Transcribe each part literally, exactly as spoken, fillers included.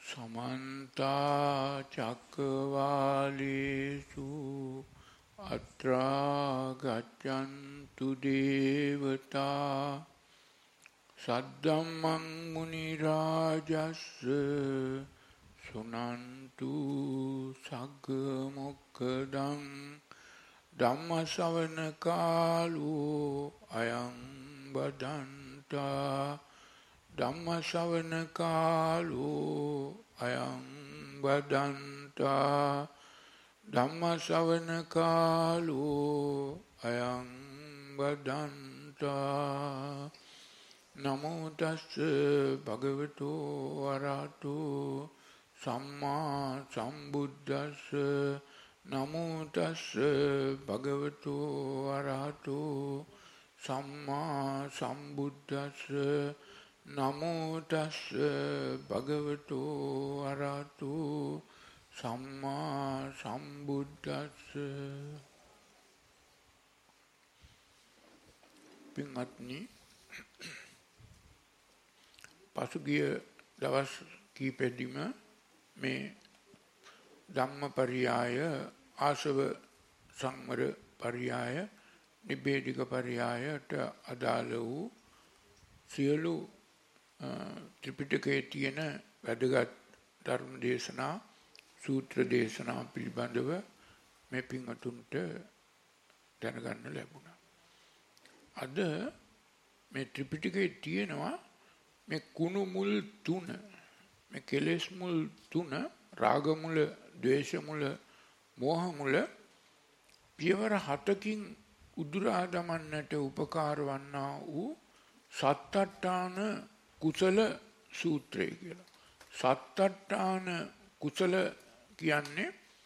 समन्ता चक्रवालेषु अत्रा गच्छन्तु देवता सद्धम्मं मुनिराजस्स सुनन्तु सग्गमुक्खदं ධම්මසවන කාලෝ අයං බදන්තා ධම්මසවන කාලෝ අයං බදන්තා ධම්මසවන කාලෝ අයං බදන්තා නමෝ තස්ස භගවතු වරහතෝ සම්මා සම්බුද්දස්ස නමෝ තස්ස භගවතු වරහතෝ සම්මා සම්බුද්දස්ස නමෝ තස්ස භගවතු වරහතෝ සම්මා සම්බුද්දස්ස. පින්වත්නි, පසුගිය දවස් කීපෙදිම මේ ධම්මපරියාය, ආසව සංවර පරියාය, නිබ්බේධික පරියායට අදාළ වූ සියලු ත්‍රිපිටකයේ තියෙන වැදගත් ධර්ම දේශනා, සූත්‍ර දේශනා පිළිබඳව මේ පින්වතුන්ට දැනගන්න ලැබුණා. අද මේ ත්‍රිපිටකයේ තියෙනවා මේ කුණු මුල් තුන, මේ කෙලෙස් මුල් තුන, රාග මුල, ද්වේෂ මුල, මෝහ මුල පියවර හතකින් උදුරා දමන්නට උපකාර වන්නා වූ සත්තට්ඨාන කුසල සූත්‍රය කියලා. සත්තට්ඨාන කුසල කියන්නේ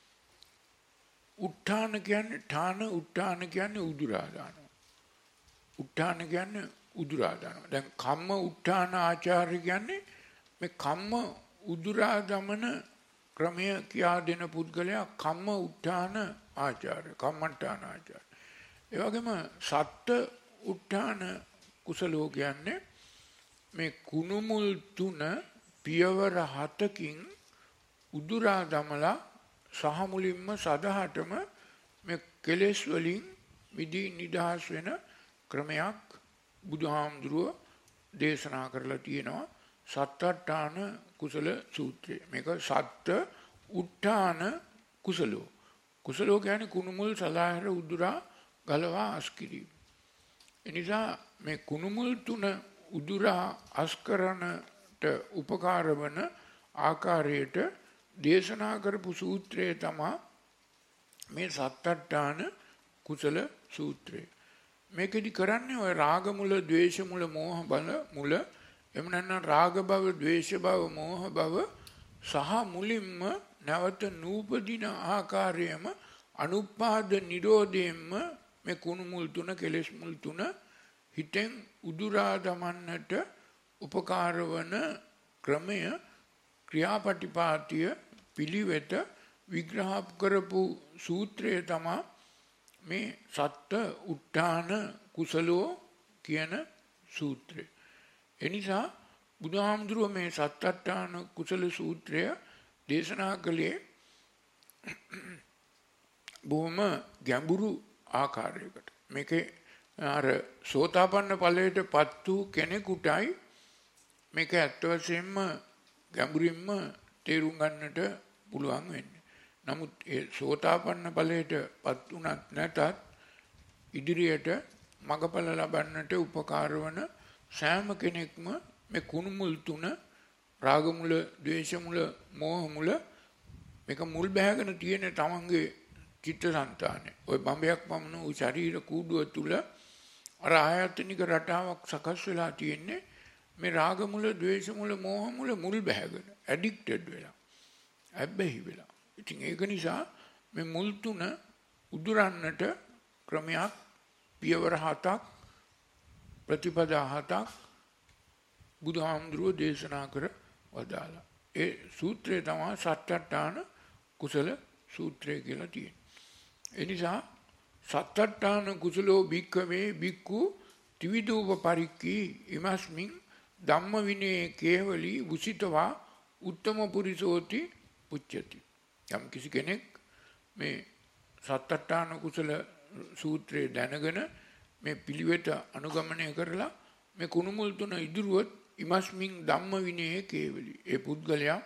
උත්ථාන කියන්නේ ඨාන, උත්ථාන කියන්නේ උදුරා දානවා. උත්ථාන කියන්නේ උදුරා දානවා. දැන් කම්ම උත්ථාන ආචාර්ය කියන්නේ මේ කම්ම උදුරා දමන ක්‍රමය කියා දෙන පුද්ගලයා කම්ම උත්ථාන ආචාර්ය, කම්මඨාන ආචාර්ය. ඒ වගේම සත්ත උත්ථාන කුසලෝ කියන්නේ මේ කුණුමුල් තුන පියවර හතකින් උදුරා දමලා සහ මුලින්ම සදහටම මේ කෙලෙස් වලින් මිදී නිදහස් වෙන ක්‍රමයක් බුදුහාමුදුරුව දේශනා කරලා තියෙනවා. සත්තට්ඨාන කුසල සූත්‍රය. මේක සත්ත උත්ථාන කුසලෝ. කුසලෝ කියන්නේ කුණුමුල් සලාහර උදුරා ගලවා අස්කිරීම. එනිසා මේ කුණුමුල් තුන උදුරා අස්කරණට උපකාර වන ආකාරයට දේශනා කරපු සූත්‍රය තමයි මේ සත්තට්ඨාන කුසල සූත්‍රය. මේකෙදි කරන්නේ ඔය රාග මුල, ද්වේෂ මුල, මෝහ බල මුල, එම නැත්නම් රාග භව, ද්වේෂ භව, මෝහ භව සහ මුලින්ම නැවත නූපදින ආකාරයම අනුපාද නිරෝධයෙන්ම මේ කුණු මුල් තුන, කෙලෙස් මුල් තුන හිතෙන් උදුරා දමන්නට උපකාර වන ක්‍රමය, ක්‍රියාපටිපාටිය, පිළිවෙත විග්‍රහ කරපු සූත්‍රය තමයි මේ සත්ත උත්ථාන කුසලෝ කියන සූත්‍රය. එනිසා බුදුහාමුදුරුව මේ සත්තට්ඨාන කුසල සූත්‍රය දේශනා කළේ බොහොම ගැඹුරු ආකාරයකට. මේකේ අර සෝතාපන්න ඵලයට පත් වූ කෙනෙකුටයි මේක ඇත්ත වශයෙන්ම ගැඹුරින්ම තේරුම් ගන්නට පුළුවන් වෙන්නේ. නමුත් ඒ සෝතාපන්න ඵලයට පත් වුණත් නැතත් ඉදිරියට මඟඵල ලබන්නට උපකාර වන සෑම කෙනෙක්ම මේ කුණු මුල් තුන, රාග මුල, ද්වේෂ මුල, මෝහ මුල, මේක මුල් බැහැගෙන තියෙන තමන්ගේ චිත්තසංතානෙ. ওই බඹයක් පමණ වූ ශරීර කූඩුව තුල අර ආයතනික රටාවක් සකස් වෙලා තියෙන්නේ මේ රාග මුල, ද්වේෂ මුල, මෝහ මුල මුල් බැහැගෙන, ඇඩික්ටඩ් වෙලා, ඇබ්බැහි වෙලා. ඉතින් ඒක නිසා මේ මුල් තුන උදුරන්නට ක්‍රමයක්, පියවර හතක්, ප්‍රතිපදා හතක් බුදුහාමුදුරුව දේශනා කර වදාලා. ඒ සූත්‍රය තමයි සත්තට්ඨාන කුසල සූත්‍රය කියලා තියෙන්නේ. ඒ නිසා සත්තට්ඨාන කුසලෝ භික්ඛවේ භික්ඛු ත්‍රිවිධූප පරික්ඛී ඉමස්මින් ධම්ම විනේ කේවලී උසිතවා උත්තම පුරිසෝති පුච්චති. යම් කිසි කෙනෙක් මේ සත්තට්ඨාන කුසල සූත්‍රයේ දැනගෙන මේ පිළිවෙත අනුගමනය කරලා මේ කුණුමුල් තුන ඉදිරියොත් ඉමස්මින් ධම්ම විනයේ කේවලි. ඒ පුද්ගලයා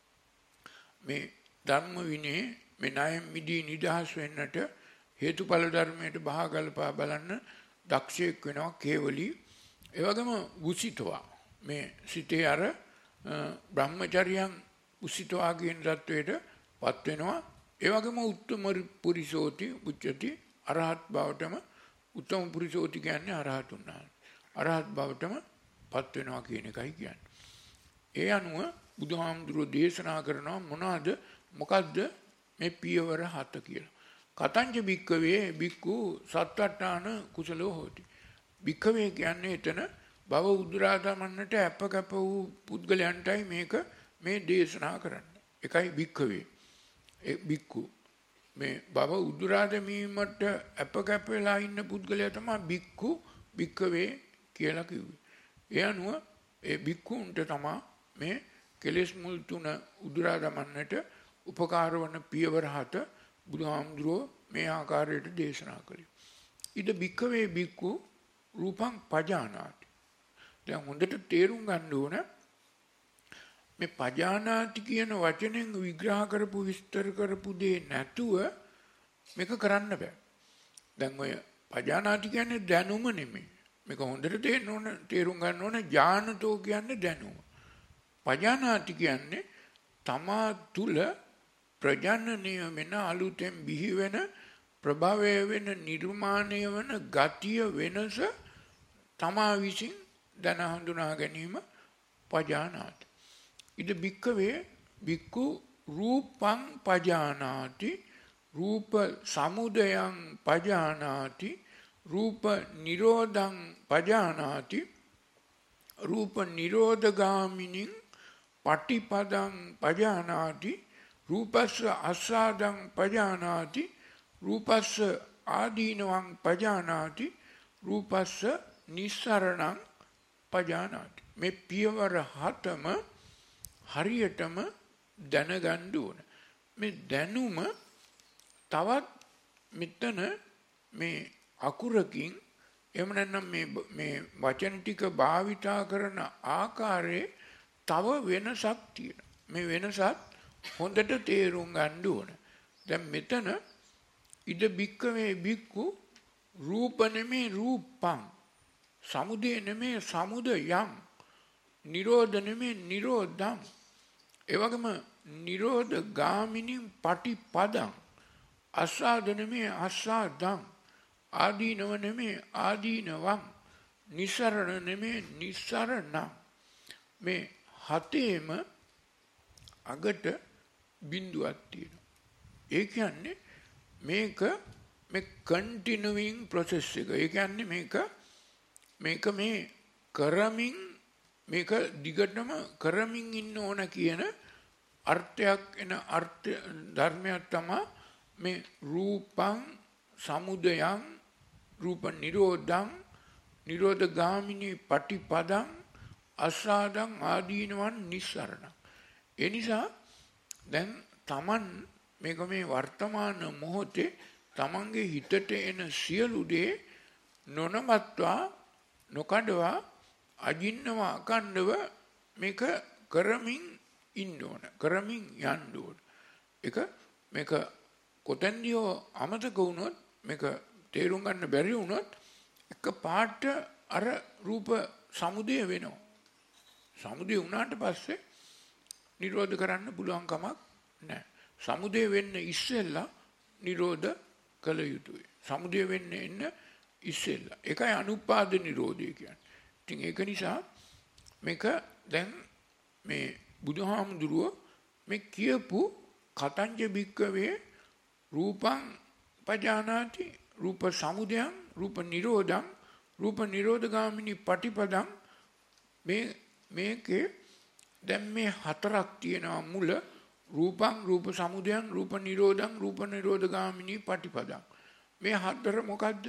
මේ ධම්ම විනයේ මේ ණයෙන් මිදී නිදහස් වෙන්නට හේතුඵල ධර්මයට බහගල්පා බලන්න දක්ෂයෙක් වෙනවා කේවලි. ඒ වගේම උසිතවා මේ සිතේ අර බ්‍රහ්මචර්යයන් උසිතවා කියන தത്വයට පත් වෙනවා. ඒ වගේම උත්තම පුරිසෝති උච්චති අරහත් බවටම උත්තම පුරිසෝති කියන්නේ අරහතුන් වහන්සේ. අරහත් බවටම පත් වෙනවා කියන එකයි කියන්නේ. ඒ අනුව බුදුහාමුදුරුවෝ දේශනා කරනවා මොනවාද මොකද්ද මේ පියවර හත කියලා. කතංච භික්කවේ භික්ඛු සත්තට්ඨාන කුසලෝ හෝති. භික්ඛවේ කියන්නේ එතන භව උදුරා දමන්නට අප කැප වූ පුද්ගලයන්ටයි මේක මේ දේශනා කරන්නේ. එකයි භික්ඛවේ. ඒ භික්ඛු මේ භව උදුරා දැමීමට අප කැප වෙලා ඉන්න පුද්ගලයා තමයි භික්ඛු භික්ඛවේ කියලා කිව්වේ. ඒ අනුව ඒ භික්ඛුන්ට තමයි මේ කෙලෙස් මුල් තුන උදුරා දමන්නට උපකාර වන පියවර හත බුදුහාමුදුරුවෝ මේ ආකාරයට දේශනා කළේ. ඉද භික්ඛවේ භික්ඛු රූපං පජානාති. දැන් හොඳට තේරුම් ගන්න ඕන මේ පජානාති කියන වචනෙන් විග්‍රහ කරපු විස්තර කරපු දේ නැතුව මේක කරන්න බෑ. දැන් ඔය පජානාති කියන්නේ දැනුම නෙමෙයි. මේක හොඳට තේරෙන්න ඕන තේරුම් ගන්න ඕන ඥානතෝ කියන්නේ දැනුම. පජානාති කියන්නේ තමා තුල ප්‍රජනනය වෙන අලුතෙන් බිහි වෙන ප්‍රභවය වෙන නිර්මාණය වෙන ගතිය වෙනස තමා විසින් දැන හඳුනා ගැනීම පජානාති. ඉද භික්ඛවේ භික්ඛු රූපං පජානාති රූප සමුදයං පජානාති රූප නිරෝධං පජානාති රූප නිරෝධගාමිනින් පටිපදං පජානාති රූපස්ස අස්සාදං පජානාති රූපස්ස ආදීනවං පජානාති රූපස්ස නිස්සරණං පජානාති. මේ පියවර හතම හරියටම දැනගන්න ඕන. මේ දැනුම තවත් මෙතන මේ අකුරකින් එහෙම නැත්නම් මේ මේ වචන ටික භාවිතා කරන ආකාරයේ තව වෙනසක් තියෙනවා. මේ වෙනසත් හොඳට තේරුම් ගන්න ඕන. දැන් මෙතන ඉද භික්ඛවේ භික්ඛු රූප නෙමේ රූපං සමුදය නෙමේ සමුදයං නිරෝධ නෙමේ නිරෝධං එවගම නිරෝධ ගාමිනී පටිපදං අස්සාද නෙමේ අස්සාදං ආදීනව නෙමේ ආදීනවං නිසරණ නෙමේ නිසරණං. මේ හතේම අගට බිඳුවක් තියෙනවා. ඒ කියන්නේ මේක මේ කන්ටිනියුයින් ප්‍රොසෙස් එක. ඒ කියන්නේ මේක මේක මේ කරමින් මේක දිගටම කරමින් ඉන්න ඕන කියන අර්ථයක් එන අර්ථ ධර්මයක් තමයි මේ රූපං සමුදයං රූප නිරෝධං නිරෝධ ගාමිනී පටිපදං අස්සාදං ආදීනවන් නිස්සරණං. ඒ නිසා දැන් Taman මේක මේ වර්තමාන මොහොතේ Tamanගේ හිතට එන සියලු දේ නොනවත්වා නොකඩවා අජින්නව අකණ්ඩව මේක කරමින් ඉන්න ඕන. කරමින් යන්න ඕන. ඒක මේක කොතෙන්දියෝ අමතක වුණොත් මේක තේරුම් ගන්න බැරි වුණොත් එක පාට අර රූප සමුදය වෙනවා. සමුදය වුණාට පස්සේ නිරෝධ කරන්න පුළුවන් කමක් නැහැ. සමුදය වෙන්න ඉස්සෙල්ලා නිරෝධ කළ යුතුයි. සමුදය වෙන්න එන්න ඉස්සෙල්ලා. ඒකයි අනුපාද නිරෝධය කියන්නේ. ඉතින් ඒක නිසා මේක දැන් මේ බුදුහාමුදුරුවෝ මේ කියපු කතංජ භික්කවේ රූපං පජානාති රූප සමුදයං රූප නිරෝධං රූප නිරෝධගාමිනී පටිපදං මේ මේකේ දැන් මේ හතරක් තියෙනවා මුල රූපං රූප සමුදයං රූප නිරෝධං රූප නිරෝධගාමිනී පටිපදං. මේ හතර මොකද්ද?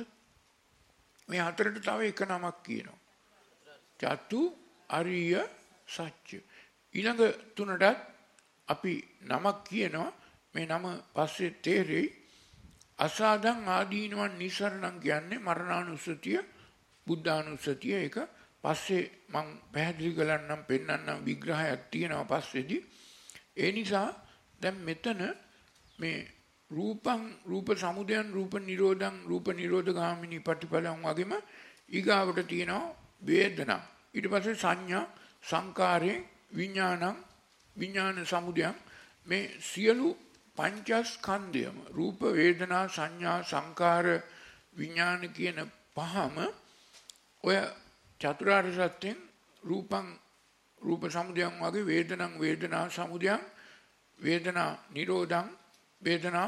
මේ හතරට තව එක නමක් කියනවා. චතු අරිය සත්‍ය. ඊළඟ තුනටත් අපි නමක් කියනවා. මේ නම පස්සේ තේරෙයි. අසාදං ආදීනවන් නිසරණං කියන්නේ මරණානුස්සතිය, බුද්ධානුස්සතිය. ඒක පස්සේ මං පැහැදිලි කරන්නම්, පෙන්නන්නම්, විග්‍රහයක් තියෙනවා පස්සේදී. ඒ නිසා දැන් මෙතන මේ රූපං රූප සමුදයන් රූප නිරෝධං රූප නිරෝධගාමිනී පටිපදං වගේම ඊගාවට තියෙනවා වේදනා. ඊට පස්සේ සංඥා, සංකාරේ, විඥානං, විඥාන සමුදයන්. මේ සියලු පංචස්කන්ධයම රූප, වේදනා, සංඥා, සංකාර, විඥාන කියන පහම ඔය චතුරාර්ය සත්‍යයෙන් රූපං රූප සමුදයන් වගේ වේදනං වේදනා සමුදයන්, වේදනා නිරෝධං වේදනා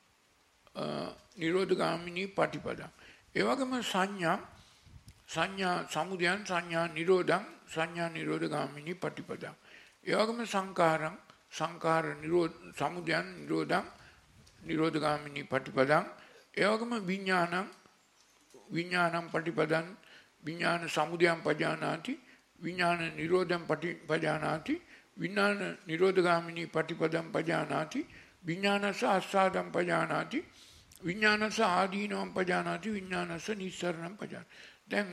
නිරෝධගාමිනී පටිපදං. ඒ වගේම සංඥා සංඥා සමුදයන් සංඥා නිරෝධං සංඥා නිරෝධගාමිනී පටිපදං. ඒ වගේම සංකාරං සංකාර නිරෝධ සමුදයන් නිරෝධං නිරෝධගාමිනී පටිපදං. ඒ වගේම විඥානං විඥානං පටිපදං විඥාන සමුදයං පජානාති විඥාන නිරෝධං පටිපජානාති විඥාන නිරෝධගාමිනී පටිපදං පජානාති විඥානස ආස්වාදං පජානාති විඥානස ආදීනවං පජානාති විඥානස නිස්සරණං පජානාති. දැන්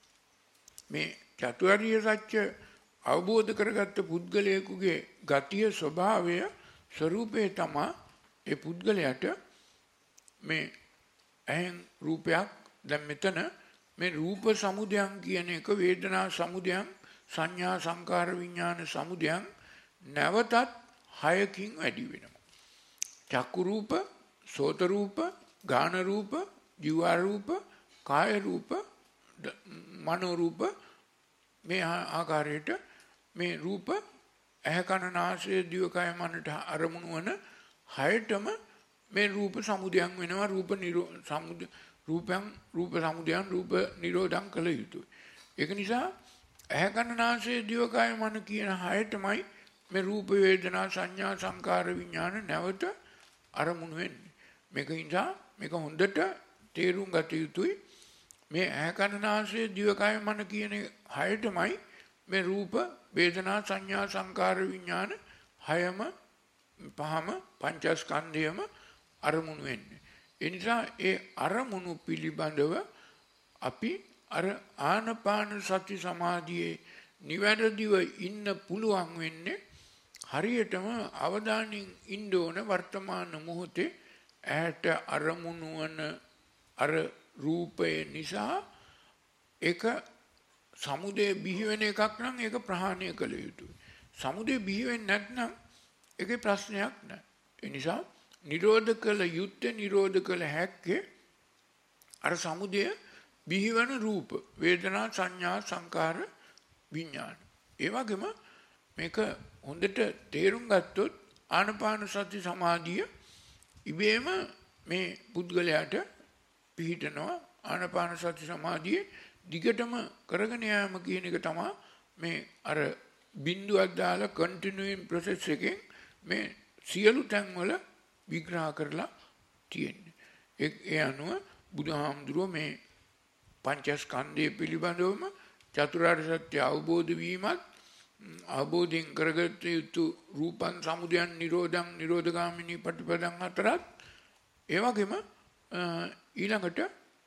මේ චතුරාර්ය සත්‍ය අවබෝධ කරගත්ත පුද්ගලයෙකුගේ ගතිය ස්වභාවය ස්වરૂපේ තමයි ඒ පුද්ගලයාට මේ ඇහෙන් රූපයක්. දැන් මෙතන මේ රූප සමුදයන් කියන එක වේදනා සමුදයන් සංඥා සංකාර විඥාන සමුදයන් නැවතත් හයකින් වැඩි වෙනවා. චක්කු රූප, සෝත රූප, ගාන රූප, ජීව රූප, කාය රූප, මනෝ රූප. මේ ආකාරයට මේ රූප ඇහැ කන නාසය දිව කය මනට අරමුණු වන හයටම මේ රූප සමුදයන් වෙනවා. රූප නිරෝ සමුද රූපයන් රූප සමුදයන් රූප නිරෝධං කළ යුතුයි. ඒක නිසා ඇහැ කන නාසය දිව කය මන කියන හයටමයි මේ රූප වේදනා සංඥා සංකාර විඥාන නැවත අරමුණු වෙන්නේ. මේක නිසා මේක හොඳට තේරුම් ගත යුතුයි. මේ ඇහැ කන නාසය දිව කය මන කියන හයටමයි මේ රූප වේදනා සංඥා සංකාර විඥාන හයම පහම පංචස්කන්ධයම අරමුණු වෙන්නේ. ඒ නිසා ඒ අරමුණු පිළිබඳව අපි අර ආනපාන සති සමාධියේ නිවැරදිව ඉන්න පුළුවන් වෙන්නේ හරියටම අවධානයෙන් ඉන්න ඕන වර්තමාන මොහොතේ ඇහැට අරමුණු වන අර රූපය නිසා. ඒක සමුදය බිහි වෙන එකක් නම් ඒක ප්‍රහාණය කළ යුතුයි. සමුදය බිහි වෙන්නේ නැත්නම් ඒකේ ප්‍රශ්නයක් නැහැ. ඒ නිසා නිරෝධ කළ යුත්තේ නිරෝධ කළ හැක්කේ අර සමුදය බිහිවන රූප වේදනා සංඥා සංකාර විඥාන. ඒ වගේම මේක හොඳට තේරුම් ගත්තොත් ආනපාන සති සමාධිය ඉබේම මේ පුද්ගලයාට පිහිටනවා. ආනපාන සති සමාධියේ දිගටම කරගෙන යාම කියන එක තමයි මේ අර බිඳුවක් දාලා කන්ටිනියුයින් ප්‍රොසෙස් එකෙන් මේ සියලු තැන්වල විග්‍රහ කරලා තියෙන්නේ. ඒ අනුව බුදුහාමුදුරුවෝ මේ පංචස්කන්ධය පිළිබඳවම චතුරාර්ය සත්‍ය අවබෝධ වීමත් අවබෝධයෙන් කරගත යුතු රූපං සමුදයන් නිරෝධං නිරෝධගාමිනී පටිපදං අතරත් ඒ වගේම ඊළඟට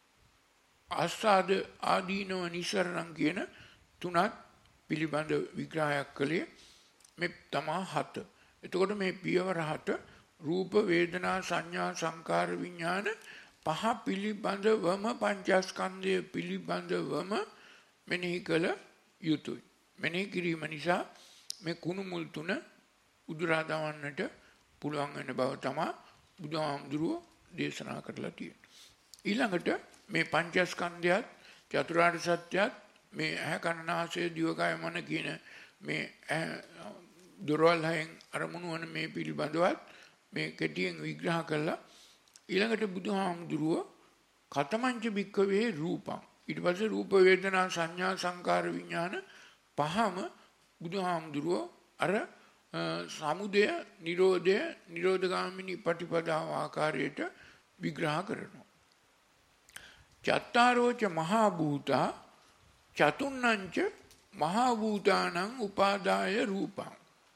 ආස්වාද ආදීනව නිසරණං කියන තුනත් පිළිබඳ විග්‍රහයක් කළේ මේ තමා හත. එතකොට මේ පියවර හත රූප වේදනා සංඥා සංකාර විඥාන පහ පිළිබඳවම පංචස්කන්ධය පිළිබඳවම මෙනෙහි කළ යුතුයි. මෙනෙහි කිරීම නිසා මේ කුණු මුල් තුන උදුරා දවන්නට පුළුවන් වෙන බව තමයි බුදුහාමුදුරුවෝ දේශනා කරලා තියෙන්නේ. ඊළඟට මේ පංචස්කන්ධයත් චතුරාර්ය සත්‍යයත් මේ ඇහැ කන නාසය දිවකය මන කියන මේ දොරවල් හයෙන් අරමුණු වන මේ පිළිබඳවත් මේ කෙටියෙන් විග්‍රහ කළා. ඊළඟට බුදුහාමුදුරුවෝ කතමංච භික්ඛවේ රූපං ඊට පස්සේ රූප වේදනා සංඥා සංකාර විඥාන පහම බුදුහාමුදුරුවෝ අර සමුදය නිරෝධය නිරෝධගාමිනී පටිපදාව ආකාරයට විග්‍රහ කරනවා. චත්තාරෝච මහා භූතා චතුන්නංච මහා භූතානං උපාදාය රූපං.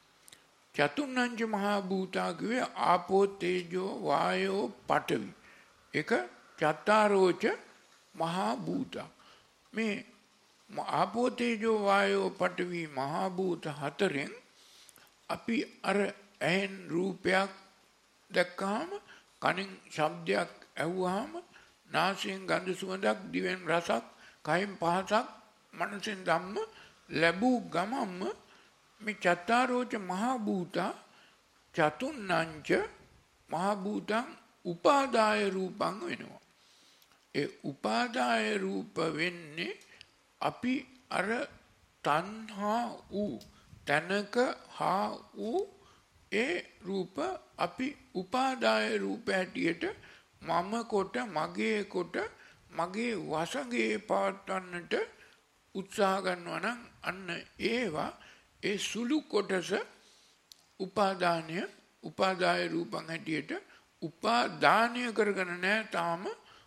චතුන්නංච මහා භූතා කිව්වේ ආපෝ තේජෝ වායෝ පඨවි. ඒක චත්තාරෝච මහා භූතා. මේ ආපෝ තේජෝ වායෝ පඨවි මහා භූත හතරෙන් අපි අර ඇහෙන් රූපයක් දැක්කහම, කනින් ශබ්දයක් ඇහුවාම, නාසයෙන් ගඳ සුවඳක්, දිවෙන් රසක්, කයින් පහසක්, මනසෙන් ධම්ම ලැබූ ගමම්ම මේ චත්තාරෝච මහා භූතා චතුන්නංච මහා භූතං උපාදාය රූපං වෙනවා. ඒ උපාදාය රූප වෙන්නේ අපි අර තණ්හා වූ තනක හා වූ ඒ රූප අපි උපාදාය රූප හැටියට මම කොට, මගේ කොට, මගේ වශගේ පවත්වන්නට උත්සාහ ගන්නවා නම් අන්න ඒවා ඒ සුළු කොටස උපාදානය උපාදාය රූපං හැටියට උපාදානය කරගෙන නැහැ. තාම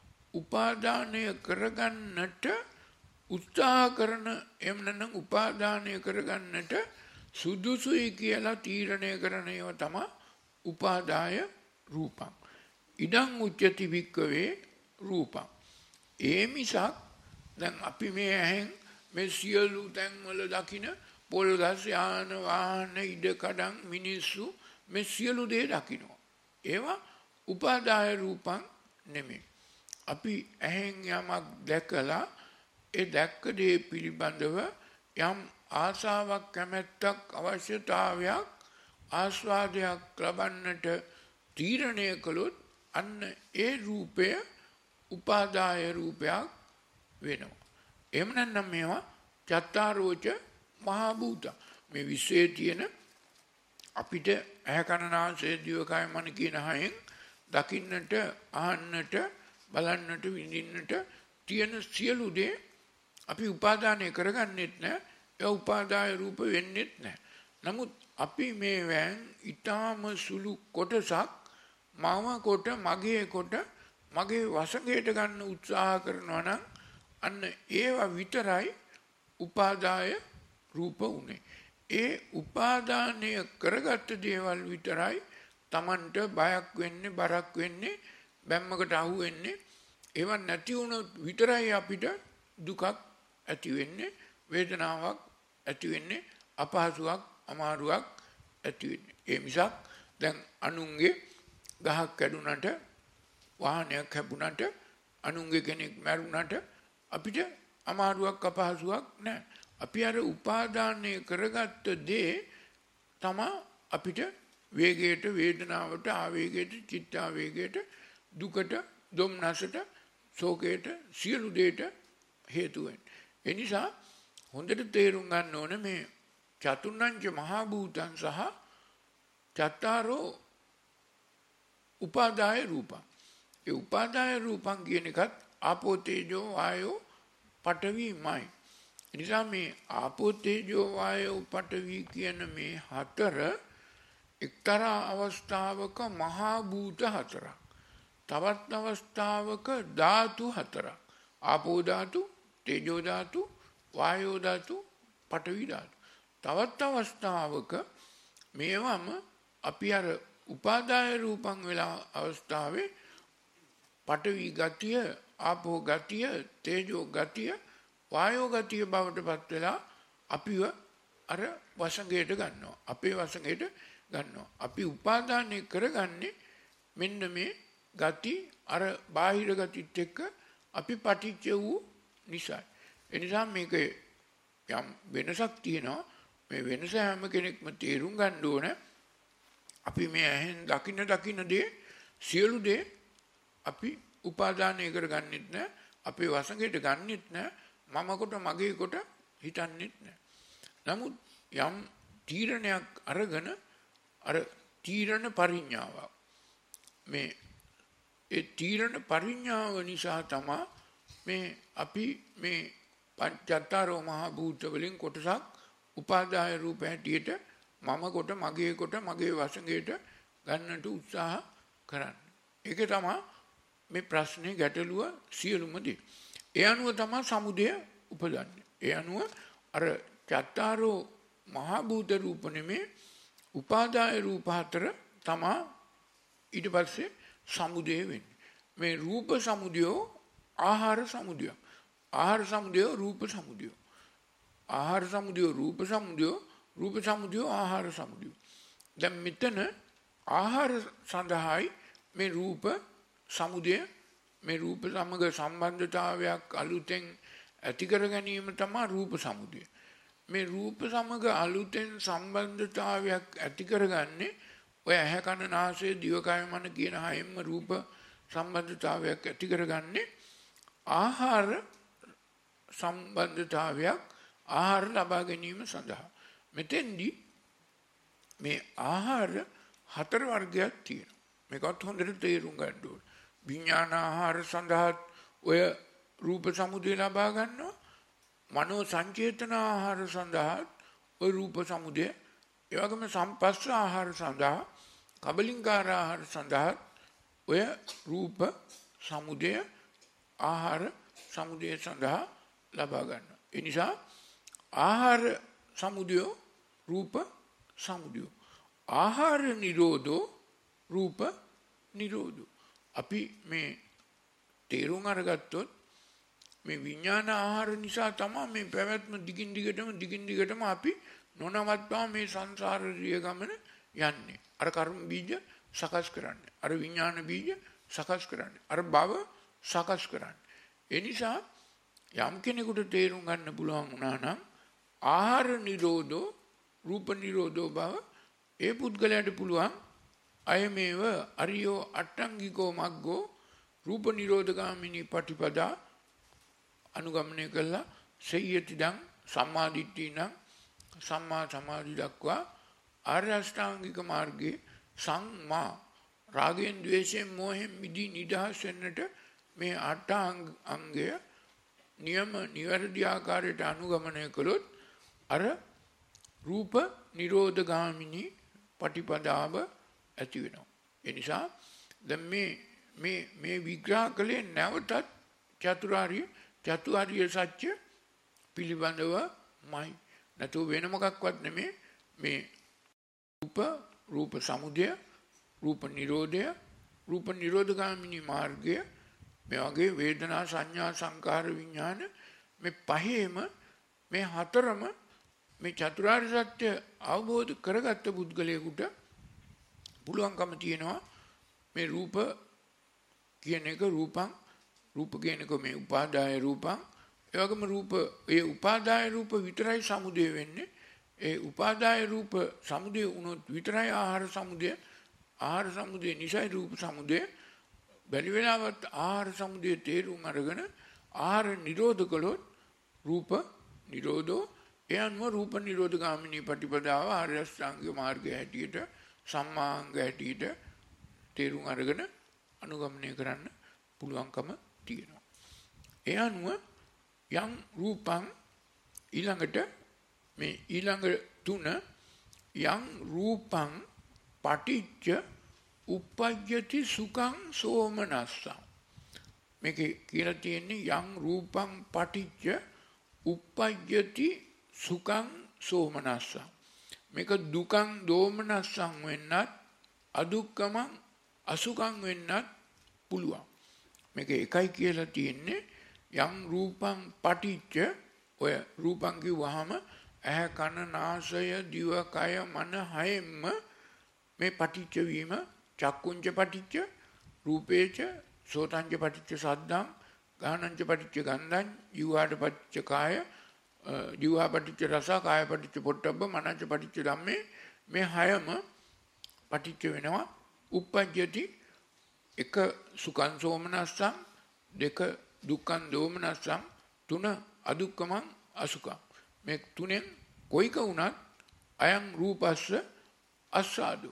උපාදානය කරගන්නට උත්සාහ කරන, එහෙම නැත්නම් උපාදානය කරගන්නට සුදුසුයි කියලා තීරණය කරන ඒවා තමයි උපාදාය රූපං. ඉදං උච්චති වික්කවේ රූපං. ඒ මිසක් දැන් අපි මේ ඇහෙන් මේ සියලු තැන්වල දකින පොල් ගස්, යාන වාහන, ඉඩ කඩන්, මිනිස්සු මේ සියලු දේ දකිනවා. ඒවා උපාදාය රූපං නෙමෙයි. අපි ඇහෙන් යමක් දැකලා ඒ දැක්ක දේ පිළිබඳව යම් ආසාවක්, කැමැත්තක්, අවශ්‍යතාවයක්, ආස්වාදයක් ලබන්නට තීරණය කළොත් අන්න ඒ රූපය උපාදාය රූපයක් වෙනවා. එහෙම නැත්නම් මේවා චත්තාරෝච මහා භූත. මේ විශ්වයේ තියෙන අපිට ඇහැ කන නාසය දිවකය මන කියන හයෙන් දකින්නට, අහන්නට, බලන්නට, විඳින්නට තියෙන සියලු දේ අපි උපාදානය කරගන්නෙත් නැහැ. ඒ උපාදාය රූප වෙන්නෙත් නැහැ. නමුත් අපි මේ වෑන් ඊටාම සුළු කොටසක් මම කොට, මගේ කොට, මගේ වශයෙන් ගන්න උත්සාහ කරනවා නම් අන්න ඒවා විතරයි උපාදාය රූප උනේ. ඒ උපාදානය කරගත්ත දේවල් විතරයි Tamanට බයක් වෙන්නේ, බරක් වෙන්නේ, බැම්මකට අහු වෙන්නේ. ඒවා නැති වුණොත් විතරයි අපිට දුකක් ඇති වෙන්නේ, වේදනාවක් ඇති වෙන්නේ, අපහසුයක්, අමාරුවක් ඇති වෙන්නේ. ඒ මිසක් දැන් අනුන්ගේ ගහක් කැඩුනට, වාහනයක් හැපුණට, අනුන්ගේ කෙනෙක් මැරුණට අපිට අමාරුවක්, අපහසුවක් නැහැ. අපි අර උපාදානය කරගත්ත දේ තමයි අපිට වේගයට, වේදනාවට, ආවේගයට, චිත්තාවේගයට, දුකට, දුම්නසට, ශෝකයට, සියලු දේට හේතු වෙන්නේ. ඒ නිසා හොඳට තේරුම් ගන්න ඕන මේ චතුන්නංච මහා භූතං සහ චත්තාරෝ උපාදාය රූපං. ඒ උපාදාය රූපං කියන එකත් ආපෝ තේජෝ වායෝ පඨවිමයි. ඒ නිසා මේ ආපෝ තේජෝ වායෝ පඨවි කියන මේ හතර එක්තරා අවස්ථාවක මහා භූත හතරක්. තවත් අවස්ථාවක ධාතු හතරක්. ආපෝ ධාතු, තේජෝ ධාතු, වායෝ ධාතු, පඨවි ධාතු. තවත් අවස්ථාවක මේවම අපි අර උපාදාය රූපං වෙලා අවස්ථාවේ පඨවි ගතිය, ආපෝ ගතිය, තේජෝ ගතිය, වායෝ ගතිය බවට පත් වෙලා අපිව අර වශයෙන් ගන්නවා. අපේ වශයෙන් ගන්නවා. අපි උපාදානය කරගන්නේ මෙන්න මේ ගති, අර බාහිර ගතිත් එක්ක අපි පටිච්ච වූ නිසා. ඒ නිසා මේක යම් වෙනසක් තියෙනවා. මේ වෙනස හැම කෙනෙක්ම තේරුම් ගන්න ඕන. අපි මේ ඇහෙන් දකින්න දකින්න දේ සියලු දේ අපි උපාදානය කරගන්නෙත් නැහැ. අපේ වශයෙන් ගන්නෙත් නැහැ. මම කොට, මගේ කොට හිතන්නෙත් නැහැ. නමුත් යම් තීරණයක් අරගෙන අර තීරණ පරිඥාවක්, මේ ඒ තීරණ පරිඥාව නිසා තමයි මේ අපි මේ පංචත්තාරෝ මහා භූත වලින් කොටසක් උපාදාය රූප හැටියට මම කොට, මගේ කොට, මගේ වශයෙන් ගන්නට උත්සාහ කරන්නේ. ඒක තමයි මේ ප්‍රශ්නේ ගැටලුව සියලුම දේ. ඒ අනුව තමයි සමුදය උපදන්නේ. ඒ අනුව අර චත්තාරෝ මහා භූත රූප නෙමේ උපාදාය රූප හතර තමා ඊට පස්සේ සමුදය වෙන්නේ. මේ රූප සමුදය ආහාර සමුදය. ආහාර සමුදය රූප සමුදය. ආහාර සමුදය රූප සමුදය රූප සමුදය ආහාර සමුදය. දැන් මෙතන ආහාර සඳහායි මේ රූප සමුදය මේ රූප සමග සම්බන්ධතාවයක් අලුතෙන් ඇති කර ගැනීම තමයි රූප සමුදය. මේ රූප සමග අලුතෙන් සම්බන්ධතාවයක් ඇති කරගන්නේ ඔය ඇහැ කන නාසය දිවකය මන කියන හයෙන්ම රූප සම්බන්ධතාවයක් ඇති කරගන්නේ ආහාර සම්බන්ධතාවයක් ආහාර ලබා ගැනීම සඳහා. මෙතෙන්දී මේ ආහාර හතර වර්ගයක් තියෙනවා. මේකත් හොඳට තේරුම් ගන්න ඕනේ. විඥාන ආහාර සඳහා ඔය රූප සමුදය ලබා ගන්නවා. මනෝ සංචේතන ආහාර සඳහා ඔය රූප සමුදය, ඒ වගේම සම්පස්ස ආහාර සඳහා, කබලින්කාර ආහාර සඳහා ඔය රූප සමුදය ආහාර සමුදය සඳහා ලබා ගන්නවා. ඒ නිසා ආහාර සමුදය රූප සමුදය. ආහාර නිරෝධෝ රූප නිරෝධෝ. අපි මේ තේරුම් අරගත්තොත් මේ විඥාන ආහාර නිසා තමයි මේ පැවැත්ම දිගින් දිගටම දිගින් දිගටම අපි නොනවත්වා මේ සංසාර රිය ගමන යන්නේ. අර කර්ම බීජ සකස් කරන්නේ. අර විඥාන බීජ සකස් කරන්නේ. අර භව සකස් කරන්නේ. ඒ නිසා යම් කෙනෙකුට තේරුම් ගන්න පුළුවන් වුණා නම් ආහාර නිරෝධෝ රූප නිරෝධෝ බව ඒ පුද්ගලයාට පුළුවන් අයමේව අරියෝ අට්ටංගිකෝ මග්ගෝ රූප නිරෝධගාමිනී පටිපදා අනුගමනය කළා සෙය්‍යතිදං සම්මාදිට්ඨිනම් සම්මා සමාධි දක්වා ආර්ය අෂ්ටාංගික මාර්ගයේ සංමා රාගයෙන් ද්වේෂයෙන් මෝහෙන් මිදී නිදහස් වෙන්නට මේ අට්ඨාංගය නියම නිවැරදි ආකාරයට අනුගමනය කළොත් අර රූප නිරෝධගාමිනී පටිපදාව ඇති වෙනවා. ඒ නිසා දැන් මේ මේ මේ විග්‍රහ කලේ නැවතත් චතුරාර්ය චතුරාර්ය සත්‍ය පිළිබඳවමයි. නැතු වෙන මොකක්වත් නෙමේ. මේ රූප රූප සමුදය රූප නිරෝධය රූප නිරෝධගාමිනී මාර්ගය මේ වගේ වේදනා සංඥා සංකාර විඥාන මේ පහේම මේ හතරම මේ චතුරාර්ය සත්‍ය අවබෝධ කරගත්ත පුද්ගලයෙකුට පුළුවන්කම තියෙනවා මේ රූප කියන එක රූපං රූප කියන එක මේ උපාදාය රූපං ඒ වගේම රූප ඒ උපාදාය රූප විතරයි සමුදය වෙන්නේ. ඒ උපාදාය රූප සමුදය වුණොත් විතරයි ආහාර සමුදය ආහාර සමුදය නිසයි රූප සමුදය. බැරි වෙලාවත් ආහාර සමුදය තේරුම් අරගෙන ආහාර නිරෝධ කළොත් රූප නිරෝධෝ ඒ අනුව රූප නිරෝධගාමිනී පටිපදාව ආර්ය අෂ්ටාංගික මාර්ගය හැටියට සම්මාංග හැටියට තේරුම් අරගෙන අනුගමනය කරන්න පුළුවන්කම තියෙනවා. ඒ අනුව යම් රූපං ඊළඟට මේ ඊළඟ තුන යම් රූපං පටිච්ච උප්පජ්ජති සුඛං සෝමනස්සං. මේකේ කියලා තියෙන්නේ යම් රූපං පටිච්ච උප්පජ්ජති සුඛං සෝමනස්සං. මේක දුකං දෝමනස්සං වෙන්නත් අදුක්කමං අසුඛං වෙන්නත් පුළුවන්. මේක එකයි කියලා තියෙන්නේ යම් රූපං පටිච්ච ඔය රූපං කිව්වහම ඇහැ කන නාසය දිව කය මන හයෙන්ම මේ පටිච්ච වීම චක්කුංච පටිච්ච රූපේච සෝතංච පටිච්ච සද්දං ගානංච පටිච්ච ගන්ධං ජීවාට පටිච්ච කාය ජීවා පටිච්ච රස කාය පටිච්ච පොට්ටබ්බ මනංච පටිච්ච ධම්මේ මේ හයම පටිච්ච වෙනවා. උප්පජ්ජති එක සුඛං සෝමනස්සං දෙක දුක්ඛං දෝමනස්සං තුන අදුක්කමං අසුඛං. මේ තුනෙන් කොයික වුණත් අයං රූපස්ස අස්සාදු.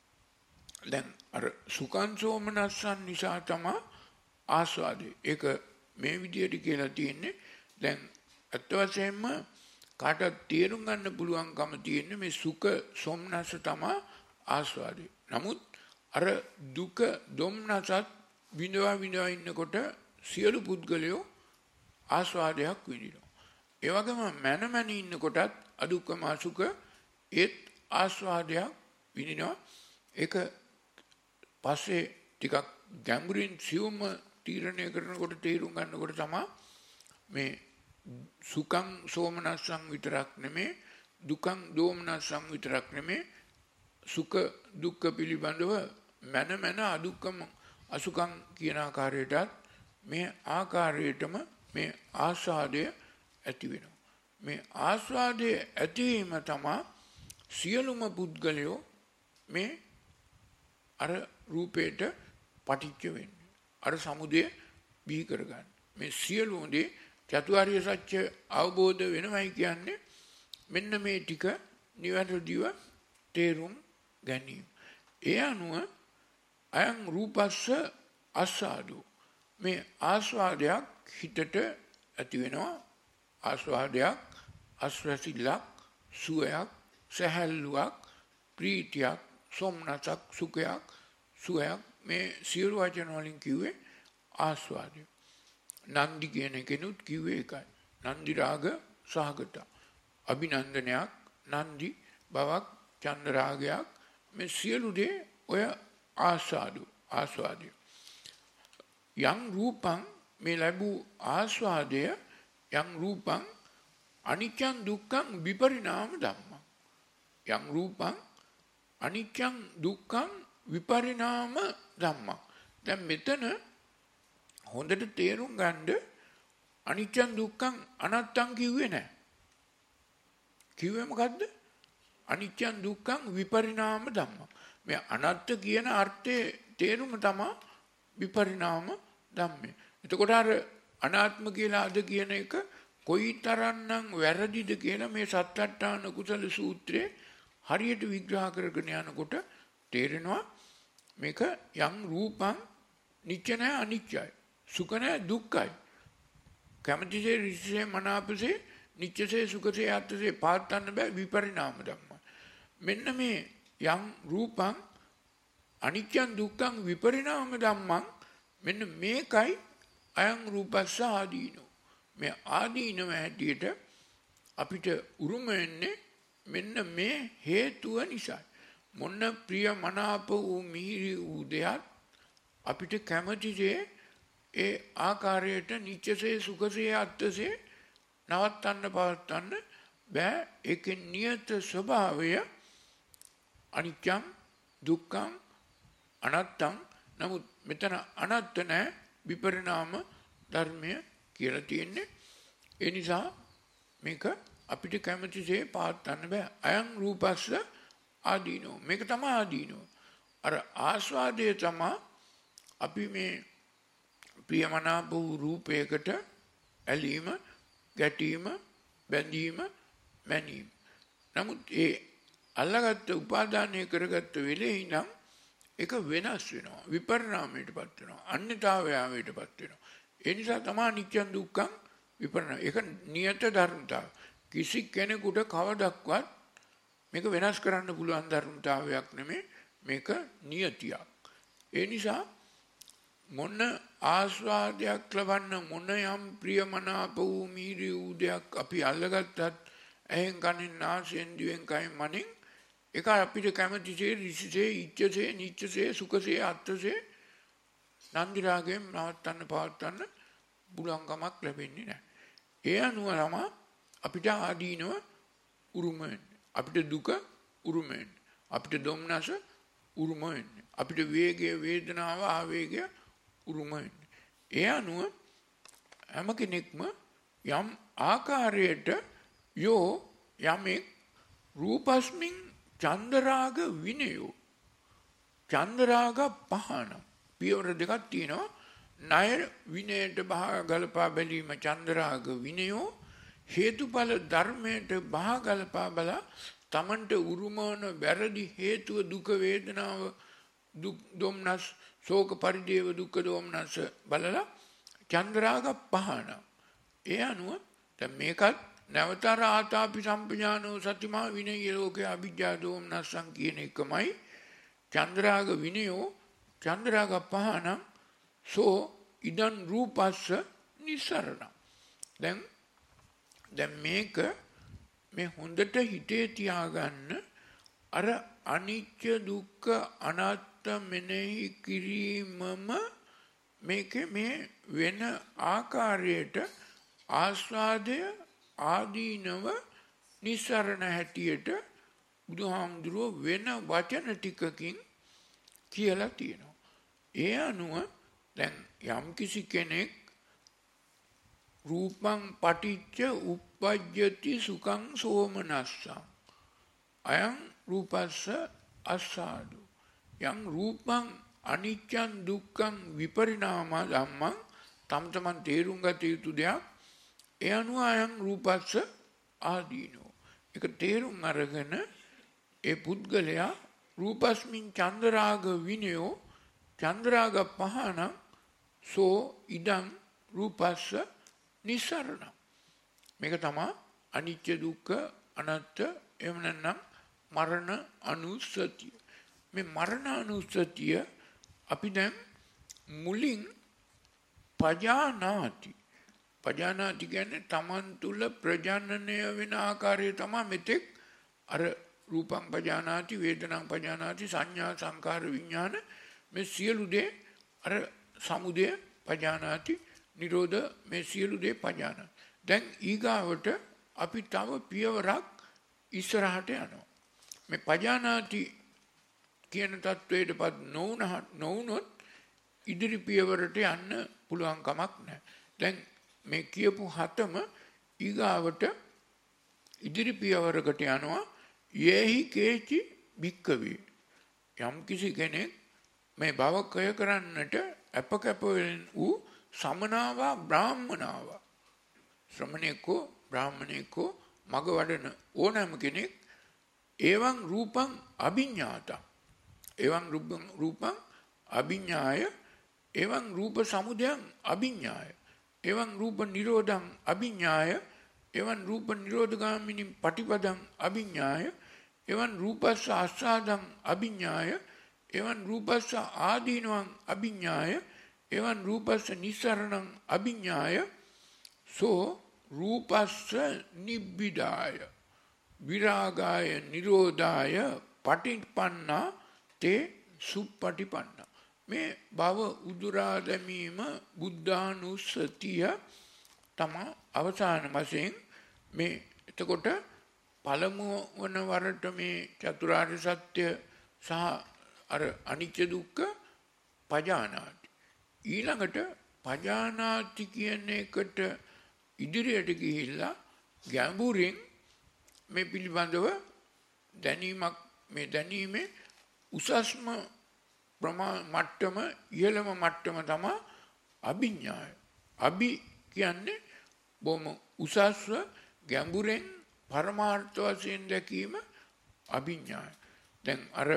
දැන් අර සුඛං සෝමනස්සං නිසා තමයි ආස්වාදේ. ඒක මේ විදියට කියලා තියෙන්නේ. දැන් අත් වශයෙන්ම කාටත් තේරුම් ගන්න පුළුවන්කම තියෙන්නේ මේ සුඛ සෝමනස්ස තමයි ආස්වාදේ. නමුත් අර දුක දොම්නසත් විඳවා විඳවා ඉන්නකොට සියලු පුද්ගලයෝ ආස්වාදයක් විඳිනවා. ඒ වගේම මන මන ඉන්නකොටත් අදුක්කම අසුඛ ඒත් ආස්වාදයක් විඳිනවා. ඒක පස්සේ ටිකක් ගැඹුරින් සියුම්ම තීරණය කරනකොට තේරුම් ගන්නකොට තමයි මේ සුඛං සෝමනස්සං විතරක් නෙමේ දුකං දෝමනස්සං විතරක් නෙමේ සුඛ දුක්ඛ පිළිබඳව මන මන අදුක්කම අසුඛං කියන ආකාරයටත් මේ ආකාරයටම මේ ආස්වාදය ඇති වෙනවා. මේ ආස්වාදයේ ඇතිවීම තමයි සියලුම පුද්ගලයෝ මේ අර රූපේට පටිච්ච වෙන්නේ. අර සමුදය බිහි කරගන්න. මේ සියලුම දේ චතුරාර්ය සත්‍ය අවබෝධ වෙනවයි කියන්නේ මෙන්න මේ ටික නිවැරදිව තේරුම් ගැනීම. ඒ අනුව අයං රූපස්ස ආස්වාදෝ මේ ආස්වාදයක් හිතට ඇති වෙනවා. ආස්වාදයක් අස්වැසිල්ලක් සුවයක් සැහැල්ලුවක් ප්‍රීතියක් සොම්නසක් සුඛයක් සුවයක් මේ සියලු වචන වලින් කිව්වේ ආස්වාදය. නන්දි කියන කෙනුත් කිව්වේ ඒකයි. නන්දි රාග සහගත අභිනන්දනයක් නන්දි බවක් චන්ද රාගයක් මේ සියලු දේ ඔය ආස්වාදු ආස්වාදය. යම් රූපං මේ ලැබූ ආස්වාදය යම් රූපං අනිච්චං දුක්ඛං විපරිණාම ධම්මං. යම් රූපං අනිච්චං දුක්ඛං විපරිණාම ධම්මං. දැන් මෙතන හොඳට තේරුම් ගන්න අනිච්චං දුක්ඛං අනාත්තං කිව්වේ නැහැ. කිව්වේ මොකද්ද? අනිච්චං දුක්ඛං විපරිණාම ධම්මං. මේ අනාත්ත කියන අර්ථයේ තේරුම තමයි විපරිණාම ධම්මේ. එතකොට අර අනාත්ම කියලා අද කියන එක කොයිතරම්නම් වැරදිද කියලා මේ සත්‍යට්ඨාන කුසල සූත්‍රයේ හරියට විග්‍රහ කරගෙන යනකොට තේරෙනවා මේක යම් රූපං නිච්ච නැහැ අනිච්චයි සුඛ නැහැ දුක්ඛයි කැමැතිසේ රිසිසේ මනාපසේ නිච්චසේ සුඛසේ අත්සේ පාත්තන්න බෑ විපරිණාම ධම්ම. මෙන්න මේ යම් රූපං අනිච්චං දුක්ඛං විපරිණාම ධම්මං මෙන්න මේකයි අයං රූපස්ස ආදීනෝ. මේ ආදීනව හැටියට අපිට උරුම වෙන්නේ මෙන්න මේ හේතුව නිසා. මොන ප්‍රිය මනාප වූ මිහිරි වූ දෙයක් අපිට කැමතිසේ ඒ ආකාරයට නිච්චසේ සුඛසේ අත්සේ නවත්තන්න පවත්තන්න බෑ. ඒකේ නියත ස්වභාවය අනිච්චං දුක්ඛං අනාත්තං. නමුත් මෙතන අනාත්ත නැහැ විපරිණාම ධර්මය කියලා තියෙන්නේ. ඒ නිසා මේක අපිට කැමතිසේ පාත්තන්න බෑ. අයං රූපස්ස ආදීනෝ. මේක තමයි ආදීනෝ. අර ආස්වාදයේ තමයි අපි මේ ප්‍රියමනාප වූ රූපයකට ඇලීම, ගැටීම, බැඳීම, මැනීම. නමුත් ඒ අල්ලගත්ත උපාදානය කරගත්ත වෙලේ ඉඳන් ඒක වෙනස් වෙනවා. විපරිණාමයටපත් වෙනවා. අන්‍යතාවයටපත් වෙනවා. ඒ නිසා තමයි නිත්‍ය දුක්ඛං විපරිණාම. ඒක නියත ධර්මතාව. කිසි කෙනෙකුට කවදක්වත් මේක වෙනස් කරන්න පුළුවන් ධර්මතාවයක් නෙමෙයි. මේක නියතියක්. ඒ නිසා මොන ආස්වාදයක් ලබන්න මොන යම් ප්‍රියමනාප වූ මිහිරි වූ දෙයක් අපි අල්ලගත්තත් එහෙන් කනින් නාසයෙන් දිවෙන් කයින් මනින් ඒක අපිට කැමතිසේ රිසිසේ ඉච්ඡසේ නිච්ඡසේ සුඛසේ අත්සේ නන්දි රාගයෙන් නවත්තන්න පවත්තන්න බුලංගමක් ලැබෙන්නේ නැහැ. ඒ අනුව තමයි අපිට ආදීනව උරුම වෙන්නේ. අපිට දුක උරුම වෙන්නේ. අපිට දුම්නස උරුම වෙන්නේ. අපිට වේගය වේදනාව ආවේගය උරුම වෙන්නේ. ඒ අනුව හැම කෙනෙක්ම යම් ආකාරයට යෝ යමෙක් රූපස්මින් චන්දරාග විනයෝ චන්දරාග පහන පියවර දෙකක් තියෙනවා. ණය විනයට බහ ගලපා බැලීම චන්දරාග විනයෝ හේතුඵල ධර්මයට බහ ගලපා බල තමන්ට උරුමවන වැරදි හේතුව දුක වේදනාව දුක් දොම්නස් ශෝක පරිදේව දුක්ඛ දෝමනස බලලා චන්දරාග පහන. ඒ අනුව දැන් මේකත් නවතර ආතාපි සම්පඥානෝ සතිමා විනය ලෝකේ අවිජ්ජා දෝමනසං කියන එකමයි. චන්දරාග විනයෝ චන්දරාග පහන සෝ ඉදන් රූපස්ස නිසරණ. දැන් දැන් මේක මේ හොඳට හිතේ තියාගන්න අර අනිත්‍ය දුක්ඛ අනාත්ම මෙනෙහි කිරීමම මේකේ මේ වෙන ආකාරයට ආස්වාදය ආදීනව නිස්සරණ හැටියට බුදුහාමුදුරුව වෙන වචන ටිකකින් කියලා තියෙනවා. ඒ අනුව දැන් යම් කිසි කෙනෙක් රූපං පටිච්ච උප්පජ්ජති සුඛං සෝමනස්සං අයං රූපස්ස අස්සාදු යං රූපං අනිච්චං දුක්ඛං විපරිණාම ධම්මං තම තමන් තේරුම් ගත යුතු දෙයක්. ඒ අනුව අයං රූපස්ස ආදීනෝ ඒක තේරුම් අරගෙන ඒ පුද්ගලයා රූපස්මින් චන්දරාග විනයෝ චන්දරාග පහන සෝ ඉදං රූපස්ස නිස්සරණ. මේක තමයි අනිත්‍ය දුක්ඛ අනාත්ම එහෙම නැත්නම් මරණ අනුස්සතිය. මේ මරණ අනුස්සතිය අපි දැන් මුලින් පජානාති. පජානාති කියන්නේ තමන් තුළ ප්‍රජනනය වෙන ආකාරය තමයි මෙතෙක් අර රූපං පජානාති වේදනං පජානාති සංඥා සංකාර විඥාන මේ සියලු දේ අර සමුදය පජානාති නිරෝධ මේ සියලු දේ පජානාති. දැන් ඊගාවට අපි තව පියවරක් ඉස්සරහට යනවා. මේ පජානාති කියන තත්වයටපත් නොවුනොත් ඉදිරි පියවරට යන්න පුළුවන් කමක් නැහැ. දැන් මේ කියපු හතම ඊගාවට ඉදිරි පියවරකට යනවා. යේහි කේචි භික්කවේ යම් කිසි කෙනෙක් මේ භව කය කරන්නට අපකප වූ සමනාවා බ්‍රාහ්මනාවා ශ්‍රමණේකෝ බ්‍රාහ්මණේකෝ මග වඩන ඕනෑම කෙනෙක් එවං රූපං අභිඤ්ඤාතං එවං රූපං රූපං අභිඤ්ඤාය එවං රූප සමුදයං අභිඤ්ඤාය එවං රූප නිරෝධං අභිඤ්ඤාය එවං රූප නිරෝධගාමිනී පටිපදං අභිඤ්ඤාය එවං රූපස්ස ආස්වාදං අභිඤ්ඤාය එවං රූපස්ස ආදීනවං අභිඤ්ඤාය එවං රූපස්ස නිස්සරණං අභිඤ්ඤාය සෝ රූපස්ස නිබ්බිදාය විරාගාය නිරෝධාය පටිපන්නා තේ සුප්පටිපන්නා. මේ භව උදුරා දැමීම බුද්ධානුස්සතිය තමයි අවසාන වශයෙන් මේ එතකොට පළමුව වන වරට මේ චතුරාර්ය සත්‍ය සහ අර අනිත්‍ය දුක්ඛ පජානාති. ඊළඟට පජානාති කියන එකට ඉදිරියට ගිහිල්ලා ගැඹුරින් මේ පිළිබඳව දැනීමක් මේ දැනීමේ උසස්ම ප්‍රමා මට්ටම ඉහළම මට්ටම තමයි අභිඥාය. අභි කියන්නේ බොහොම උසස්ව ගැඹුරෙන් පරමාර්ථ වශයෙන් දැකීම අභිඥාය. දැන් අර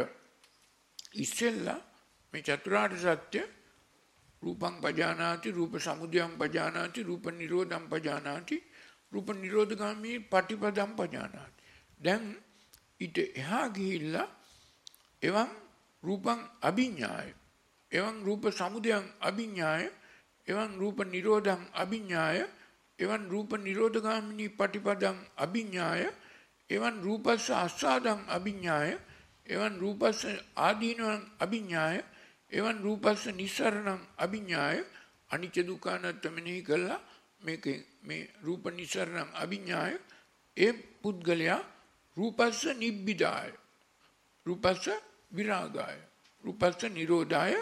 ඉස්සෙල්ලා මේ චතුරාර්ය සත්‍ය රූපං පජානාති රූප සමුදයං පජානාති රූප නිරෝධං පජානාති රූප නිරෝධගාමී පටිපදං පජානාති. දැන් ඊට එහා ගිහිල්ලා එවං රූපං අභිඥාය එවං රූප සමුදයං අභිඥාය එවං රූප නිරෝධං අභිඥාය එවං රූප නිරෝධගාමිනී පටිපදං අභිඥාය එවං රූපස්ස ආස්වාදං අභිඥාය එවං රූපස්ස ආදීනවං අභිඥාය එවං රූපස්ස නිස්සරණං අභිඥාය අනිත්‍ය දුක්ඛ අනාත්ම මෙනෙහි කළා මේක මේ රූප නිස්සරණං අභිඥාය ඒ පුද්ගලයා රූපස්ස නිබ්බිදාය රූපස්ස විරාගාය රූපස්ස නිරෝධාය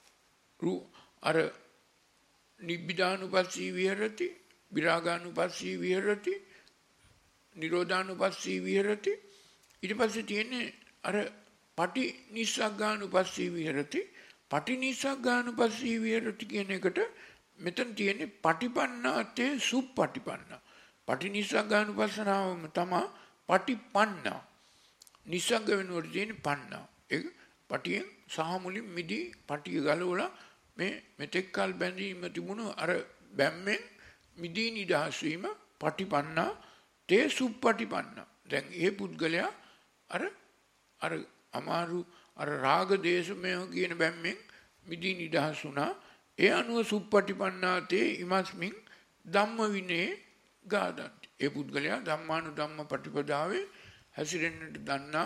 අර නිබ්බිදානුපස්සී විහෙරති විරාගානුපස්සී විහෙරති නිරෝධානුපස්සී විහෙරති ඊට පස්සේ තියෙන්නේ අර පටි නිස්සග්ගානුපස්සී විහෙරති පටි නිස්සග්ගානුපස්සී විහෙරති කියන එකට මෙතන තියෙන්නේ පටිපන්නාතේ සුප්පටිපන්නා පටි නිස්සග්ගානුපස්සනාවම තමයි පටිපන්නා නිස්සග්ග වෙනකොට තියෙන්නේ පන්නා ඒක පටියෙන් සහ මුලින් මිදි පටිය ගලවලා මේ මෙතෙක් කල් බැඳීම තිබුණු අර බැම්මෙන් මිදී නිදහස් වීම පටිපන්නා තේ සුප්පටිපන්නා. දැන් ඒ පුද්ගලයා අර අර අමාරු අර රාග දේශමය කියන බැම්මෙන් මිදී නිදහස් වුණා. ඒ අනුව සුප්පටිපන්නා තේ ඉමස්මින් ධම්ම විනේ ගාදන්ති. ඒ පුද්ගලයා ධම්මානුධම්ම පටිපදාවේ හැසිරෙන්නට දන්නා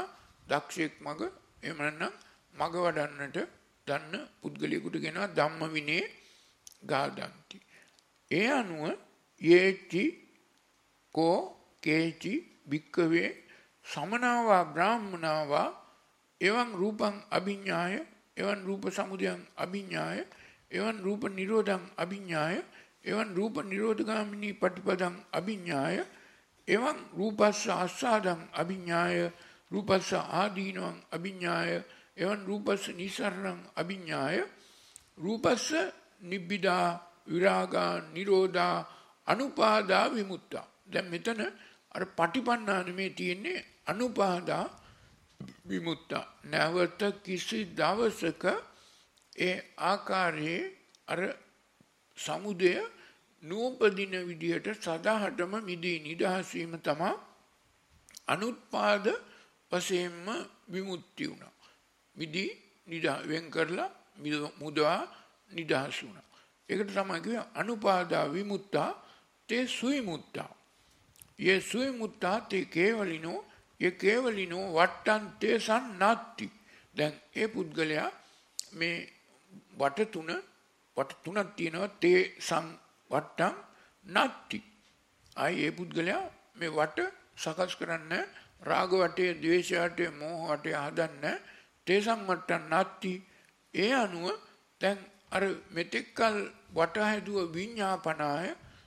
දක්ෂයෙක් මග එහෙම නැත්නම් මග වඩන්නට දන්න පුද්ගලයෙකුට කියනවා ධම්ම විනේ ගාදන්ති. ඒ අනුව යේචි කෝ කේචි භික්කවේ සමනාවා බ්‍රාහ්මනාවා එවං රූපං අභිඤ්ඤාය එවං රූප සමුදයං අභිඤ්ඤාය එවං රූප නිරෝධං අභිඤ්ඤාය එවං රූප නිරෝධගාමිනී පටිපදං අභිඤ්ඤාය එවං රූපස්ස ආස්වාදං අභිඤ්ඤාය රූපස්ස ආදීනවං අභිඤ්ඤාය එවං රූපස්ස නිසරණං අභිඤ්ඤාය රූපස්ස නිබ්බිදා විරාගා නිරෝධා අනුපාදා විමුක්තා. දැන් මෙතන අර පටිපන්නා නෙමේ තියෙන්නේ අනුපාදා විමුක්තා. නැවත කිසි දවසක ඒ ආකාරයේ අර සමුදය නූපදින විදියට සදාහටම මිදී නිදහස් වීම තමයි අනුත්පාද වශයෙන්ම විමුක්ති වුණා. මිදී නිදා වෙන් කරලා මුදවා නිදහස් වුණා. ඒකට තමයි කියන්නේ අනුපාදා විමුක්තා තේ සුවිමුක්තා. ये සුවිමුක්තා තේ කේවලිනෝ ये කේවලිනෝ වට්ටං තේසං නාත්ති. දැන් ඒ පුද්ගලයා මේ වට තුන වට තුනක් තියෙනවා තේ සම් වට්ටං නාත්ති. ආයි ඒ පුද්ගලයා මේ වට සකස් කරන්න රාග වටේ ද්වේෂ වටේ මෝහ වටේ හදන්න තේසං වට්ටං නාත්ති. ඒ අනුව දැන් අර මෙතෙක්කල් වට හැදුව විඤ්ඤාපනාය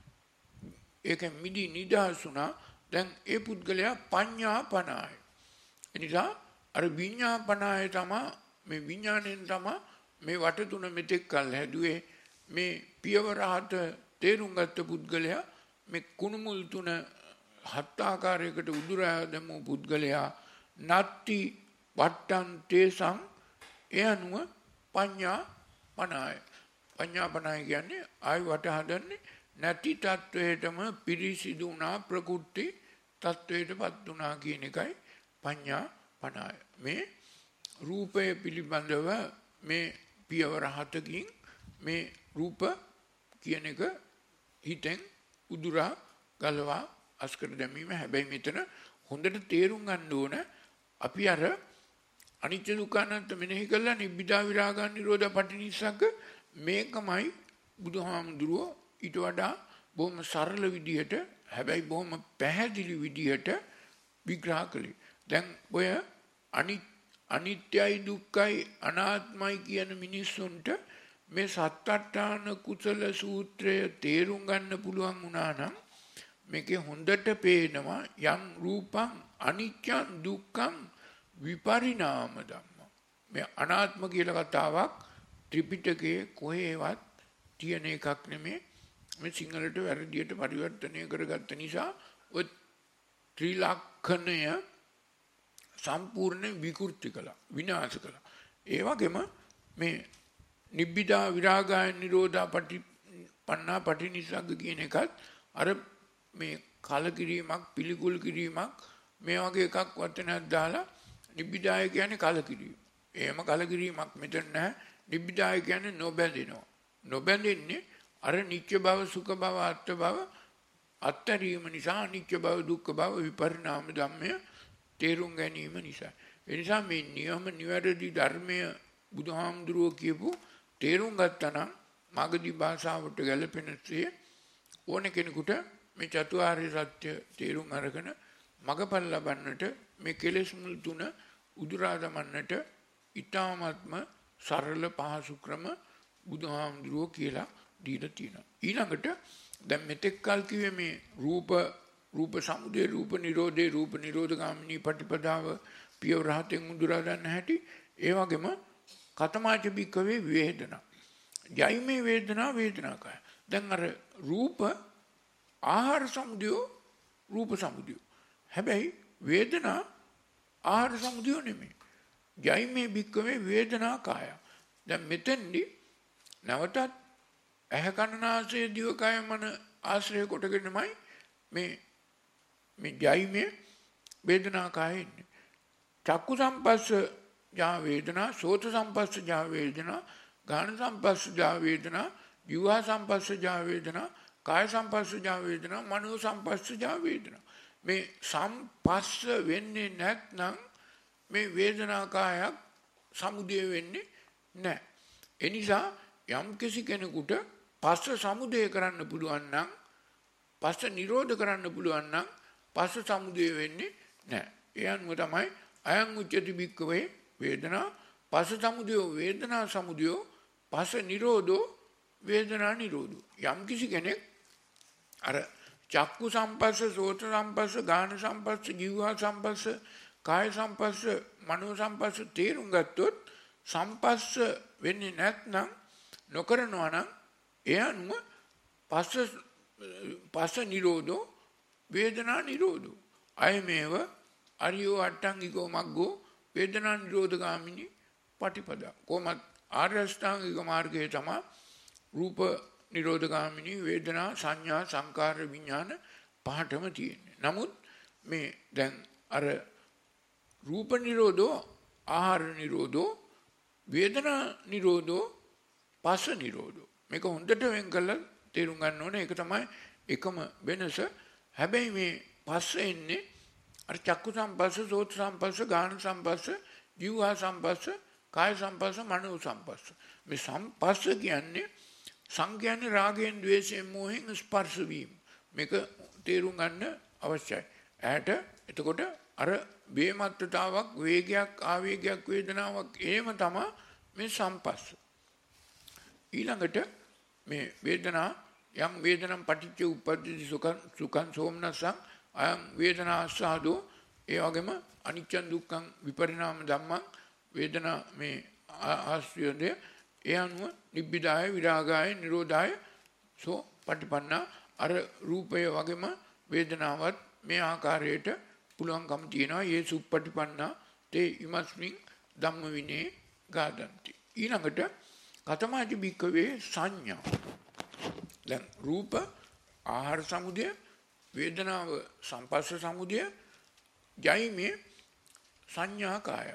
ඒකෙන් මිදී නිදහස් වුණා. දැන් ඒ පුද්ගලයා පඤ්ඤාපනාය. එනිසා අර විඤ්ඤාපනාය තමයි මේ විඥාණයෙන් තමයි මේ වට තුන මෙතෙක්කල් හැදුවේ. මේ පියවර හත තේරුම් ගත්ත පුද්ගලයා මේ කුණුමුල් තුන හත් ආකාරයකට උදුරා දැමූ පුද්ගලයා නත්ති වට්ටං තේසං ඒ අනුව පඤ්ඤා පනාය. පඤ්ඤා පනාය කියන්නේ ආයි වට හදන්නේ නැති තත්වයටම පිරිසිදු වුණා ප්‍රකෘති තත්වයටපත් වුණා කියන එකයි පඤ්ඤා පනාය. මේ රූපය පිළිබඳව මේ පියවර හතකින් මේ රූප කියන එක හිතෙන් උදුරා ගලවා අස්කර දැමීම. හැබැයි මෙතන හොඳට තේරුම් ගන්න ඕන අපි අර අනිත්‍ය දුක්ඛ අනාත්ම මෙනෙහි කළා නිබ්බිදා විරාගා නිරෝධ පටිනිස්සග්ග මේකමයි බුදුහාමුදුරුවෝ ඊට වඩා බොහොම සරල විදිහට හැබැයි බොහොම පැහැදිලි විදිහට විග්‍රහ කළේ. දැන් ඔය අනිත්‍යයි දුක්ඛයි අනාත්මයි කියන මිනිස්සුන්ට මේ සත්අට්ඨාන කුසල සූත්‍රය තේරුම් ගන්න පුළුවන් වුණා නම් මේකේ හොඳට පේනවා යම් රූපං අනිත්‍යං දුක්ඛං විපරිණාම ධම්ම. මේ අනාත්ම කියලා කතාවක් ත්‍රිපිටකයේ කොහේවත් තියෙන එකක් නෙමෙයි. මේ සිංහලට වැරදියට පරිවර්තනය කරගත්ත නිසා ඔය ත්‍රිලක්ෂණය සම්පූර්ණ විකෘති කළා විනාශ කළා. ඒ වගේම මේ නිබ්බිදා විරාගාය නිරෝධා පටිපන්නා පටිනිස්සග්ග කියන එකත් අර මේ කලකිරීමක් පිළිකුල් කිරීමක් මේ වගේ එකක් වචනයක් දාලා නිබ්බිදාය කියන්නේ කලකිරීම. එහෙම කලකිරීමක් මෙතන නැහැ. නිබ්බිදාය කියන්නේ නොබැඳෙනවා. නොබැඳෙන්නේ අර නිත්‍ය බව සුඛ බව අත්ත් බව අත්තරීම නිසා අනිත්‍ය බව දුක්ඛ බව විපරිණාම ධම්මය තේරුම් ගැනීම නිසා. ඒ නිසා මේ නියම නිවැරදි ධර්මය බුදුහාමුදුරුවෝ කියපු තේරුම් ගත්තා නම් මාගදී භාෂාවට ගැලපෙනසේ ඕන කෙනෙකුට මේ චතුරාර්ය සත්‍ය තේරුම් අරගෙන මගපල් ලබන්නට මේ කෙලෙස් මුල් තුන උදුරා දමන්නට ඊටාත්ම සරල පහසු ක්‍රම බුදුහාමුදුරුවෝ කියලා දීලා තියෙනවා. ඊළඟට දැන් මෙතෙක් කල් කිව්වේ මේ රූප රූප සමුදය රූප නිරෝධේ රූප නිරෝධගාමිනී පටිපදාව පියවර හතෙන් උදුරා ගන්න හැටි. ඒ වගේම කතමාච බික්කවේ වේදනා. යයි මේ වේදනා වේදනාකය. දැන් අර රූප ආහාර සමුදය රූප සමුදය. හැබැයි වේදනා ආහාර සමුදය නෙමෙයි. යයි මේ බික්කවේ වේදනාකය. දැන් මෙතෙන්දි නැවතත් ඇහැ කන නාසය දිවකය මන ආශ්‍රය කොටගෙනමයි මේ මේ යයිමේ වේදනාකය ඉන්නේ. චක්කු සම්පස්ස ජා වේදනා, සෝත සම්පස්ස ජා වේදනා, ගාන සම්පස්ස ජා වේදනා, ජීවා සම්පස්ස ජා වේදනා, කාය සම්පස්ස ජා වේදනා, මනෝ සම්පස්ස ජා වේදනා. මේ සම්පස්ස වෙන්නේ නැත්නම් මේ වේදනා කායක් සමුදය වෙන්නේ නැහැ. ඒ නිසා යම් කිසි කෙනෙකුට පස්ස සමුදය කරන්න පුළුවන් නම් පස්ස නිරෝධ කරන්න පුළුවන් නම් පස්ස සමුදය වෙන්නේ නැහැ. ඒ අනුව තමයි අයං උච්චති භික්ඛවේ වේදනා පස්ස සමුදයෝ වේදනා සමුදයෝ පස්ස නිරෝධෝ වේදනා නිරෝධෝ. යම් කිසි කෙනෙක් අර චක්කු සම්පස්ස, සෝත සම්පස්ස, ගාන සම්පස්ස, ජීවහා සම්පස්ස, කාය සම්පස්ස, මනෝ සම්පස්ස තේරුම් ගත්තොත් සම්පස්ස වෙන්නේ නැත්නම් නොකරනවා නම් ඒ අනුව පස්ස පස්ස නිරෝධෝ වේදනා නිරෝධෝ. අයමේව අරියෝ අට්ටංගිකෝ මග්ගෝ වේදනා නිරෝධගාමිනී පටිපදා. කොහොමත් ආර්ය අෂ්ටාංගික මාර්ගයේ තමයි රූප නිරෝධගාමිනී වේදනා සංඥා සංකාර විඥාන පහටම තියෙන්නේ. නමුත් මේ දැන් අර රූප නිරෝධෝ ආහාර නිරෝධෝ වේදනා නිරෝධෝ පස්ස නිරෝධෝ. මේක හොඳට වෙන් කරලා තේරුම් ගන්න ඕනේ. ඒක තමයි එකම වෙනස. හැබැයි මේ පස්ස එන්නේ අර චක්කු සම්පස්ස, සෝත සම්පස්ස, ගාන සම්පස්ස, ජීවහා සම්පස්ස, කාය සම්පස්ස, මනෝ සම්පස්ස. මේ සම්පස්ස කියන්නේ සංඥානේ රාගයෙන්, ද්වේෂයෙන්, මෝහෙන් ස්පර්ශ වීම. මේක තේරුම් ගන්න අවශ්‍යයි. ඇයට එතකොට අර වේමත්තතාවක්, වේගයක්, ආවේගයක්, වේදනාවක් එහෙම තමයි මේ සම්පස්ස. ඊළඟට මේ වේදනා යම් වේදනම් පටිච්ච උප්පද්දති සුඛං සුඛං සෝමනස්සං අයං වේදනා ආස්වාදෝ. ඒ වගේම අනිච්චං දුක්ඛං විපරිණාම ධම්මං වේදනා මේ ආශ්‍රයද ඒ අනුව නිබ්බිදාය විරාගාය නිරෝධාය සෝ පටිපන්නා. අර රූපය වගේම වේදනාවත් මේ ආකාරයට පුළුවන්කම තියෙනවා. ඒ සුප්පටිපන්නා තේ ඉමස්මින් ධම්ම විනේ ගාදන්ති. ඊළඟට කතමාති භික්ඛවේ සංඥා. දැන් රූප ආහාර සමුදය, වේදනාව සංපස්ස සමුදය, ජෛමේ සංඥා කාය.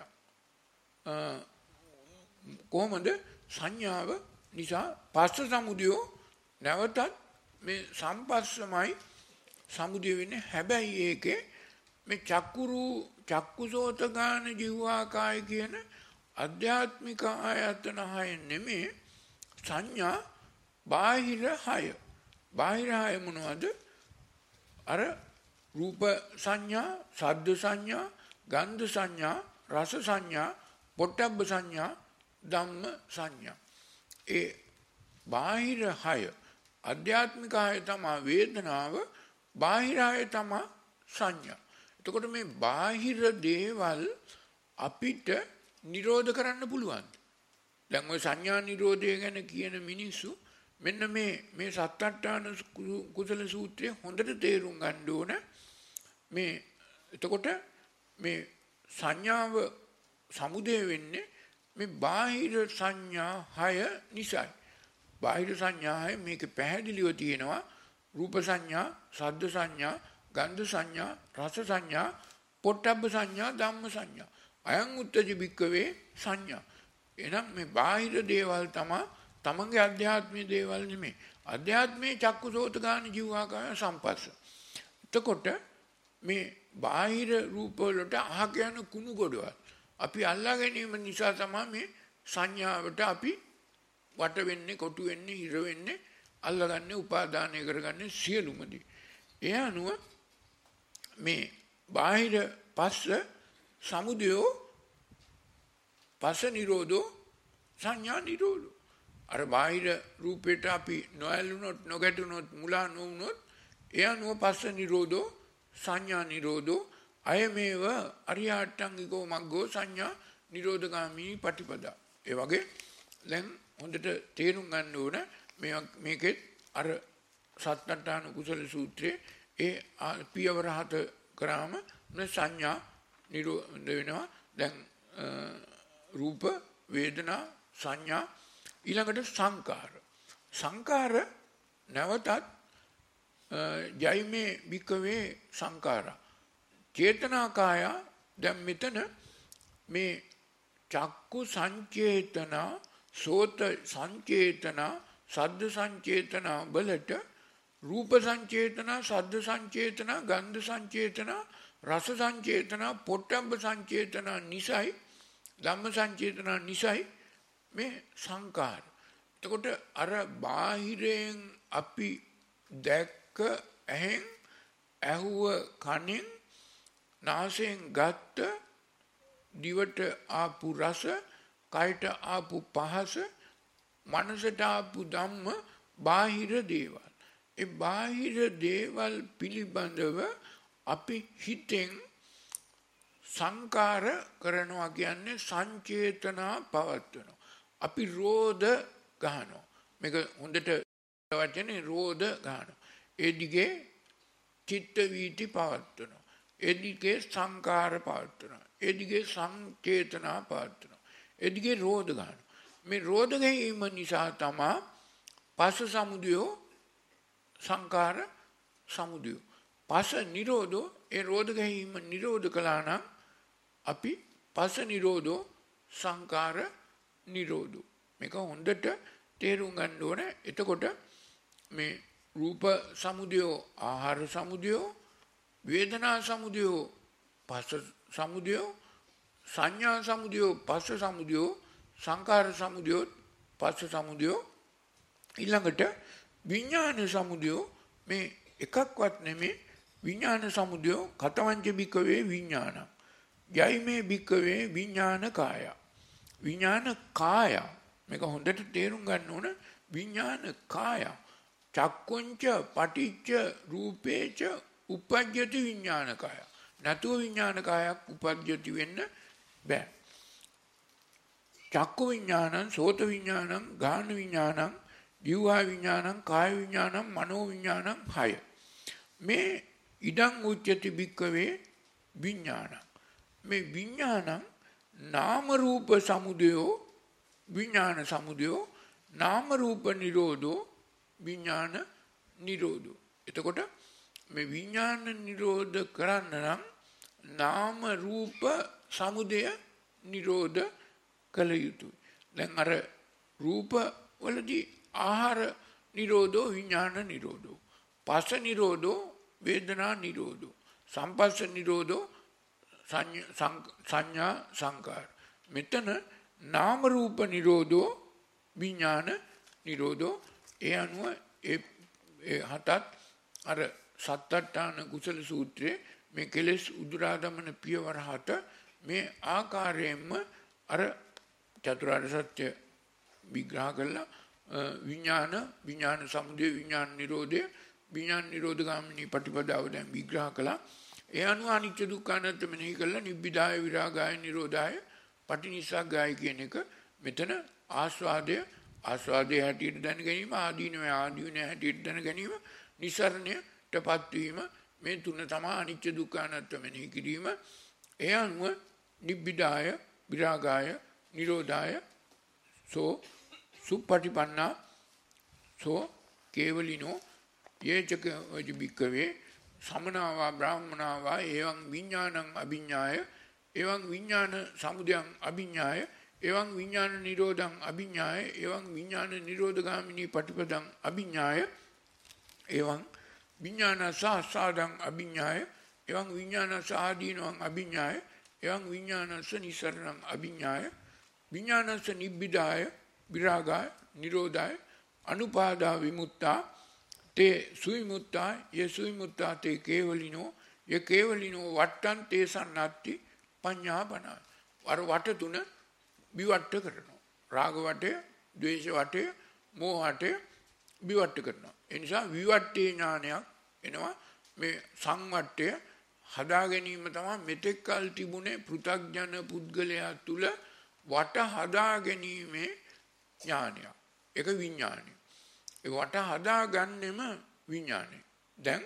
කොහොමද සංඥාව නිසා පස්ස සමුදයෝ නැවතත් මේ සම්පස්සමයි සමුදය වෙන්නේ. හැබැයි ඒකේ මේ චක්කුරු චක්කුසෝත ගාන ජීවහා කාය කියන අධ්‍යාත්මික ආයතන හය නෙමේ සංඥා බාහිර හය. බාහිර හය මොනවද? අර රූප සංඥා, ශබ්ද සංඥා, ගන්ධ සංඥා, රස සංඥා, පොට්ටබ්බ සංඥා, ධම්ම සංඥා. ඒ බාහිර හය අධ්‍යාත්මික හය තමයි වේදනාව, බාහිර හය තමයි සංඥා. එතකොට මේ බාහිර දේවල් අපිට නිරෝධ කරන්න පුළුවන්. දැන් ওই සංඥා නිරෝධය ගැන කියන මිනිස්සු මෙන්න මේ මේ සත්තට්ඨාන කුසල සූත්‍රය හොඳට තේරුම් ගන්න ඕන. මේ එතකොට මේ සංඥාව සමුදය වෙන්නේ මේ බාහිර සංඥා හය නිසායි. බාහිර සංඥා හය මේක පැහැදිලිව තියෙනවා. රූප සංඥා, ශබ්ද සංඥා, ගන්ධ සංඥා, රස සංඥා, පොට්ටබ්බ සංඥා, ධම්ම සංඥා. අයං උත්තජ භික්ඛවේ සංඥා. එහෙනම් මේ බාහිර දේවල් තමයි තමන්ගේ අධ්‍යාත්මීය දේවල් නෙමෙයි. අධ්‍යාත්මයේ චක්කුසෝත ගාන ජීවහා කාය සම්පස්ස. එතකොට මේ බාහිර රූප වලට අහක යන කුණු ගොඩවල් අපි අල්ලා ගැනීම නිසා තමයි මේ සංඥාවට අපි වට වෙන්නේ, කොටු වෙන්නේ, හිර වෙන්නේ, අල්ලගන්නේ, උපාදානය කරගන්නේ සියලුම දේ. ඒ අනුව මේ බාහිර පස්ස සමුදයෝ පස්ස නිරෝධෝ සංඥා නිරෝධෝ. අර බාහිර රූපයට අපි නොඇලුනොත්, නොගැටුනොත්, මුලා නොවුනොත් ඒ අනුව පස්ස නිරෝධෝ සංඥා නිරෝධෝ. අයමේව අරියාට්ටංගිකෝ මග්ගෝ සංඥා නිරෝධගාමී පටිපදා. ඒ වගේ දැන් හොඳට තේරුම් ගන්න ඕන මේ මේකෙත් අර සත්තට්ඨාන කුසල සූත්‍රයේ ඒ පියවර හත කරාම සංඥා නිරෝධ වෙනවා. දැන් රූප, වේදනා, සංඥා, ඊළඟට සංකාර. සංකාර නැවතත් ජෛමේ භික්ඛවේ සංකාරා චේතනාකාය. දැන් මෙතන මේ චක්කු සංචේතනා, සෝත සංචේතනා, සද්ද සංචේතනා වලට රූප සංචේතන, ශබ්ද සංචේතන, ගන්ධ සංචේතන, රස සංචේතන, පොට්ටම්බ සංචේතන නිසයි, ධම්ම සංචේතන නිසයි මේ සංකාර. එතකොට අර බාහිරයෙන් අපි දැක්ක ඇහෙන්, ඇහුව කනෙන්, නාසයෙන් ගත්ත, දිවට ආපු රස, කයට ආපු පහස, මනසට ආපු ධම්ම බාහිර දේවල්. ඒ බාහිර දේවල් පිළිබඳව අපි හිතෙන් සංකාර කරනවා කියන්නේ සංචේතනා පවත්වනවා. අපි රෝධ ගහනවා. මේක හොඳට වචනේ රෝධ ගහනවා. ඒ දිගේ චිත්ත වීති පවත්වනවා. ඒ දිගේ සංකාර පවත්වනවා. ඒ දිගේ සංචේතනා පවත්වනවා. ඒ දිගේ රෝධ ගහනවා. මේ රෝධ ගැනීම නිසා තමයි පස්ස සමුදයෝ සංකාර සමුදයෝ. පස්ස නිරෝධෝ, ඒ රෝධ ගැනීම නිරෝධ කළා නම් අපි පස්ස නිරෝධෝ සංකාර නිරෝධෝ. මේක හොඳට තේරුම් ගන්න ඕනේ. එතකොට මේ රූප සමුදයෝ ආහාර සමුදයෝ, වේදනා සමුදයෝ පස්ස සමුදයෝ, සංඥා සමුදයෝ පස්ස සමුදයෝ, සංකාර සමුදයෝ පස්ස සමුදයෝ, ඊළඟට විඥාන සමුදයෝ මේ එකක්වත් නෙමේ. විඥාන සමුදයෝ කතවංච බික්කවේ විඥානං යයි මේ බික්කවේ විඥාන කාය. විඥාන කාය මේක හොඳට තේරුම් ගන්න ඕන. විඥාන කාය චක්කුංච පටිච්ච රූපේච උපජ්ජති විඥාන කාය. නැතුව විඥාන කායක් උපජ්ජති වෙන්න බෑ. චක්කු විඥානං, සෝත විඥානං, ගාන විඥානං, දිවහා විඥානං, කාය විඥානං, මනෝ විඥානං හය. මේ ඉදං උච්චති භික්කවේ විඥානං. මේ විඥානං නාම රූප සමුදයෝ විඥාන සමුදයෝ, නාම රූප නිරෝධෝ විඥාන නිරෝධෝ. එතකොට මේ විඥාන නිරෝධ කරන්න නම් නාම රූප සමුදය නිරෝධ කළ යුතුයි. දැන් අර රූප වලදී ආහාර නිරෝධෝ විඥාන නිරෝධෝ, පස්ස නිරෝධෝ වේදනා නිරෝධෝ, සම්පස්ස නිරෝධෝ සංඥා සංකාර. මෙතන නාම රූප නිරෝධෝ විඥාන නිරෝධෝ. ඒ අනුව ඒ හතත් අර සත්තට්ඨාන කුසල සූත්‍රයේ මේ කෙලෙස් උදුරා දමන පියවර හත මේ ආකාරයෙන්ම අර චතුරාර්ය සත්‍ය විග්‍රහ කළා. විඥාන විඥාන සමුදය විඥාන නිරෝධය විඥාන නිරෝධ ගාමිනී පටිපදාව දැන් විග්‍රහ කළා. ඒ අනුව අනිත්‍ය දුක්ඛ අනාත්ම මෙනෙහි කළා. නිබ්බිදාය විරාගාය නිරෝධාය පටිනිස්සග්ගාය කියන එක මෙතන ආස්වාදය ආස්වාදයේ හැටියට දැන ගැනීම, ආදීනවේ ආදීනවේ හැටියට දැන ගැනීම, නිසරණයටපත් වීම, මේ තුන තමයි අනිත්‍ය දුක්ඛ අනාත්ම මෙනෙහි කිරීම. ඒ අනුව නිබ්බිදාය විරාගාය නිරෝධාය සෝ සුප්පටිපන්නා සෝ කේවලිනෝ යේචක වජිබික්කවේ සමනාවා බ්‍රාහ්මනාවා එවං විඥානං අභිඥාය එවං විඥාන සමුදයං අභිඥාය එවං විඥාන නිරෝධං අභිඥාය එවං විඥාන නිරෝධගාමිනී පටිපදං අභිඥාය එවං විඥාන සහස්සාදං අභිඥාය එවං විඥාන සාදීනං අභිඥාය එවං විඥානස්ස නිසරණං අභිඥාය විඥානස්ස නිබ්බිදාය විරාගාය නිරෝධාය අනුපාදා විමුක්තා තේ සුවිමුක්තා යේ සුවිමුක්තා තේ කේවලිනෝ යේ කේවලිනෝ වට්ටං තේ සන්නත්ති පඤ්ඤාපනා. අර වට තුන විවට්ට කරනවා. රාග වටය, ද්වේෂ වටය, මෝහ වටය විවට්ට කරනවා. ඒ නිසා විවට්ටේ ඥානයක් එනවා. මේ සංවට්ටය හදා ගැනීම තමයි මෙතෙක් කල් තිබුණේ පෘථග්ජන පුද්ගලයා තුල වට හදා ගැනීමේ ඥානය. ඒක විඥානය. ඒ වට හදා ගන්නෙම විඥානය. දැන්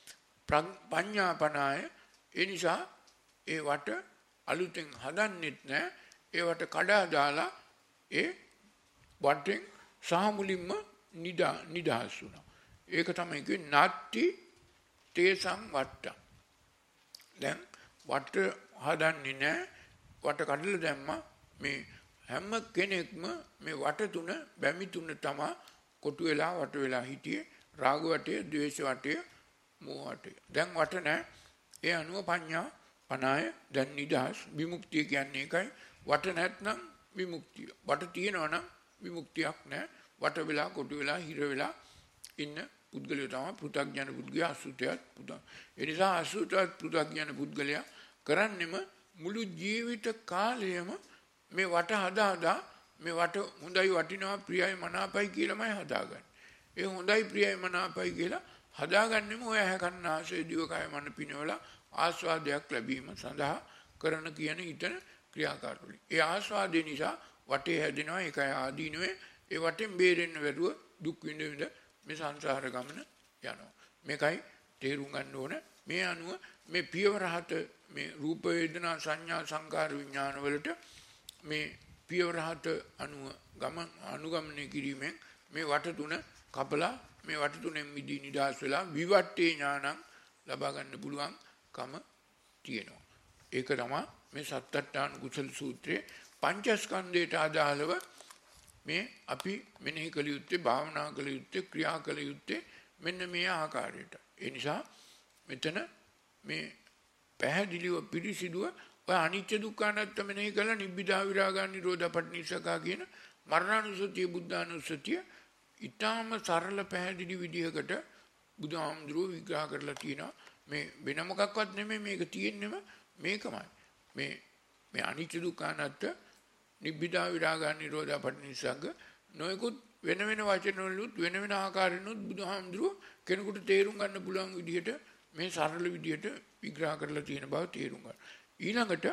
පඤ්ඤාපනාය. ඒ නිසා ඒ වට අලුතෙන් හදන්නෙත් නැහැ. ඒ වට කඩා දාලා ඒ වටෙන් සාමුලින්ම නිදා නිදහස් වුණා. ඒක තමයි කියන්නේ නාට්ටි තේසං වට්ටං. දැන් වට හදන්නේ නැහැ. වට කඩලා දැම්මා. මේ හැම කෙනෙක්ම මේ වට තුන බැමි තුන තමයි කොටු වෙලා වට වෙලා හිටියේ. රාග වටය, ද්වේෂ වටය, මෝහ වටය. දැන් වට නැහැ. ඒ අනුව පඤ්ඤා පනාය දැන් නිදහස්. විමුක්තිය කියන්නේ ඒකයි. වට නැත්නම් විමුක්තිය. වට තියෙනවා නම් විමුක්තියක් නැහැ. වට වෙලා කොටු වෙලා හිර වෙලා ඉන්න පුද්ගලයා තමයි පෘථග්ජන පුද්ගලයා අසුතයත් පුදක්. ඒ නිසා අසුතයත් පෘථග්ජන පුද්ගලයා කරන්නෙම මුළු ජීවිත කාලයම මේ වට හදා හදා මේ වට හොඳයි වටිනවා ප්‍රියයි මනාපයි කියලාමයි හදාගන්නේ. ඒ හොඳයි ප්‍රියයි මනාපයි කියලා හදාගන්නෙම ඔය ඇහැ කන නාසය දිව කය මන පිනවල ආස්වාදයක් ලැබීම සඳහා කරන කියන ඊතන ක්‍රියාකාරවලින්. ඒ ආස්වාදේ නිසා වටේ හැදෙනවා ඒකයි ආදීනවේ. ඒ වටෙන් බේරෙන්න බැරුව දුක් විඳ විඳ මේ සංසාර ගමන යනවා. මේකයි තේරුම් ගන්න ඕන. මේ අනුව මේ පියවර හත මේ රූප වේදනා සංඥා සංකාර විඥාන වලට මේ පියවර හත අනුව ගමන් අනුගමනය කිරීමෙන් මේ වට තුන කපලා මේ වට තුනෙන් මිදී නිදහස් වෙලා විවට්ටේ ඥානං ලබා ගන්න පුළුවන් කම තියෙනවා. ඒක තමයි මේ සත්තට්ඨාන කුසල සූත්‍රයේ පංචස්කන්ධයට අදාළව මේ අපි මෙනෙහි කළ යුත්තේ භාවනා කළ යුත්තේ ක්‍රියා කළ යුත්තේ මෙන්න මේ ආකාරයට. ඒ නිසා මෙතන මේ පැහැදිලිව පිළිසිදුව ඔය අනිත්‍ය දුක්ඛ අනාත්ම මෙනෙහි කළා නිබ්බිදා විරාගා නිරෝධ පටිනිසකා කියන මරණානුසතිය බුද්ධානුසතිය ඊටාම සරල පැහැදිලි විදිහකට බුදුහාමුදුරුවෝ විග්‍රහ කරලා තියෙනවා. මේ වෙන මොකක්වත් නෙමෙයි මේක තියෙන්නේම මේකමයි. මේ මේ අනිත්‍ය දුක්ඛ අනාත්ම නිබ්බිදා විරාගා නිරෝධ පටිනිසග්ග නොයෙකුත් වෙන වෙන වචන වලුත් වෙන වෙන ආකාරයෙන්ුත් බුදුහාමුදුරුවෝ කෙනෙකුට තේරුම් ගන්න පුළුවන් විදිහට මේ සරල විදිහට විග්‍රහ කරලා තියෙන බව තේරුම් ගන්න. ඊළඟට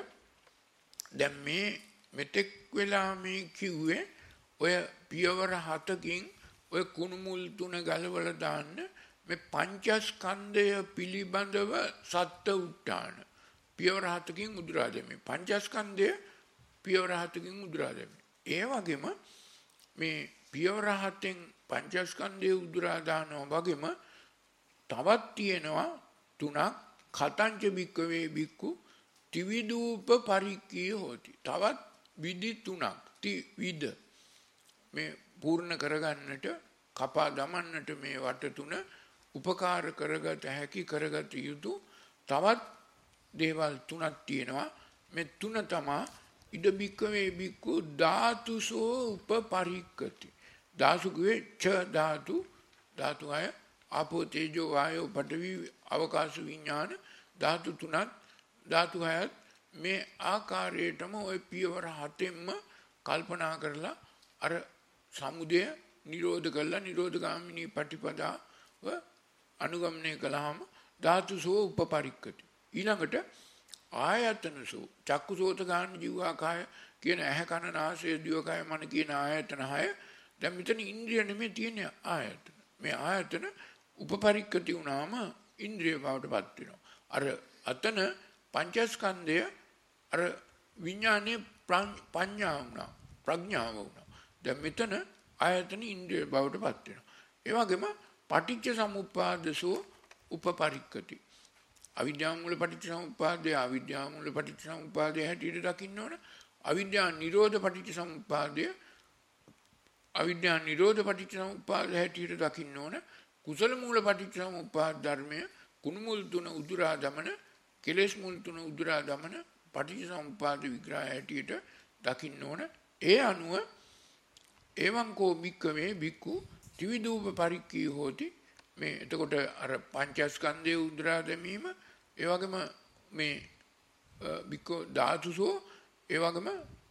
දැන් මේ මෙතෙක් වෙලා මේ කිව්වේ ඔය පියවර හතකින් ඔය කුණු මුල් තුන ගලවලා දාන්න මේ පංචස්කන්ධය පිළිබඳව සත්‍ය උට්ටාන පියවර හතකින් උදුරා දෙමි. පංචස්කන්ධය පියවර හතකින් උදුරා දෙමි. ඒ වගේම මේ පියවර හතෙන් පංචස්කන්ධය උදුරා දානවා වගේම තවත් තියෙනවා තුනක් කතංච බික්කවේ බික්කු ත්‍රිවිධූප පරික්ඛී හෝති. තවත් විදි තුනක් ත්‍රිවිධ මේ පූර්ණ කරගන්නට කපා දමන්නට මේ වට තුන උපකාර කරගත හැකි කරගත යුතු තවත් දේවල් තුනක් තියෙනවා. මේ තුන තමයි ඉද බික්කවේ බික්කු ධාතුසෝ උපපරික්ඛති. ධාතුකේ ච ධාතු ධාතු අය ආපෝ තේජෝ වායෝ පඨවි අවකාශ විඥාන ධාතු තුනක් ධාතු හයත් මේ ආකාරයටම ওই පියවර හතෙන්ම කල්පනා කරලා අර සමුදය නිරෝධ කළා නිරෝධගාමිනී පටිපදාව අනුගමනය කළාම ධාතුසෝ උපපරික්ඛති. ඊළඟට ආයතනසෝ චක්කුසෝත ගාන ජීවා කාය කියන ඇහැ කන නාසය දිව කය මන කියන ආයතන හය දැන් මෙතන ඉන්ද්‍රිය නෙමෙයි තියෙන ආයතන. මේ ආයතන උපපරික්ඛති වුණාම ඉන්ද්‍රිය බවට පත් වෙනවා. අර අතන පංචස්කන්ධය අර විඥානේ පඤ්ඤා වුණා ප්‍රඥාව වුණා. දැන් මෙතන ආයතන ඉන්ද්‍රිය බවට පත් වෙනවා. ඒ වගේම පටිච්ච සමුප්පාදසෝ උපපරික්ඛති. අවිද්‍යාව මූල පටිච්ච සමුප්පාදය අවිද්‍යාව මූල පටිච්ච සමුප්පාදය හැටියට දකින්න ඕන. අවිද්‍යා නිරෝධ පටිච්ච සමුප්පාදය අවිද්‍යා නිරෝධ පටිච්ච සමුප්පාදය හැටියට දකින්න ඕන. කුසල මූල පටිච්ච සමුප්පාද ධර්මය කුණු මුල් තුන උදුරා දමන කෙලෙස් මුල් තුන උදුරා දමන පටිච්ච සමුප්පාද විග්‍රහය හැටියට දකින්න ඕන. ඒ අනුව එවං කෝ බික්කවේ බික්කු ත්‍රිවිධූප පරික්ඛී හෝති. මේ එතකොට අර පංචස්කන්ධය උදුරා දැමීම ඒ වගේම මේ බික්කෝ ධාතුසෝ ඒ වගේම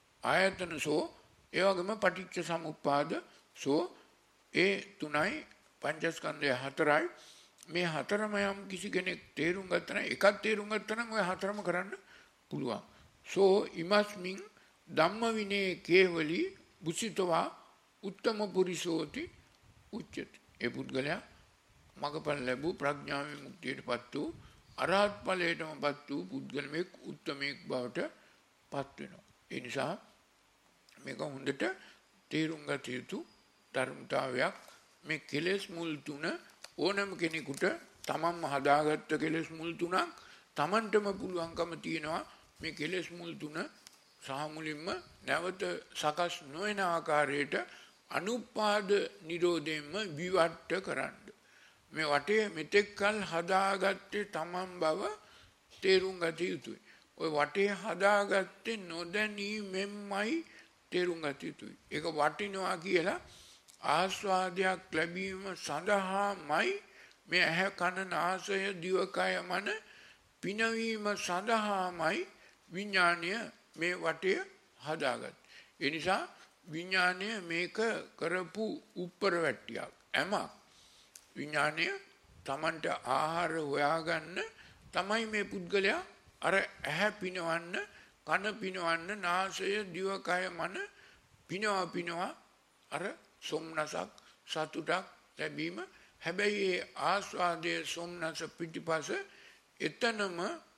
ආයතනසෝ ඒ වගේම පටිච්ච සමුප්පාද සෝ ඒ තුනයි පංචස්කන්ධය හතරයි. මේ හතරම යම් කිසි කෙනෙක් තේරුම් ගත්තා නම් එකක් තේරුම් ගත්තා නම් ඔය හතරම කරන්න පුළුවන්. සෝ ඉමස්මින් ධම්ම විනේ කේවලී බුසිතවා උත්තම පුරිසෝති උච්චති. ඒ පුද්ගලයා මගපල ලැබූ ප්‍රඥාවෙන් මුක්තියටපත් වූ අරහත් ඵලයටමපත් වූ පුද්ගලෙක් උත්තමයෙක් බවට පත් වෙනවා. ඒ නිසා මේක හොඳට තේරුම් ගත යුතු ධර්මතාවයක්. මේ කෙලෙස් මුල් තුන ඕනම කෙනෙකුට තමන්ම හදාගත්ත කෙලෙස් මුල් තුනක් තමන්ටම පුළුවන්කම තියෙනවා මේ කෙලෙස් මුල් තුන සහ මුලින්ම නැවත සකස් නොවන ආකාරයට අනුපාද නිරෝධයෙන්ම විවට්ට කරන්න. මේ වටේ මෙතෙක් කල් හදාගත්තේ තමන් බව තේරුම් ගත යුතුයි. ඔය වටේ හදාගත්තේ නොදැනීමෙන්මයි තේරුම් ගත යුතුයි. ඒක වටිනවා කියලා ආස්වාදයක් ලැබීම සඳහාමයි මේ ඇහැ කන නාසය දිවකය මන පිනවීම සඳහාමයි විඥාණය මේ වටය හදාගත්තේ. ඒ නිසා විඥාණය මේක කරපු උප්පර වැට්ටියක්. එමක් විඥාණය Tamanට ආහාර හොයාගන්න තමයි මේ පුද්ගලයා අර ඇහැ පිනවන්න, කන පිනවන්න, නාසය දිවකය මන පිනවා පිනවා අර සොම්නසක් සතුටක් ලැබීම. හැබැයි ඒ ආස්වාදයේ සොම්නස පිටිපස එතනම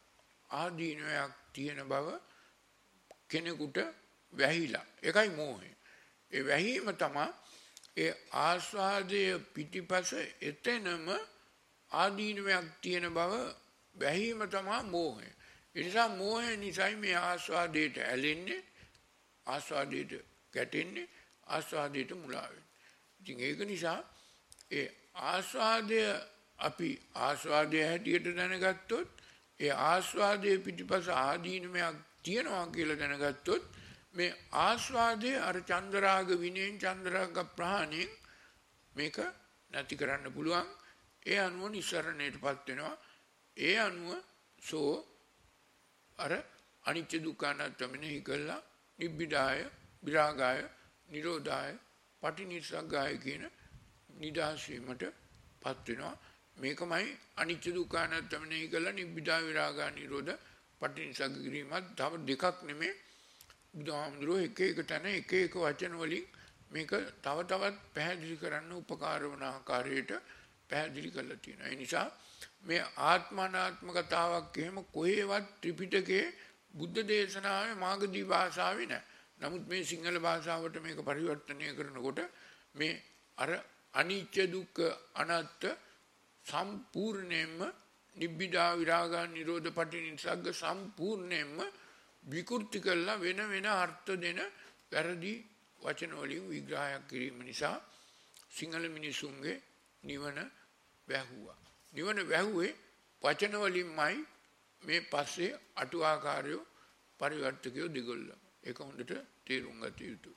ආදීනයක් තියෙන බව කෙනෙකුට වැහිලා. ඒකයි මෝහය. ඒ වැහිම තමයි ඒ ආස්වාදයේ පිටිපස එතනම ආදීනයක් තියෙන බව වැහිම තමයි මෝහය. ඒ නිසා මෝහය නිසායි මේ ආස්වාදයට ඇලෙන්නේ, ආස්වාදයට ගැටෙන්නේ, ආස්වාදයට මුලා වෙන්නේ. ඉතින් ඒක නිසා ඒ ආස්වාදය අපි ආස්වාදය හැටියට දැනගත්තොත්, ඒ ආස්වාදයේ පිටිපස ආදීනමක් තියෙනවා කියලා දැනගත්තොත් මේ ආස්වාදයේ අර චන්දරාග විනයෙන් චන්දරාග ප්‍රහාණයෙන් මේක නැති කරන්න පුළුවන්. ඒ අනුව නිස්සරණයටපත් වෙනවා. ඒ අනුව සෝ අර අනිත්‍ය දුක්ඛ අනාත්ම මෙනෙහි කළා නිබ්බිදාය විරාගාය නිරෝධාය පටිනිස්සග්ගාය කියන නිදහස් වීමටපත් වෙනවා. මේකමයි අනිත්‍ය දුක්ඛ අනාත්ම මෙනෙහි කළා නිබ්බිදා විරාගා නිරෝධ පටිනිස්සග්ග කිරීමත් තව දෙකක් නෙමෙයි. බුදුහාමුදුරුවෝ එක එක තැන එක එක වචන වලින් මේක තව තවත් පැහැදිලි කරන්න උපකාර වන ආකාරයට පැහැදිලි කරලා තියෙනවා. ඒ නිසා මේ ආත්මනාත්ම කතාවක් එහෙම කොහේවත් ත්‍රිපිටකයේ බුද්ධ දේශනාවේ මාගදී භාෂාවේ නැහැ. නමුත් මේ සිංහල භාෂාවට මේක පරිවර්තනය කරනකොට මේ අර අනිත්‍ය දුක්ඛ අනාත්ම සම්පූර්ණයෙන්ම නිබ්බිදා විරාගා නිරෝධ පටිනිස්සග්ග සම්පූර්ණයෙන්ම විකෘති කළා වෙන වෙන අර්ථ දෙන වැරදි වචන වලින් විග්‍රහයක් කිරීම නිසා සිංහල මිනිසුන්ගේ නිවන වැහුවා. නිවන වැහුවේ වචන වලින්මයි මේ පස්සේ අටුවාකාරයෝ පරිවර්තකයෝ දෙගොල්ලෝ. ඒක හොඳට තේරුම් ගත යුතුයි.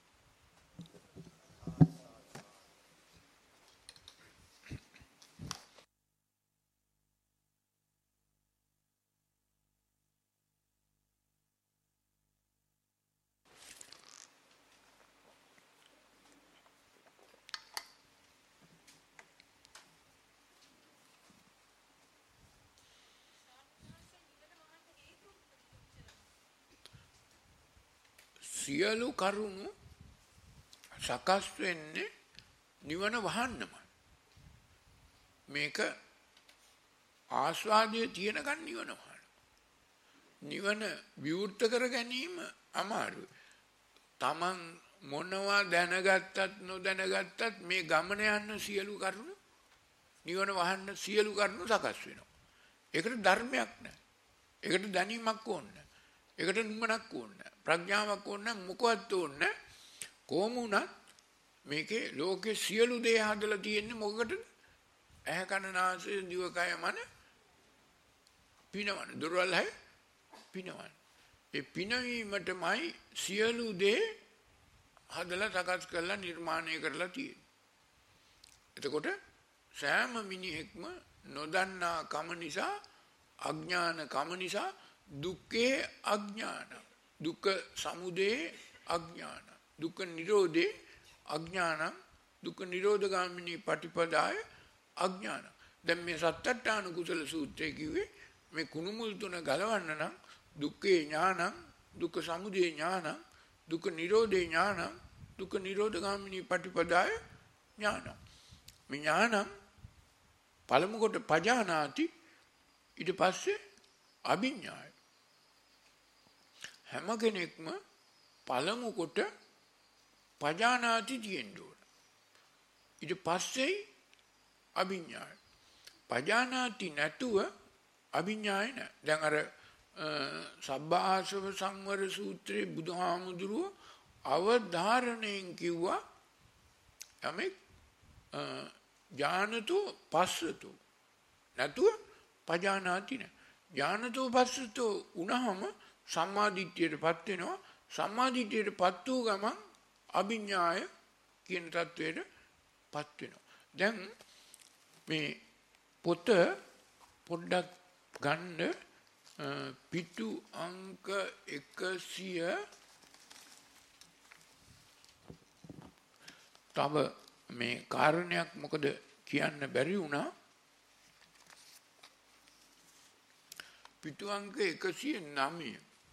සියලු කරුණු සකස් වෙන්නේ නිවන වහන්නමයි. මේක ආස්වාදයේ තියෙනකන් නිවන වහන්න. නිවන විවෘත කර ගැනීම අමාරුයි. Taman මොනවා දැනගත්තත් නොදැනගත්තත් මේ ගමන යන සියලු කරුණු නිවන වහන්න සියලු කරුණු සකස් වෙනවා. ඒකට ධර්මයක් නැහැ. ඒකට දැනීමක් ඕනේ නැහැ. ඒකට නුඹනක් ඕනේ නැහැ. ප්‍රඥාවක් ඕනේ නැහැ. මොකවත් ඕනේ නැහැ. කොහොම වුණත් මේකේ ලෝකේ සියලු දේ හදලා තියෙන්නේ මොකකටද? ඇහැ කන නාසය දිවකය මන පිනවන. දොරවල් හැය පිනවන. ඒ පිනවීමටමයි සියලු දේ හදලා සකස් කරලා නිර්මාණය කරලා තියෙන්නේ. එතකොට සෑම මිනිහෙක්ම නොදන්නා කම නිසා අඥාන කම නිසා දුක්ඛේ අඥාන දුක්ඛ සමුදය අඥාන දුක්ඛ නිරෝධේ අඥාන දුක්ඛ නිරෝධගාමිනී පටිපදාය අඥාන. දැන් මේ සත්තට්ඨාන කුසල සූත්‍රයේ කිව්වේ මේ කුණුමුල් තුන ගලවන්න නම් දුක්ඛේ ඥානං දුක්ඛ සමුදය ඥානං දුක්ඛ නිරෝධේ ඥානං දුක්ඛ නිරෝධගාමිනී පටිපදාය ඥානං. මේ ඥානං පළමු කොට පජානාති ඊට පස්සේ අභිඥාය. හැම කෙනෙක්ම පළමු කොට පජානාති තියෙන්න ඕන. ඊට පස්සේ අභිඥාය. පජානාති නැතුව අභිඥාය නැහැ. දැන් අර සබ්බාසව සංවර සූත්‍රයේ බුදුහාමුදුරුවෝ අවධාරණයෙන් කිව්වා යමෙක් ඥානතෝ පස්සතෝ නැතුව පජානාති නෑ. ඥානතෝ පස්සතෝ වුණාම සම්මාදිට්ඨියටපත් වෙනවා. සම්මාදිට්ඨියටපත් වූ ගමන් අභිඥාය කියන තත්වයටපත් වෙනවා. දැන් මේ පොත පොඩ්ඩක් ගන්න පිටු අංක එකසිය තව මේ කාරණයක් මොකද කියන්න බැරි වුණා. පිටු අංක එකසිය නවය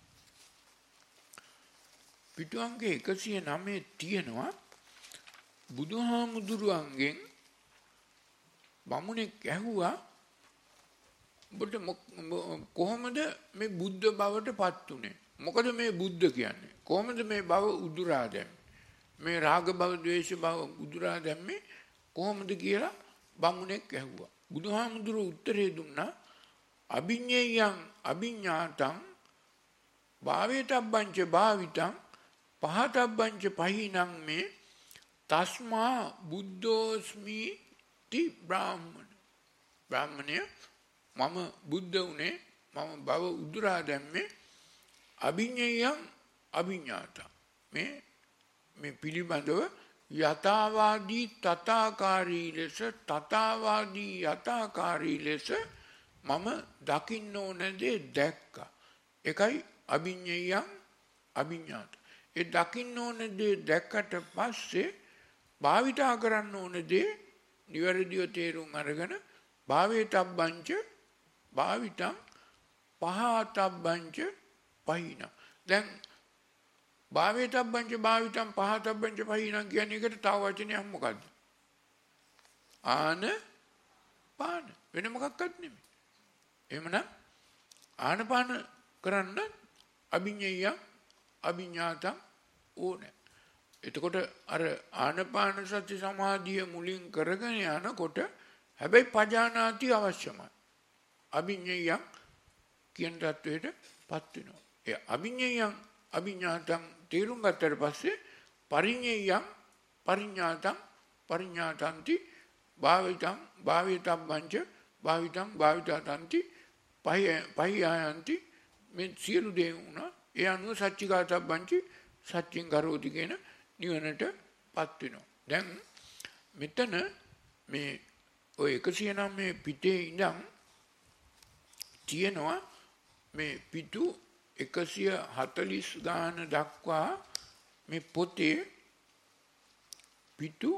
පිටු අංක එකසිය නවය තියෙනවා බුදුහාමුදුරුවන්ගෙන් බමුණෙක් ඇහුවා ඔබට කොහොමද මේ බුද්ධ බවට පත් උනේ? මොකද මේ බුද්ධ කියන්නේ? කොහොමද මේ භව උදුරා දැම්මේ? මේ රාග භව, ද්වේෂ භව උදුරා දැම්මේ කොහොමද කියලා බමුණෙක් ඇහුවා. බුදුහාමුදුරුවෝ උත්තරේ දුන්නා අභිඤ්ඤයං අභිඤ්ඤාතං භාවේතබ්බංච භාවිතං පහතබ්බංච පහිනං මේ තස්මා බුද්ධෝස්මි ති බ්‍රාහ්මණ. බ්‍රාහ්මණය මම බුද්ධ උනේ මම භව උදුරා දැම්මේ අභිඤ්ඤයං අභිඤ්ඤාතං මේ මේ පිළිබඳව යථාවාදී තථාකාරී ලෙස තථාවාදී යථාකාරී ලෙස මම දකින්න ඕන දේ දැක්කා. ඒකයි අභිඤ්ඤයං අභිඤ්ඤාත. ඒ දකින්න ඕන දේ දැක්කට පස්සේ භාවිතා කරන්න ඕන දේ නිවැරදිව තේරුම් අරගෙන භාවේතබ්බංච භාවිතං පහතබ්බංච පහිනං. දැන් භාවේතබ්බංච භාවිතං පහතබ්බංච පහිනං කියන්නේ එකට තව වචනයක් මොකද්ද? ආන පාන. වෙන මොකක්වත් නෙමෙයි. එහෙමනම් ආනපාන කරන්න අභිඤ්ඤයං අභිඤ්ඤාතං ඕනේ. එතකොට අර ආනපාන සති සමාධිය මුලින් කරගෙන යනකොට හැබැයි පජානාති අවශ්‍යමයි. අභිඤ්ඤයං කියන தത്വෙටපත් වෙනවා. ඒ අභිඤ්ඤයං අභිඤ්ඤාතං තේරුම් ගත්තට පස්සේ පරිඤ්ඤයං පරිඤ්ඤාතං පරිඤ්ඤාතಂತಿ භාවිතං භාවිතබ්බංච භාවිතං භාවිතාතಂತಿ පහියායන්ති මේ සියලු දේ වුණා. ඒ අනුව සච්චිකාතබ්බංචි සත්‍යං කරෝති කියන නිවනටපත් වෙනවා. දැන් මෙතන මේ ඔය එකසිය නවය පිටේ ඉඳන් තියෙනවා මේ පිටු එකසිය හතළිස් ගාන දක්වා මේ පොතේ පිටු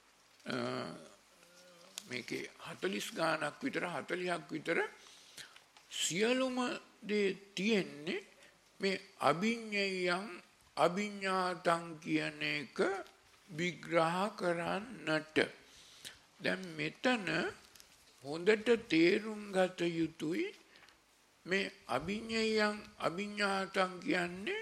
මේකේ හතළිස් ගානක් විතර හතළිහක් විතර සියලුම දේ තියෙන්නේ මේ අභිඤ්ඤයං අභිඤ්ඤාතං කියන එක විග්‍රහ කරන්නට. දැන් මෙතන හොඳට තේරුම් ගත යුතුයි මේ අභිඤ්ඤයං අභිඤ්ඤාතං කියන්නේ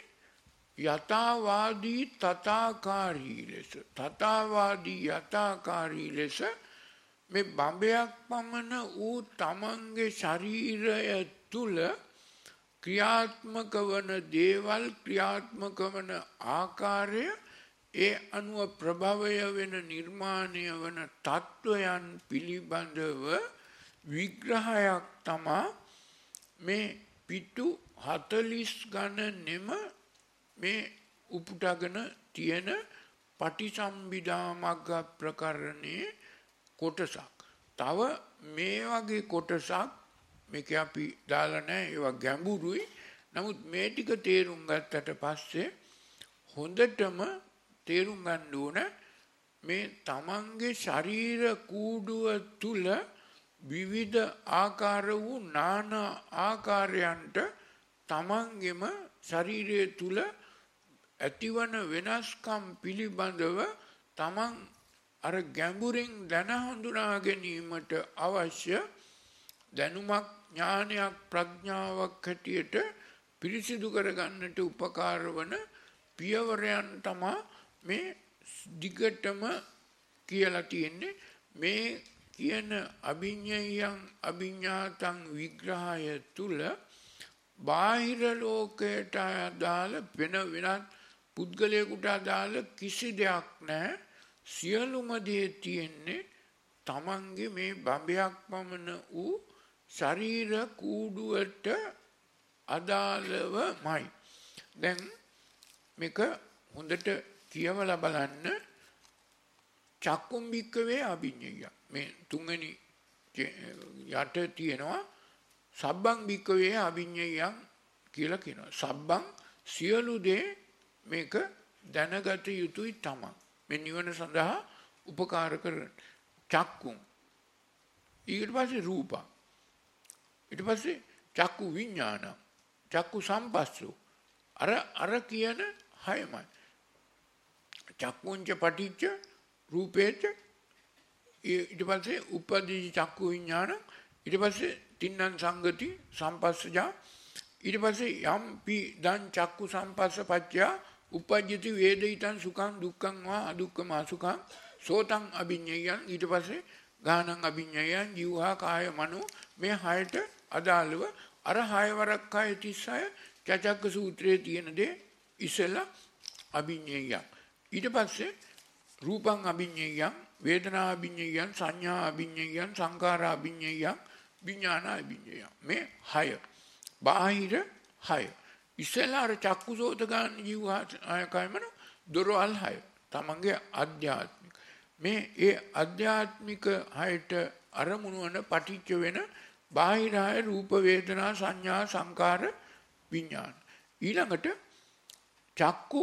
යථාවාදී තථාකාරී ලෙස තථාවාදී යථාකාරී ලෙස මේ බඹයක් පමණ වූ තමන්ගේ ශරීරය තුල ක්‍රියාත්මක වන දේවල් ක්‍රියාත්මක වන ආකාරය ඒ අනුව ප්‍රභවය වෙන නිර්මාණය වන තත්වයන් පිළිබඳව විග්‍රහයක් තමා මේ පිටු හතළිස් ගණනෙම මේ උපුටාගෙන තියෙන පටිසම්භිදා මග්ග ප්‍රකරණයේ කොටසක්. තව මේ වගේ කොටසක් මේක අපි දාලා නැහැ, ඒවා ගැඹුරුයි. නමුත් මේ ටික තේරුම් ගත්තට පස්සේ හොඳටම තේරුම් ගන්න ඕන මේ තමන්ගේ ශරීර කූඩුව තුල විවිධ ආකාර වූ නානා ආකාරයන්ට තමන්ගේම ශරීරය තුල ඇතිවන වෙනස්කම් පිළිබඳව තමන් අර ගැඹුරින් දැන හඳුනා ගැනීමට අවශ්‍ය දැනුමක් ඥානයක් ප්‍රඥාවක් හැටියට පිරිසිදු කරගන්නට උපකාර වන පියවරයන් තමා මේ දිගටම කියලා තියෙන්නේ. මේ කියන අභිඤ්ඤයං අභිඤ්ඤාතං විග්‍රහය තුල බාහිර ලෝකයට අදාළ වෙන වෙනත් පුද්ගලයෙකුට අදාළ කිසි දෙයක් නැහැ. සියලුම දේ තියෙන්නේ තමන්ගේ මේ බඹයක් පමණ වූ ශරීර කූඩුවට අදාළවමයි. දැන් මේක හොඳට කියවලා බලන්න. චක්කුම් භික්කවේ අභිඤ්ඤය. මේ තුන්වෙනි යට තියෙනවා සබ්බං භික්කවේ අභිඤ්ඤයං කියලා කියනවා. සබ්බං සියලු දේ මේක දැනගත යුතුයි තමයි. මේ නිවන සඳහා උපකාර කරන චක්කුම්. ඊට පස්සේ රූප. ඊට පස්සේ චක්කු විඥාන. චක්කු සම්පස්සෝ. අර අර කියන හයමයි. චක්කුංච පටිච්ච රූපේච ඊට පස්සේ උපදී චක්කු විඥාන. ඊට පස්සේ තින්නං සංගති සම්පස්සජා. ඊට පස්සේ යම් පි දං චක්කු සම්පස්ස පච්චයා උපජ්ජති වේදිතං සුඛං දුක්ඛං වා අදුක්ඛම අසුඛං සෝතං අභිඤ්ඤයං. ඊට පස්සේ ගානං අභිඤ්ඤයං ජීවහා කාය මනෝ. මේ හයට අදාළව අර හය වරක් කාය තිස්සය චචක්ක සූත්‍රයේ තියෙන දේ ඉස්සෙල්ලා අභිඤ්ඤයං. ඊට පස්සේ රූපං අභිඤ්ඤයං වේදනා අභිඤ්ඤයං සංඥා අභිඤ්ඤයං සංඛාර අභිඤ්ඤයං විඥාන අභිඤ්ඤයං. මේ හය බාහිර හය. ඉස්සෙල්ලා අර චක්කුසෝත ගාන ජීවහා ආයකයමන දොරවල් හය. තමන්ගේ අධ්‍යාත්මික මේ ඒ අධ්‍යාත්මික හයට අරමුණු වන පටිච්ච වෙන බාහිර හය රූප වේදනා සංඥා සංකාර විඥාන. ඊළඟට චක්කු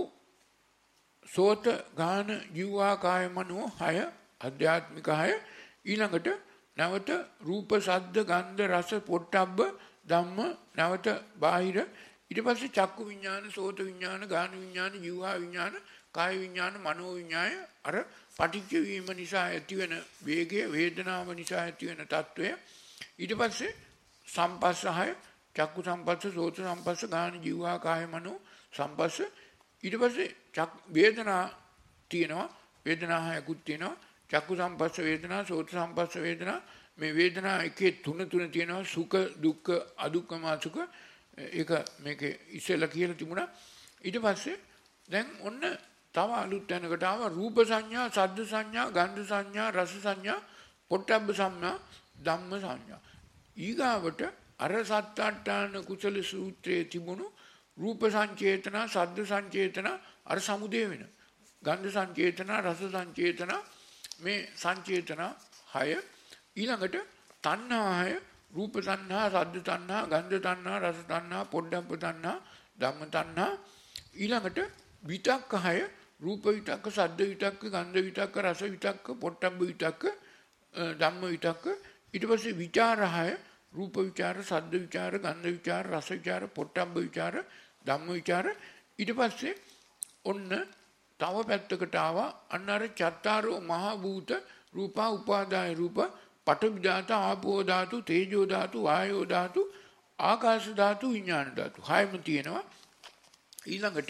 සෝත ගාන ජීවහා කාය මනෝ හය අධ්‍යාත්මික හය. ඊළඟට නැවත රූප ශබ්ද ගන්ධ රස පොට්ටබ්බ ධම්ම නැවත බාහිර. ඊට පස්සේ චක්කු විඥාන සෝත විඥාන ගාන විඥාන ජීවහා විඥාන කාය විඥාන මනෝ විඥාය අර පටිච්ච වීම නිසා ඇතිවෙන වේගය වේදනාව නිසා ඇතිවෙන తত্ত্বය. ඊට පස්සේ සම්පස්සහය චක්කු සම්පස්ස සෝත සම්පස්ස ගාන ජීවහා කාය මනෝ සම්පස්ස. ඊට පස්සේ චක් වේදනා තියෙනවා වේදනා හයකුත් තියෙනවා. චක්කු සම්පස්ස වේදනා සෝත සම්පස්ස වේදනා. මේ වේදනා එකේ තුන තුන තියෙනවා සුඛ දුක්ඛ අදුක්ඛම අසුඛ. ඒක මේකේ ඉස්සෙල්ලා කියලා තිබුණා. ඊට පස්සේ දැන් ඔන්න තව අලුත් තැනකට ආව රූප සංඥා ශබ්ද සංඥා ගන්ධ සංඥා රස සංඥා පොට්ටබ්බ සංඥා ධම්ම සංඥා. ඊගාවට අර සත්තාට්ඨාන කුසල සූත්‍රයේ තිබුණු රූප සංචේතන ශබ්ද සංචේතන අර සමුදේ වෙන ගන්ධ සංචේතන රස සංචේතන මේ සංචේතන හය. ඊළඟට තණ්හා හය රූප තණ්හා ශබ්ද තණ්හා ගන්ධ තණ්හා රස තණ්හා පොට්ටබ්බ තණ්හා ධම්ම තණ්හා. ඊළඟට විතක්ක හය රූප විතක්ක ශබ්ද විතක්ක ගන්ධ විතක්ක රස විතක්ක පොට්ටබ්බ විතක්ක ධම්ම විතක්ක. ඊට පස්සේ විචාර හය රූප විචාර ශබ්ද විචාර ගන්ධ විචාර රස විචාර පොට්ටබ්බ විචාර ධම්ම විචාර. ඊට පස්සේ ඔන්න තව පැත්තකට ආවා අන්න අර චත්තාරෝ මහ භූත රූපා උපාදාය රූප පඨවි ධාතු ආපෝ ධාතු තේජෝ ධාතු වායෝ ධාතු ආකාශ ධාතු විඥාන ධාතු හයම තියෙනවා. ඊළඟට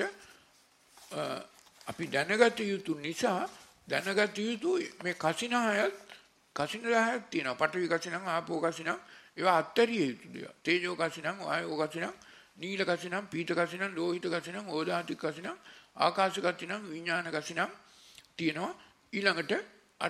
අපි දැනගත යුතු නිසා දැනගත යුතු මේ කසින හයත් කසින හයක් තියෙනවා. පඨවි කසිනං ආපෝ කසිනං ඒවා අත්තරිය යුතු දේවල්. තේජෝ කසිනං වායෝ කසිනං නීල කසිනං පීත කසිනං ලෝහිත කසිනං ඕදාතික කසිනං ආකාශ කසිනං විඥාන කසිනං තියෙනවා. ඊළඟට අර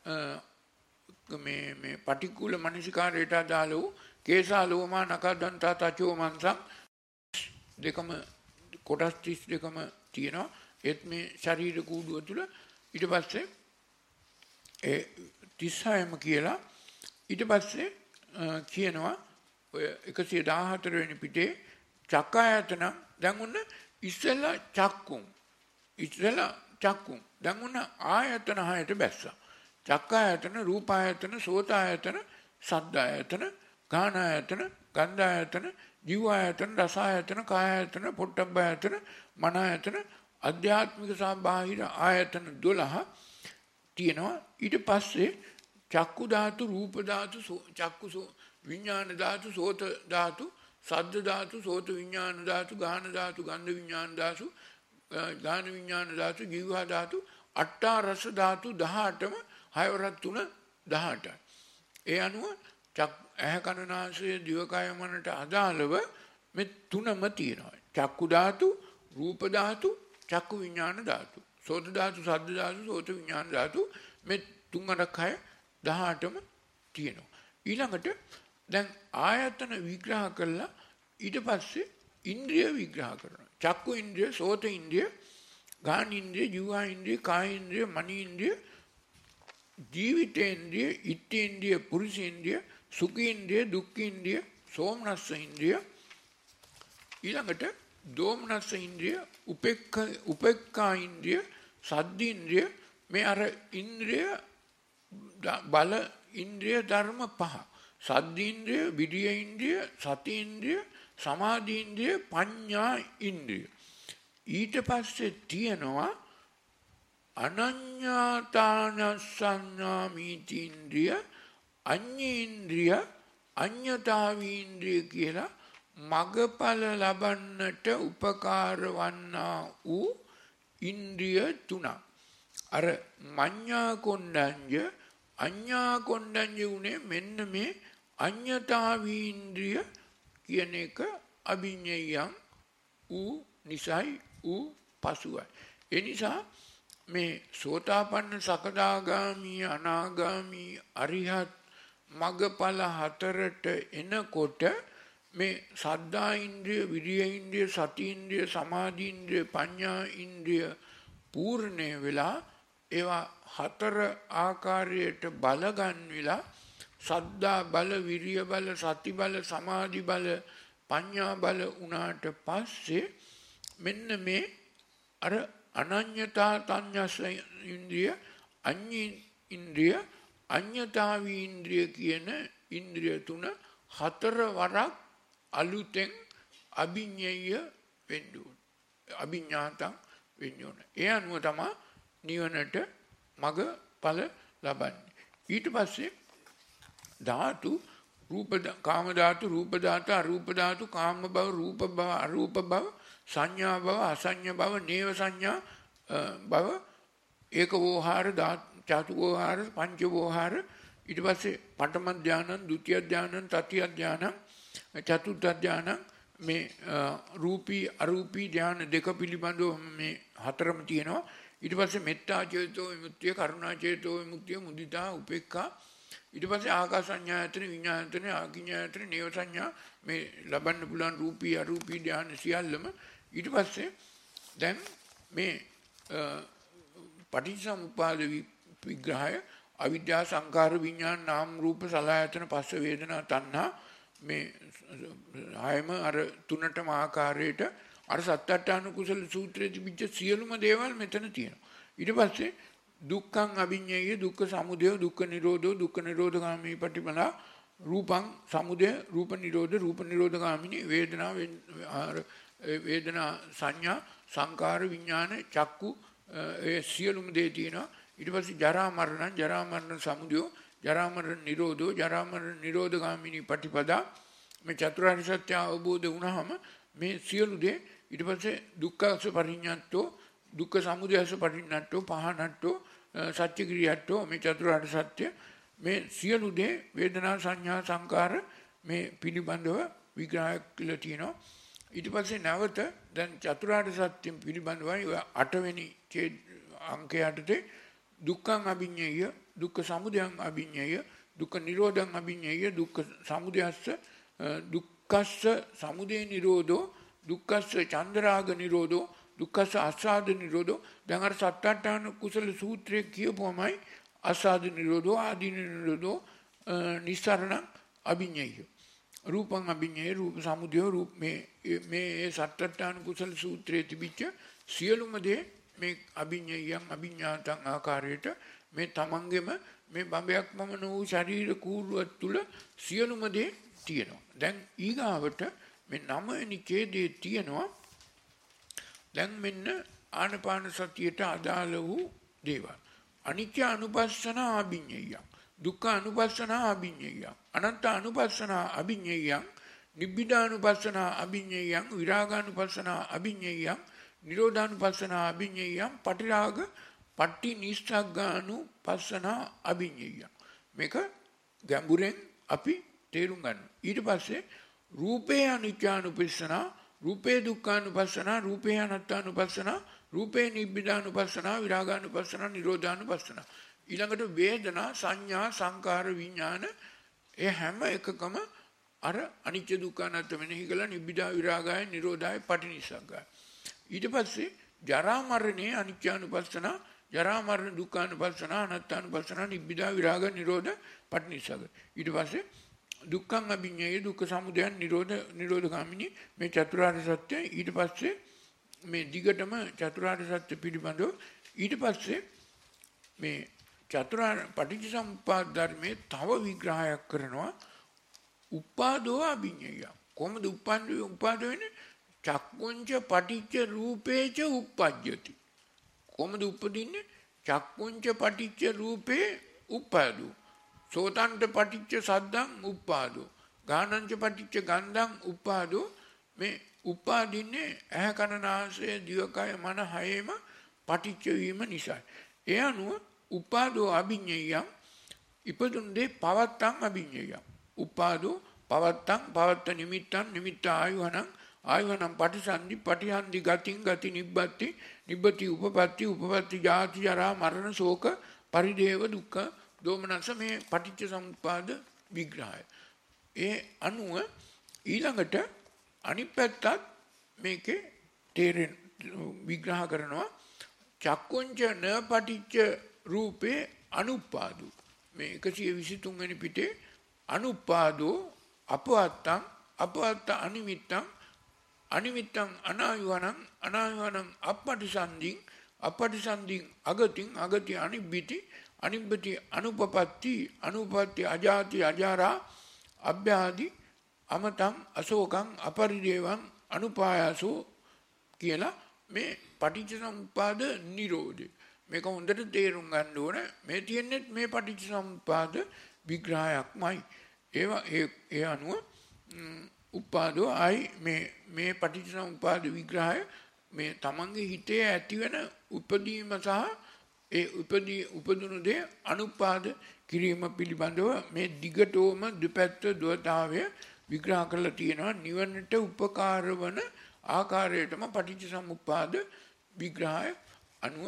මේ මේ පටික්කුල මනසිකාරයට අදාළ වූ කේසා ලෝමා නකදන්තා තචෝ මන්සං දෙකම කොටස් තිස් දෙකම තියෙනවා. ඒත් මේ ශරීර කූඩුව තුළ. ඊට පස්සේ ඒ තිස් හයම කියලා ඊට පස්සේ කියනවා ඔය එකසිය දාහතර වෙනි පිටේ චක්කායතන. දැන් උන්න ඉස්සෙල්ලා චක්කුම් ඉස්සෙල්ලා චක්කුම් දැන් උන්න ආයතන හයට බැස්සා. චක්කායතන රූපායතන සෝතායතන සද්දායතන ගානායතන ගන්ධායතන ජීවායතන රසායතන කායායතන පොට්ටබ්බායතන මනායතන අධ්‍යාත්මික සහ බාහිර ආයතන දොළහ තියෙනවා. ඊට පස්සේ චක්කු ධාතු රූප ධාතු චක්කු විඥාන ධාතු සෝත ධාතු සද්ද ධාතු සෝත විඥාන ධාතු ගාන ධාතු ගන්ධ විඥාන ධාතු ගාන විඥාන ධාතු ජීවා ධාතු අට්ඨා රස ධාතු දහඅටම හයවරක් තුන දහඅටයි. ඒ අනුව ඇහැ කන නාසය දිවකය මනට අදාළව මේ තුනම තියෙනවා. චක්කු ධාතු රූප ධාතු චක්කු විඥාන ධාතු සෝත ධාතු සද්ද ධාතු සෝත විඥාන ධාතු මේ තුන් අටක් හය දහඅටම තියෙනවා. ඊළඟට දැන් ආයතන විග්‍රහ කළා ඊට පස්සේ ඉන්ද්‍රිය විග්‍රහ කරනවා. චක්කු ඉන්ද්‍රිය, සෝත ඉන්ද්‍රිය, ගාන ඉන්ද්‍රිය, ජීවා ඉන්ද්‍රිය, කාය ඉන්ද්‍රිය, මනි ඉන්ද්‍රිය, ජීවිතේන්ද්‍රිය, ඉත්තේන්ද්‍රිය, පුරුෂේන්ද්‍රිය, සුඛේන්ද්‍රිය, දුක්ඛේන්ද්‍රිය, සෝමනස්ස ඉන්ද්‍රිය, ඊළඟට දෝමනස්ස ඉන්ද්‍රිය, උපේක්ඛා උපේක්ඛා ඉන්ද්‍රිය, සද්ද ඉන්ද්‍රිය. මේ අර ඉන්ද්‍රිය බල ඉන්ද්‍රිය ධර්ම පහ. සද්ද ඉන්ද්‍රිය, විරිය ඉන්ද්‍රිය, සති ඉන්ද්‍රිය, සමාධි ඉන්ද්‍රිය, පඤ්ඤා ඉන්ද්‍රිය. ඊට පස්සේ තියෙනවා අනඤ්ඤාතානස්සඤ්ඤාමීති ඉන්ද්‍රිය, අඤ්ඤේන්ද්‍රිය, අඤ්ඤතාවීන්ද්‍රිය කියලා මගඵල ලබන්නට උපකාර වන්නා වූ ඉන්ද්‍රිය තුනක්. අර මඤ්ඤා කොණ්ඩඤ්ඤ අඤ්ඤා කොණ්ඩඤ්ඤ උනේ මෙන්න මේ අඤ්ඤතාවීන්ද්‍රිය කියන එක අභිඤ්ඤයයන් ඌ නිසයි ඌ පසුවයි. ඒ නිසා මේ සෝතාපන්න සකදාගාමි අනාගාමි අරිහත් මගඵල හතරට එනකොට මේ සද්ධා ඉන්ද්‍රිය, විරිය ඉන්ද්‍රිය, සති ඉන්ද්‍රිය, සමාධි ඉන්ද්‍රිය, පඤ්ඤා ඉන්ද්‍රිය පූර්ණේ වෙලා ඒවා හතර ආකාරයට බල ගන්විලා සද්ධා බල, විරිය බල, සති බල, සමාධි බල, පඤ්ඤා බල උනාට පස්සේ මෙන්න මේ අර අනඤ්ඤතා තඤ්ඤස්ස ඉන්ද්‍රිය, අඤ්ඤ ඉන්ද්‍රිය, අඤ්ඤතාවී ඉන්ද්‍රිය කියන ඉන්ද්‍රිය තුන හතර වරක් අලුතෙන් අභිඤ්ඤය වෙන්න ඕන. අභිඤ්ඤාතං වෙන්න ඕන. ඒ අනුව තමයි නිවනට මග ඵල ලබන්නේ. ඊට පස්සේ ධාතු රූප කාම ධාතු, රූප ධාතු, අරූප ධාතු, කාම භව, රූප භව, අරූප භව, සංඥා භව, අසංඥා භව, නේව සංඥා භව, ඒක වෝහාර, චතු වෝහාර, පංච වෝහාර. ඊට පස්සේ පඨම ධානං, ဒုတိ ය ධානං, තතිය ධානං, චතුර්ථ ධානං, මේ රූපී අරූපී ධාන දෙක පිළිබඳව මේ හතරම තියෙනවා. ඊට පස්සේ මෙත්තා චේතෝ විමුක්තිය, කරුණා චේතෝ විමුක්තිය, මුදිතා, උපේක්ඛා. ඊට පස්සේ ආකාස සංඥායතන, විඥායතන, ආකින්ඥායතන, නේව සංඥා මේ ලබන්න පුළුවන් රූපී අරූපී ධාන සියල්ලම. ඊට පස්සේ දැන් මේ පටිච්චසමුප්පාද විග්‍රහය අවිද්‍යා සංඛාර විඥාන නාම රූප සලආයතන පස්ස වේදනා තණ්හා මේ ආයම අර තුනටම ආකාරයට අර සත්‍යට්ඨාන කුසල සූත්‍රයේ තිබිච්ච සියලුම දේවල් මෙතන තියෙනවා. ඊට පස්සේ දුක්ඛං අභිඤ්ඤය, දුක්ඛ සමුදය, දුක්ඛ නිරෝධෝ, දුක්ඛ නිරෝධගාමී පටිපදා, රූපං සමුදය, රූප නිරෝධ, රූප නිරෝධගාමිනී, වේදනා වේදනා සංඥා, සංකාර විඥාන, චක්කු ඒ සියලුම දේ තියෙනවා. ඊට පස්සේ ජරා මරණ, ජරා මරණ සමුදය, ජරා මරණ නිරෝධෝ, ජරා මරණ නිරෝධගාමිනී පටිපදා. මේ චතුරාර්ය සත්‍ය අවබෝධ වුණාම මේ සියලු දේ ඊට පස්සේ දුක්ඛස පරිඤ්ඤාතෝ, දුක්ඛ සමුදයස පරිඤ්ඤාතෝ, පහනට්ටෝ, සත්‍ය ක්‍රියාට්ටෝ, මේ චතුරාර්ය සත්‍ය මේ සියලු දේ වේදනා සංඥා සංකාර මේ පිළිබඳව විග්‍රහ කළා තියෙනවා. ඊට පස්සේ නැවත දැන් චතුරාර්ය සත්‍ය පිළිබඳවයි අටවෙනි අංකයටදී දුක්ඛං අභිඤ්ඤය, දුක්ඛ සමුදයං අභිඤ්ඤය, දුක්ඛ නිරෝධං අභිඤ්ඤය, දුක්ඛ සමුදයස්ස දුක්ඛස්ස සමුදය නිරෝධෝ, දුක්ඛස්ස චන්දරාග නිරෝධෝ, දුක්ඛස්ස ආස්වාද නිරෝධෝ. දැන් අර සත්‍යට්ඨාන කුසල සූත්‍රයේ කියපුවමයි ආස්වාද නිරෝධෝ, ආදීන නිරෝධෝ, නිස්සරණ අභිඤ්ඤය, රූපං අභිඤ්ඤය, රූප සමුදය, රූප මේ මේ සත්‍යට්ඨාන කුසල සූත්‍රයේ තිබිච්ච සියලුම දේ මේ අභිඤ්ඤයයන් අභිඤ්ඤාතං ආකාරයට මේ තමන්ගෙම මේ බඹයක් මමන වූ ශරීර කූරුව තුළ සියලුම දේ තියෙනවා. දැන් ඊගාවට මේ නවවෙනි ඡේදයේ තියෙනවා දැන් මෙන්න ආනපාන සතියට අදාළ වූ දේවල්. අනිත්‍ය අනුපස්සන අභිඤ්ඤය, දුක්ඛ අනුපස්සන අභිඤ්ඤය, අනත්ත අනුපස්සන අභිඤ්ඤය, නිබ්බිදානුපස්සන අභිඤ්ඤය, විරාගානුපස්සන අභිඤ්ඤය, නිරෝධානුපස්සන අභිඤ්ඤය, පටිරාග පට්ටි නිස්සග්ගානුපස්සන අභිඤ්ඤය. මේක ගැඹුරෙන් අපි තේරුම් ගන්න. ඊට පස්සේ රූපේ අනිත්‍යානුපස්සන, රූපේ දුක්ඛානුපස්සන, රූපේ අනාත්මානුපස්සන, රූපේ නිබ්බිදානුපස්සන, විරාගානුපස්සන, නිරෝධානුපස්සන. ඊළඟට වේදනා සංඥා සංකාර විඥාන ඒ හැම එකකම අර අනිත්‍ය දුක්ඛ අනාත්ම මෙනෙහි කළා නිබ්බිදා විරාගය නිරෝධය පටිනිස්සග්ගය. ඊට පස්සේ ජරා මරණේ අනිත්‍යානුපස්සන ජරා මරණ දුක්ඛානුපස්සන අනාත්මානුපස්සන නිබ්බිදා විරාග නිරෝධ පටිනිස්සග්ගය. ඊට පස්සේ දුක්ඛං අභිඤ්ඤය දුක්ඛ සමුදය නිරෝධ නිරෝධගාමිනී මේ චතුරාර්ය සත්‍ය. ඊට පස්සේ මේ දිගටම චතුරාර්ය සත්‍ය පිළිබඳව ඊට පස්සේ මේ චතුරාර්ය පටිච්චසමුප්පාද ධර්මයේ තව විග්‍රහයක් කරනවා. උපාදෝ අභිඤ්ඤය කොහොමද උපන්නේ උපාද වෙන්නේ? චක්කුංච පටිච්ච රූපේච උප්පජ්ජති. කොහොමද උපදින්නේ? චක්කුංච පටිච්ච රූපේ උප්පාදෝ සෝතන්ත පටිච්ච සද්දං උප්පාදෝ ගානංච පටිච්ච ගන්ධං උප්පාදෝ. මේ උපාදින්නේ ඇහැ කන නාසය දිවකය මන හයේම පටිච්ච වීම නිසා. ඒ අනුව උපාදෝ අභිඤ්ඤයං ඉපදුන දේ පවත්තං අභිඤ්ඤයං උපාදෝ පවත්තං පවත්ත නිමිත්තං නිමිත්ත ආයුහනං ආයුහනං පටිසන්ධි පටිහන්ධි ගතින් ගති නිබ්බති නිබ්බති උපපත්ති උපපත්ති ජාති ජරා මරණ ශෝක පරිදේව දුක්ඛ දෝමනස මේ පටිච්ච සමුප්පාද විග්‍රහය. ඒ අනුව ඊළඟට අනිත් පැත්තත් මේකේ තේරෙන විග්‍රහ කරනවා. චක්කුංච න පටිච්ච රූපේ අනුපාදෝ මේ එකසිය විසිතුන් වෙනි පිටේ අනුපාදෝ අපවත්තං අපවත්ත අනිමිත්තං අනිමිත්තං අනායුවනං අනායුවනං අපටිසන්ධින් අපටිසන්ධින් අගතින් අගති අනිබ්බිති අනිබ්බති අනුපපත්ති අනුපපත්ති අජාති අජාරා අභ්‍යාදි අමතං අශෝකං අපරිදේවං අනුපායාසෝ කියලා මේ පටිච්චසමුප්පාද නිරෝධය. මේක හොඳට තේරුම් ගන්න ඕන. මේ තියෙන්නේ මේ පටිච්චසමුප්පාද විග්‍රහයක්මයි. ඒවා ඒ ඒ අනුව උපාදෝ ආයි මේ මේ පටිච්චසමුප්පාද විග්‍රහය මේ තමන්ගේ හිතේ ඇතිවෙන උපදීම සහ ඒ උපදී උපදුණු දේ අනුපාද කිරීම පිළිබඳව මේ දිගටම දෙපැත්ත දුවතාවය විග්‍රහ කරලා තියෙනවා. නිවනට උපකාර වන ආකාරයටම පටිච්චසමුප්පාද විග්‍රහය අනුව.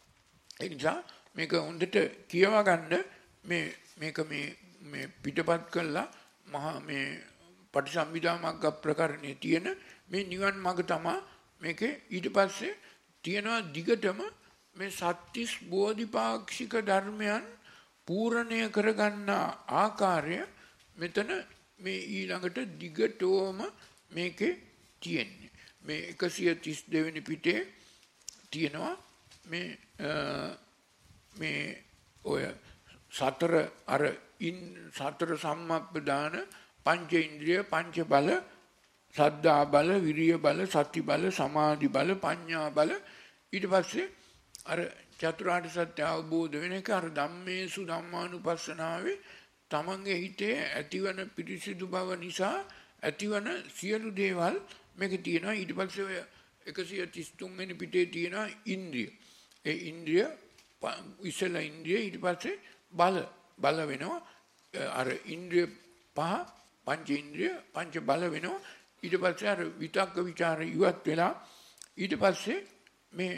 ඒ නිසා මේක හොඳට කියවා ගන්න. මේ මේක මේ මේ පිටපත් කළා මහා මේ පටිසම්භිදා මග්ග ප්‍රකරණයේ තියෙන මේ නිවන් මඟ තමයි මේකේ. ඊට පස්සේ තියෙනවා දිගටම මේ සත්‍තිස් බෝධිපාක්ෂික ධර්මයන් පූර්ණය කරගන්න ආකාරය මෙතන මේ ඊළඟට දිගටම මේකේ තියෙන්නේ. මේ එකසිය තිස් දෙවෙනි පිටේ තියෙනවා මේ මේ ඔය සතර අර ඉන් සතර සම්මප්පදාන පංච ඉන්ද්‍රිය පංච බල සද්ධා බල විරිය බල සති බල සමාධි බල ප්‍රඥා බල. ඊට පස්සේ අර චතුරාර්ය සත්‍ය අවබෝධ වෙන එක අර ධම්මේසු ධම්මානුපස්සනාවේ තමන්ගේ හිතේ ඇතිවන පිරිසිදු බව නිසා ඇතිවන සියලු දේවල් මේක තියෙනවා. ඊට පස්සේ ඔය එකසිය තිස් තුන් වෙනි පිටේ තියෙනවා ඉන්ද්‍රිය. ඒ ඉන්ද්‍රිය ඉස්සෙල්ලා ඉන්ද්‍රිය ඊට පස්සේ බල බල වෙනවා. අර ඉන්ද්‍රිය පහ පංච ඉන්ද්‍රිය පංච බල වෙනවා. ඊට පස්සේ අර විතක්ක ਵਿਚාර ඉවත් වෙලා ඊට පස්සේ මේ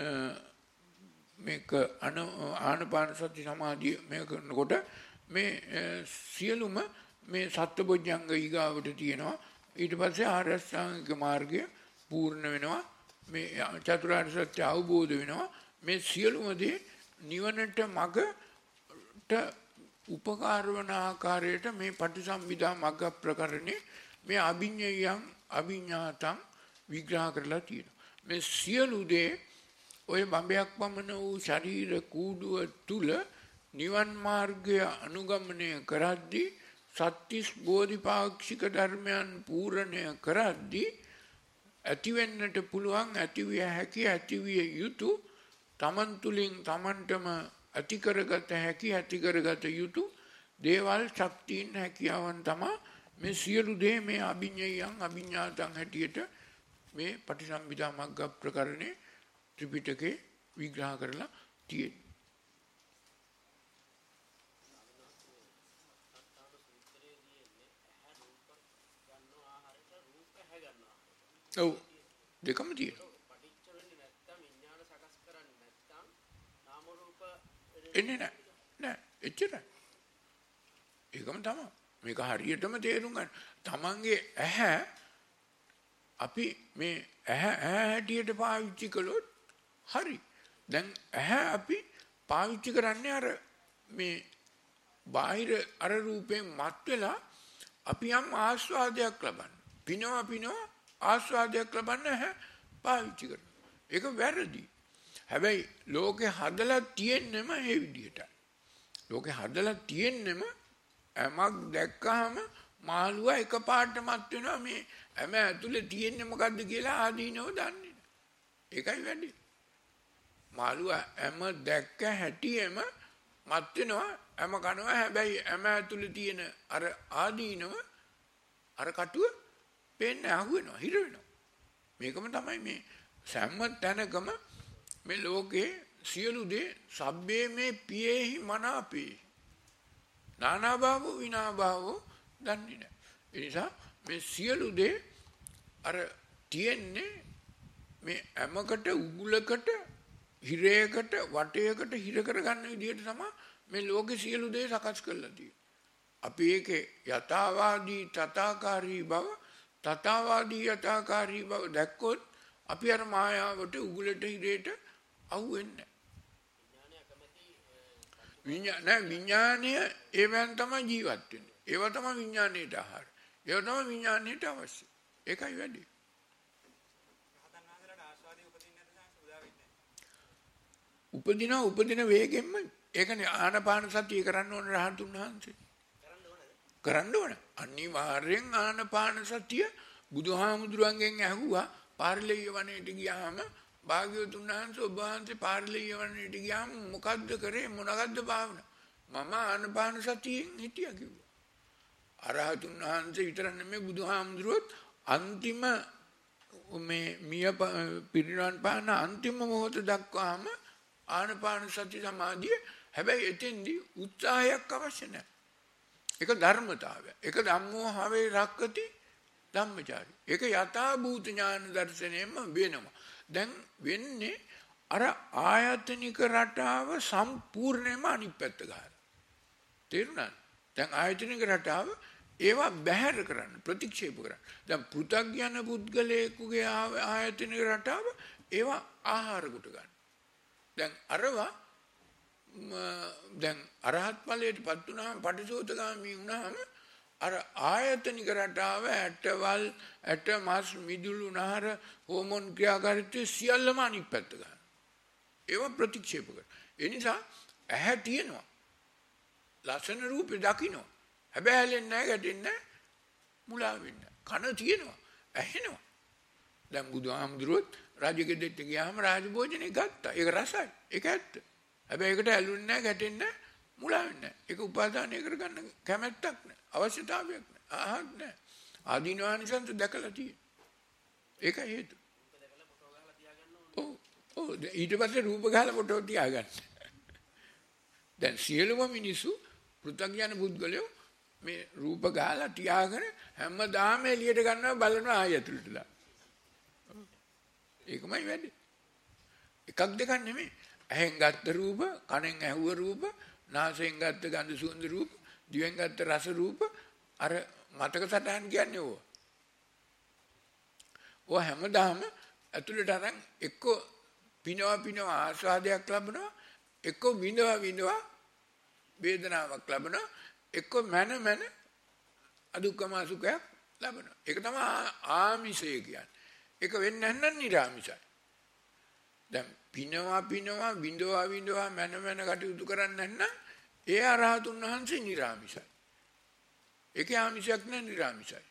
මේක ආනාපාන සති සමාධිය මේ කරනකොට මේ සියලුම මේ සත්බොජ්ජංග ඊගාවට තියෙනවා. ඊට පස්සේ ආර්ය අෂ්ටාංගික මාර්ගය පූර්ණ වෙනවා. මේ චතුරාර්ය සත්‍ය අවබෝධ වෙනවා. මේ සියලුම දේ නිවනට මගට උපකාර වන ආකාරයට මේ පටිසම්භිදා මග්ග ප්‍රකරණේ මේ අභිඤ්ඤයං අභිඤ්ඤාතං විග්‍රහ කරලා තියෙනවා. මේ සියලු දේ ඔය බඹයක් පමණ වූ ශරීර කූඩුව තුල නිවන් මාර්ගය අනුගමනය කරද්දී සත්‍තිස් බෝධිපාක්ෂික ධර්මයන් පූර්ණය කරද්දී ඇතිවෙන්නට පුළුවන් ඇතිවිය හැකි ඇතිවිය යුතු තමන් තුළින් තමන්ටම ඇති කරගත හැකි ඇති කරගත යුතු දේවල් ශක්තියින් හැකියාවන් තමයි මේ සියලු දේ මේ අභිඤ්ඤයං අභිඤ්ඤාතං හැටියට මේ පටිසම්භිදා මග්ග ප්‍රකරණේ ත්‍රිපිටකේ විග්‍රහ කරලා තියෙනවා. ඔව් දෙකම තියෙනවා. එන්නේ නැහැ. එච්චරයි. ඒකම තමයි. මේක හරියටම තේරුම් ගන්න. තමන්ගේ ඇහැ අපි මේ ඇහැ ඇහැ හැටියට පාවිච්චි කළොත් හරි. දැන් ඇහැ අපි පාවිච්චි කරන්නේ අර මේ බාහිර අර රූපයෙන් මත් වෙලා අපි යම් ආස්වාදයක් ලබන්න. පිනවා පිනවා ආස්වාදයක් ලබන්න ඇහැ පාවිච්චි කරනවා. ඒක වැරදි. හැබැයි ලෝකේ හදලා තියෙන්නෙම ඒ විදිහටයි. ලෝකේ හදලා තියෙන්නෙම ඇමක් දැක්කහම මාළුවා එකපාරට මත් වෙනවා මේ ඇම ඇතුලේ තියෙන්නේ මොකද්ද කියලා ආදීනව දන්නේ නැහැ. ඒකයි වැඩි. මාළුවා ඇම දැක්ක හැටියෙම මත් වෙනවා ඇම කනවා. හැබැයි ඇම ඇතුලේ තියෙන අර ආදීනව අර කටුව පේන්නේ අහු වෙනවා හිර වෙනවා. මේකම තමයි මේ සම්ම තැනකම මේ ලෝකේ සියලු දේ සබ්බේ මේ පියේහි මනාපේ නානා භාවෝ විනා භාවෝ දන්නේ නැහැ. ඒ නිසා මේ සියලු දේ අර තියෙන්නේ මේ හැමකට උගුලකට හිරයකට වටයකට හිර කරගන්න විදිහට තමයි මේ ලෝකේ සියලු දේ සකස් කරලා තියෙන්නේ. අපි ඒකේ යථාවාදී තථාකාරී බව තථාවාදී යථාකාරී බව දැක්කොත් අපි අර මායාවට උගුලට හිරේට අහු වෙන්නේ විඥාන විඥානය ඒවෙන් තමයි ජීවත් වෙන්නේ. ඒව තමයි විඥානයට ආහාර. ඒව තමයි විඥානයට අවශ්‍ය. ඒකයි වැඩි. උපදින උපදින වේගෙන්ම ඒකනේ ආනපාන සතිය කරන්න ඕන රහතුන් වහන්සේ. කරන්න ඕන. අනිවාර්යෙන් ආනපාන සතිය බුදුහාමුදුරන්ගෙන් ඇහුවා පාරිලෙය වනයේට ගියාම භාග්‍යවතුන් වහන්සේ ඔබ වහන්සේ පාරිලෙය වනයේට ගියාම මොකද්ද කරේ මොනකද්ද භාවනා? මම ආනපාන සතියෙන් හිටියා කිව්වා. අරහතුන් වහන්සේ විතර නෙමෙයි බුදුහාමුදුරුවොත් අන්තිම මේ මිය පිරිනවන් පාන අන්තිම මොහොත දක්වාම ආනපාන සති සමාධිය. හැබැයි එතෙන්දී උත්සාහයක් අවශ්‍ය නැහැ. ඒක ධර්මතාවය. ඒක ධම්මෝ හවේ රක්කති ධම්මචාරී. ඒක යථා භූත ඥාන දර්ශනයෙන්ම වෙනවා. දැන් වෙන්නේ අර ආයතනික රටාව සම්පූර්ණයෙන්ම අනිත් පැත්ත ගහලා. තේරුණාද? දැන් ආයතනික රටාව ඒවා බැහැර කරන්න ප්‍රතික්ෂේප කරන්න. දැන් පෘථග්ජන පුද්ගලයෙකුගේ ආයතනික රටාව ඒවා ආහාර කොට ගන්න. දැන් අරවා දැන් අරහත් ඵලයටපත් වුණාම පටිසෝතගාමී වුණාම අර ආයතනික රටාව ඇටවල් ඇට මාස් මිදුළු නහර හෝමෝන් ක්‍රියාකාරීත්වය සියල්ලම අනිත් පැත්ත ගන්න. ඒවා ප්‍රතික්ෂේප කරන. ඒ නිසා ඇහැ තියෙනවා. ලස්සන රූපේ දකින්න. හැබැයි හැලෙන්නේ නැහැ, ගැටෙන්නේ නැහැ, මුලා වෙන්නේ නැහැ. කන තියෙනවා, ඇහෙනවා. දැන් බුදුහාමුදුරුවෝ රාජගෙදරට ගියාම රාජභෝජනේ ගත්තා. ඒක රසයි. ඒක ඇත්ත. හැබැයි ඒකට ඇලුන්නේ නැහැ, ගැටෙන්නේ නැහැ, මුලා වෙන්නේ නැහැ. ඒක උපාදානය කරගන්න කැමැත්තක් නැහැ. අවශ්‍යතාවයක් නැහැ. ආහත් නැහැ. ආදීනවානිසන්ත දැකලා තියෙනවා. ඒක හේතු. ඔව්. ඔව් ඊට පස්සේ රූප ගහලා ෆොටෝ තියාගන්න. දැන් සියලුම මිනිස්සු පෘථග්ජන පුද්ගලයෝ මේ රූප ගහලා තියාගෙන හැමදාම එළියට ගන්නවා බලනවා ආය ඇතුළට දාලා. ඒකමයි වැඩි. එකක් දෙකක් නෙමෙයි. ඇහෙන් ගත්ත රූප, කනෙන් ඇහුව රූප, නාසයෙන් ගත්ත ගඳ සුවඳ රූප, දිවෙන් ගත්ත රස රූප, අර මතක සටහන් කියන්නේ ඕවා. ඕවා හැමදාම ඇතුළට අරන් එක්ක පිනවා පිනවා ආස්වාදයක් ලබනවා, එක්ක විඳවා විඳවා වේදනාවක් ලබනවා, එක්ක මන මන අදුක්කම සුඛයක් ලබනවා. ඒක තමයි ආමිෂය කියන්නේ. ඒක වෙන්නේ නැත්නම් නිර්ආමිෂයි. දැන් පිනවා පිනවා විඳවා විඳවා මන මන කටයුතු කරන්නේ නැත්නම් ඒ අරහතුන් වහන්සේ නිර්ආමිෂයි. ඒකේ ආමිෂයක් නැහැ, නිර්ආමිෂයි.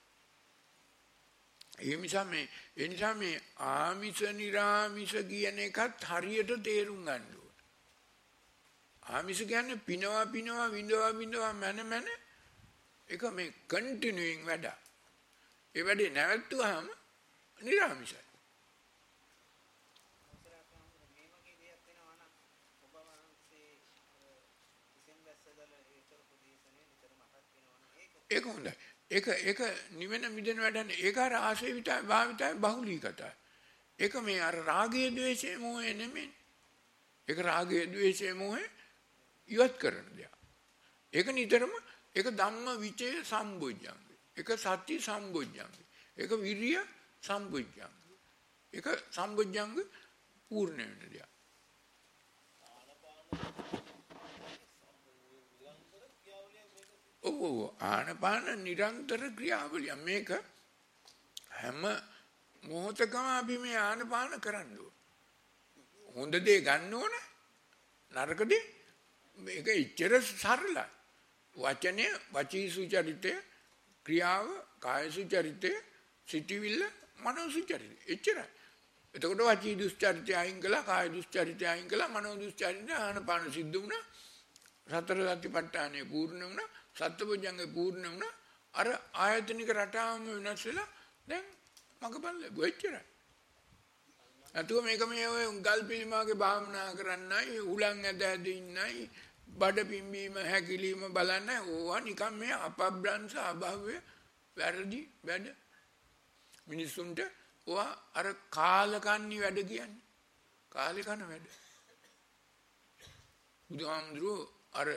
ඒ නිසා මේ ඒ නිසා මේ ආමිෂ නිර්ආමිෂ කියන එකත් හරියට තේරුම් ගන්න ඕනේ. ආමිෂ කියන්නේ පිනවා පිනවා විඳවා විඳවා මන මන ඒක මේ කන්ටිනියුයින් වැඩ. ඒ වැඩේ නැවතුනහම නිර්ආමිෂයි. ඒක හොඳයි. ඒක ඒක නිවෙන මිදෙන වැඩන්නේ. ඒක අර ආශේවිතයි භාවිතයි බහුලීකතයි. ඒක මේ අර රාගයේ ද්වේෂයේ මොහේ නෙමෙයි. ඒක රාගයේ ද්වේෂයේ මොහේ ඉවත් කරන දෙයක්. ඒක නිතරම ඒක ධම්ම විචය සම්බොජ්ජංග. ඒක සති සම්බොජ්ජංග. ඒක විරිය සම්බොජ්ජංග. ඒක සම්බොජ්ජංග පූර්ණ වෙන දෙයක්. ඔව් ඔව් ආනපාන නිරන්තර ක්‍රියාවලිය. මේක හැම මොහොතකම අපි මේ ආනපාන කරන්න ඕන. හොඳ දේ ගන්න ඕන. නරක දේ මේක ඉච්ඡර සරලයි. වචනය, වචී සුචරිතය, ක්‍රියාව, කාය සුචරිතය, සිටිවිල්ල, මනෝ සුචරිතය. එච්චරයි. එතකොට වචී දුස්චරිතය අයින් කළා, කාය දුස්චරිතය අයින් කළා, මනෝ දුස්චරිතය ආනපාන සිද්ධ වුණා. සතර සතිපට්ඨානෙ පූර්ණ වුණා. සත්බොජ්ජංගේ පූර්ණ වුණා. අර ආයතනික රටාවම වෙනස් වෙලා දැන් මගපල් ලැබුවා. එච්චරයි. අතෝ මේක මේ ඔය ගල් පිළිමාගේ භාවනා කරන්නයි, උලන් ඇද ඇද ඉන්නයි, බඩ පිම්බීම හැකිලිම බලන්න ඕවා නිකන් මේ අපබ්‍රංශ අභව්‍ය වැරදි වැඩ. මිනිසුන්ට ඕවා අර කාලකන්ණි වැඩ කියන්නේ. කාලේ කන වැඩ. බුදුහාමුදුරුවෝ අර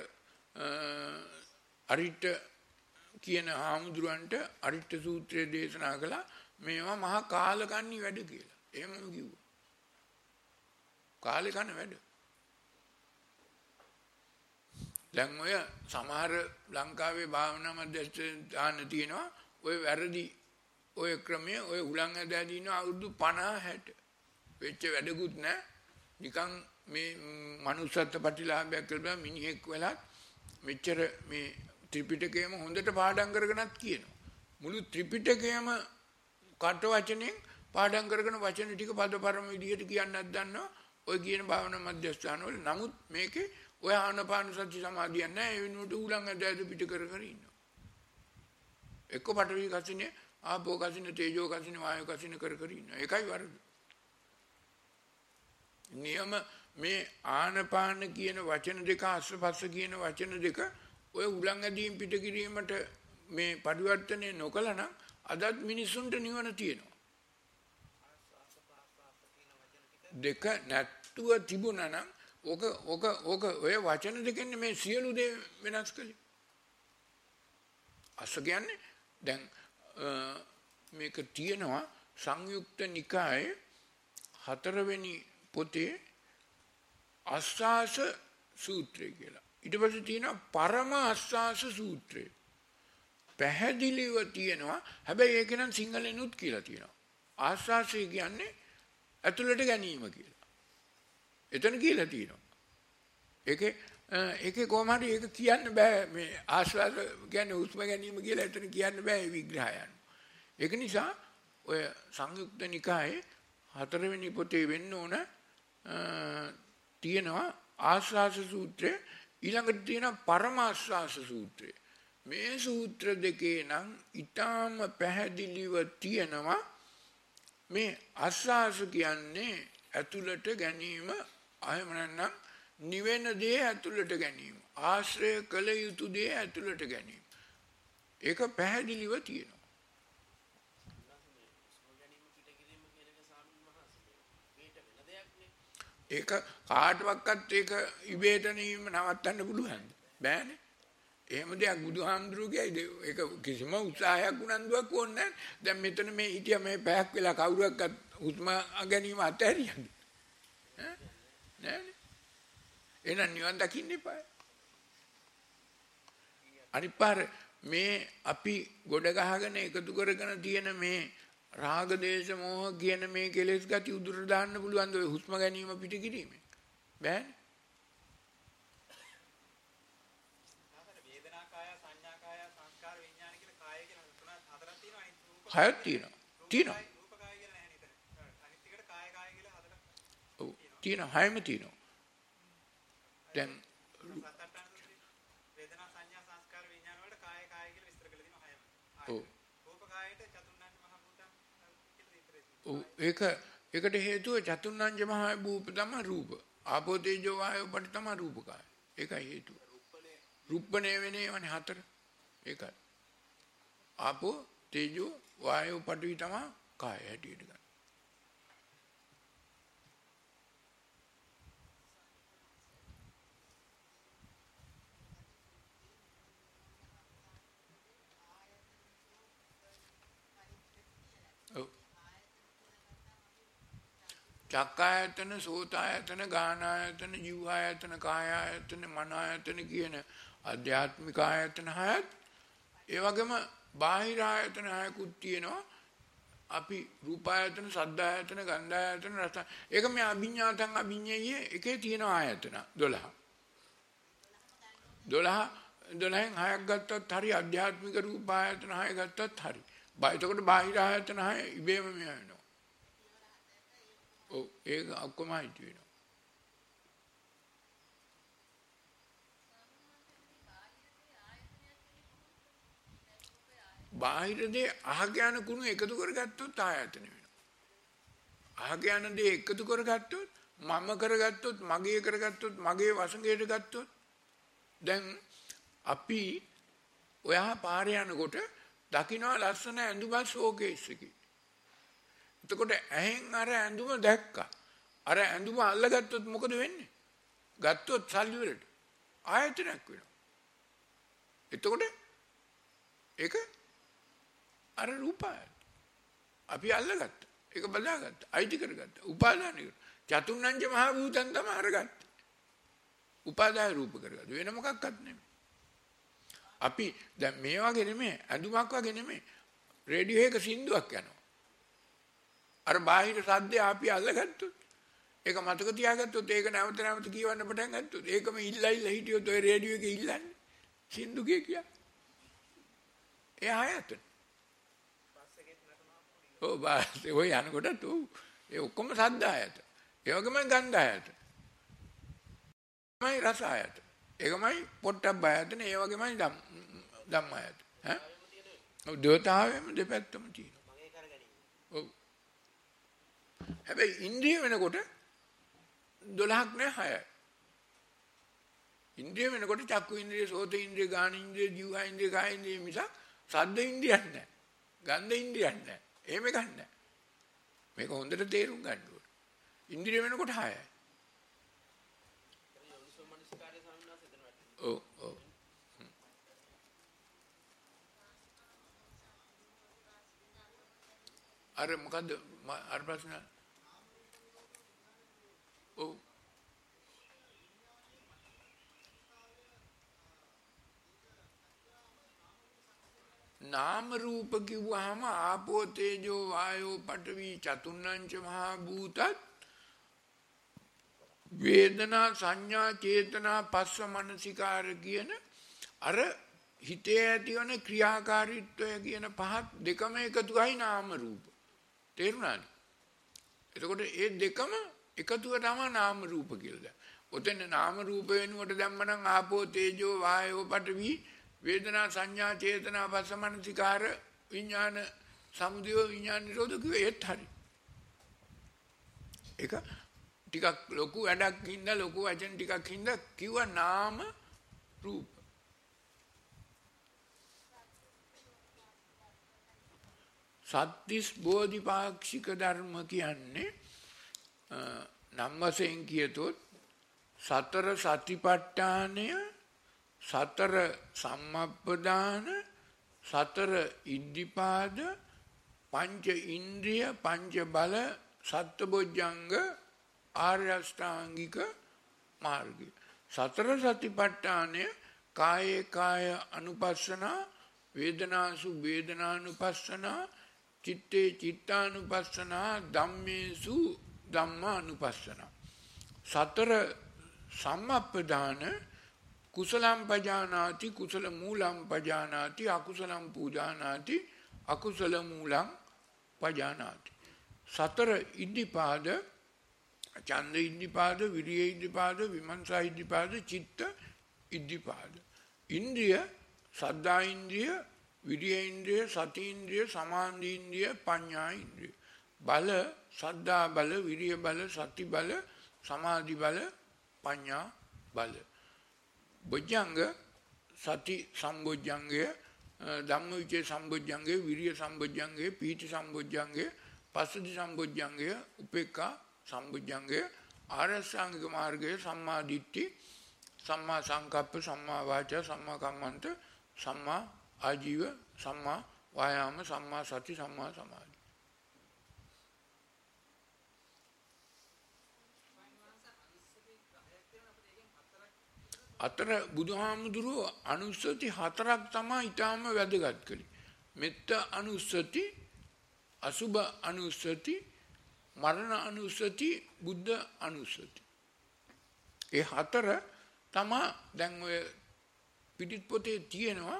අරිට කියන හාමුදුරුවන්ට අරිට සූත්‍රය දේශනා කළා මේවා මහා කාලකන්ණි වැඩ කියලා. එහෙමම කිව්වා. කාලේ කන වැඩ. දැන් ඔය සමහර ලංකාවේ භාවනා මධ්‍යස්ථාන තියෙනවා. ඔය වැරදි ඔය ක්‍රමය ඔය උලන් ඇදලා ඉන්න අවුරුදු පනහ හැට වෙච්ච වැඩකුත් නැහැ. නිකන් මේ මනුස්සත්ව ප්‍රතිලාභයක් කියලා මිනිහෙක් වෙලා මෙච්චර මේ ත්‍රිපිටකයම හොඳට පාඩම් කරගෙනත් කියනවා. මුළු ත්‍රිපිටකයම කට වචනෙන් පාඩම් කරගෙන වචන ටික පදපරම විදිහට කියන්නත් දන්නවා. ඔය කියන භාවනා මධ්‍යස්ථාන වල. නමුත් මේකේ ඔය ආනපාන සති සමාධිය නැහැ. ඒ වෙනුවට උලන් ඇද පිට කර කර ඉන්නවා. එක්ක පටවි කසිනේ, ආපෝ කසිනේ, තේජෝ කසිනේ, වායෝ කසිනේ කර කර ඉන්නවා. ඒකයි වරද. නියම මේ ආනපාන කියන වචන දෙක, ආස්වාස කියන වචන දෙක ඔය උලන් ඇදීම් පිට කිරීමට මේ පරිවර්තනය නොකළා නම් අදත් මිනිසුන්ට නිවන තියෙනවා. දෙක නැත්තුව තිබුණා නම් ඕක ඕක ඕක ඔය වචන දෙකෙන් මේ සියලු දේ වෙනස් කළේ. අස කියන්නේ දැන් මේක තියෙනවා සංයුක්ත නිකායේ හතරවෙනි පොතේ අස්සාස සූත්‍රය කියලා. ඊට පස්සේ තියෙනවා පරම අස්සාස සූත්‍රය. පැහැදිලිව තියෙනවා. හැබැයි ඒක නම් සිංහලෙනුත් කියලා තියෙනවා. ආස්වාසය කියන්නේ ඇතුළට ගැනීම කියලා. එතන කියලා තියෙනවා. ඒකේ ඒකේ කොහොම හරි ඒක කියන්න බෑ මේ ආස්වාද කියන්නේ හුස්ම ගැනීම කියලා එතන කියන්න බෑ විග්‍රහයන්. ඒක නිසා ඔය සංයුක්ත නිකායේ හතරවෙනි පොතේ වෙන්න ඕන තියෙනවා ආස්වාස සූත්‍රය. ඊළඟට තියෙනවා පරම ආස්වාස සූත්‍රය. මේ සූත්‍ර දෙකේ නම් ඊටාම පැහැදිලිව තියෙනවා මේ ආස්වාස කියන්නේ ඇතුළට ගැනීම, අයම නැත්නම් නිවෙන දේ ඇතුළට ගැනීම, ආශ්‍රය කළ යුතු දේ ඇතුළට ගැනීම. ඒක පැහැදිලිව තියෙනවා. ඒක කාටවත් ඒක ඉබේට නීම නවත්තන්න පුළුවන්ද? බෑනේ. එහෙම දෙයක් බුදුහාමුදුරුවෝ කියයි ඒක කිසිම උත්සාහයක් උනන්දුවක් ඕනේ නැහැ. දැන් මෙතන මේ හිටියා මේ පැයක් වෙලා කවුරුවක්වත් හුස්ම ගැනීම අතහැරියද? ඈ නෑනේ. එහෙනම් නිවන් දකින්න එපා. අනිත් පාර මේ අපි ගොඩ ගහගෙන එකතු කරගෙන තියෙන මේ රාග දේශ මොහ කියන මේ කෙලෙස් ගති උදුර දාන්න පුළුවන් ඔය හුස්ම ගැනීම පිට කිරීමෙන්. බෑනේ. හයක් තියෙනවා. තියෙනවා. ඔව් තියෙනවා. හයම තියෙනවා. දැන් වේදනා සංඥා සංස්කාර විඥාන වලට කාය කාය කියලා විස්තර කරලා තියෙනවා හයම. ඔව්. රූප කායයට චතුර්ණංජ මහ භූතං කියලා විතරයි. ඔව් ඒක ඒකට හේතුව චතුර්ණංජ මහ භූත තමයි රූප. ආපෝ තේජෝ වායෝ පටි තමයි රූප කාය. ඒකයි හේතුව. රූපණේ වෙන්නේ වනේ හතර. ඒකයි. ආපෝ තේජෝ වායෝ පඨවි තමයි කාය හැටියට ගන්න. චක්කායතන, සෝතායතන, ගානායතන, ජීවායතන, කායායතන, මනායතන කියන ආධ්‍යාත්මික ආයතන හයත් ඒ වගේම බාහිර ආයතන හයකුත් තියෙනවා. අපි රූපායතන, සද්ධායතන, ගන්ධායතන, රස ඒක මේ අභිඥාතං අභිඤ්ඤයේ එකේ තියෙන ආයතන දොළහ. දොළහ දොළහෙන් හයක් ගත්තත් හරි, ආධ්‍යාත්මික රූපායතන හය ගත්තත් හරි. එතකොට බාහිර ආයතන හය ඉබේම මෙය වෙනවා. ඔව් ඒක ඔක්කොම හිට වෙනවා. බාහිර දේ අහගෙන කුණු එකතු කරගත්තොත් ආයතන වෙනවා. අහගෙන දේ එකතු කරගත්තොත්, මම කරගත්තොත්, මගේ කරගත්තොත්, මගේ වසඟයට ගත්තොත් දැන් අපි ඔයා පාරේ යනකොට දකින්න ලස්සන ඇඳුමක් ෂෝකේස් එකේ. එතකොට ඇහෙන් අර ඇඳුම දැක්කා. අර ඇඳුම අල්ලගත්තොත් මොකද වෙන්නේ? ගත්තොත් සල්ලි වලට ආයතනයක් වෙනවා. එතකොට ඒක අර රූපය අපි අල්ලගත්තා. ඒක බදාගත්තා. අයිති කරගත්තා. උපාදාන කරගත්තා. චතුර්ණංජ මහ භූතං තමයි අරගත්තේ. උපාදාය රූප කරගත්තා. වෙන මොකක්වත් නෙමෙයි. අපි දැන් මේ වගේ නෙමෙයි, ඇඳුමක් වගේ නෙමෙයි. රේඩියෝ එක සින්දුවක් යනවා. අර බාහිර සද්දේ අපි අල්ලගත්තොත්, ඒක මතක තියාගත්තොත්, ඒක නැවත නැවත කියවන්න පටන් ගත්තොත්, ඒකම ඉල්ලා ඉල්ලා හිටියොත් ඔය රේඩියෝ එකේ ඉල්ලන්නේ සින්දු කිය කිය. ඒ ආයතන. ඔව් බාස් ඔය යනකොටත් ඔව් ඒ ඔක්කොම සද්ද ආයතන. ඒ වගේම ගන්ධ ආයතන. මයි රස ආයතන. ඒකමයි පොට්ටබ්බ ආයතන. ඒ වගේමයි ධම් ධම්ම ආයතන. ඈ? ඔව් දෙවතාවෙම දෙපැත්තම තියෙනවා. ඔව්. හැබැයි ඉන්ද්‍රිය වෙනකොට දොළහක් නෑ හයයි. ඉන්ද්‍රිය වෙනකොට චක්කු ඉන්ද්‍රිය, සෝත ඉන්ද්‍රිය, ගාන ඉන්ද්‍රිය, ජීව ඉන්ද්‍රිය, කාය ඉන්ද්‍රිය මිස සද්ද ඉන්ද්‍රියක් නෑ. ගන්ධ ඉන්ද්‍රියක් නෑ. එහෙම ගන්න නෑ. මේක හොඳට තේරුම් ගන්න ඕනේ. ඉන්ද්‍රිය වෙනකොට හයයි. ඔව් ඔව්. අර මොකද්ද අර ප්‍රශ්න? ඔව්. නාම රූප කිව්වහම ආපෝ තේජෝ වායෝ පඨවි චතුර්ණංච මහා භූතත් වේදනා සංඥා චේතනා පස්ස මනසිකාර කියන අර හිතේ ඇතිවන ක්‍රියාකාරීත්වය කියන පහත් දෙකම එකතුයි නාම රූප. තේරුණාද? එතකොට ඒ දෙකම එකතුව තමයි නාම රූප කියලා. ඔතන නාම රූප වෙනුවට දැම්මනම් ආපෝ තේජෝ වායෝ පඨවි වේදනා සංඥා චේතනා පස්ස මනසිකාර විඥාන සමුදය විඥාන නිරෝධ කිව්වේ ඒත් හරි. ඒක ටිකක් ලොකු වැඩක් හින්දා ලොකු වචන ටිකක් හින්දා කිව්වා නාම රූප. සත්‍තිස් බෝධිපාක්ෂික ධර්ම කියන්නේ නම් වශයෙන් කියතොත් සතර සතිපට්ඨානය, සතර සම්මප්පදාන, සතර ඉද්ධිපාද, පංච ඉන්ද්‍රිය, පංච බල, සත්බොජ්ජංග, ආර්ය අෂ්ටාංගික මාර්ගය. සතර සතිපට්ඨානය කායේ කාය අනුපස්සනා, වේදනාසු වේදනානුපස්සනා, චිත්තේ චිත්තානුපස්සනා, ධම්මේසු ධම්මානුපස්සනා. සතර සම්මප්පදාන කුසලම් පජානාති, කුසල මූලම් පජානාති, අකුසලම් පූජානාති, අකුසල මූලම් පජානාති. සතර ඉද්ධිපාද, ඡන්ද ඉද්ධිපාද, විරිය ඉද්ධිපාද, විමර්ශා ඉද්ධිපාද, චිත්ත ඉද්ධිපාද. ඉන්ද්‍රිය සද්ධා ඉන්ද්‍රිය, විරිය ඉන්ද්‍රිය, සති ඉන්ද්‍රිය, සමාධි ඉන්ද්‍රිය, පඤ්ඤා ඉන්ද්‍රිය. බල සද්ධා බල, විරිය බල, සති බල, සමාධි බල, පඤ්ඤා බල. බොජ්ජංග සති සම්බොජ්ජංගය, ධම්මවිචේ සම්බොජ්ජංගය, විරිය සම්බොජ්ජංගය, පීති සම්බොජ්ජංගය, පස්සද්ධි සම්බොජ්ජංගය, උපේක්ඛා සම්බොජ්ජංගය, ආරෂ්ඨාංගික මාර්ගය, සම්මා දිට්ඨි, සම්මා සංකප්ප, සම්මා වාචා, සම්මා කම්මන්ත, සම්මා ආජීව, සම්මා වායාම, සම්මා සති, සම්මා සමාධි. අතර බුදුහාමුදුරුවෝ අනුස්සති හතරක් තමයි ඊටාම වැදගත් කළේ. මෙත්ත අනුස්සති, අසුභ අනුස්සති, මරණ අනුස්සති, බුද්ධ අනුස්සති. ඒ හතර තමයි දැන් ඔය පිටිත් පොතේ තියෙනවා.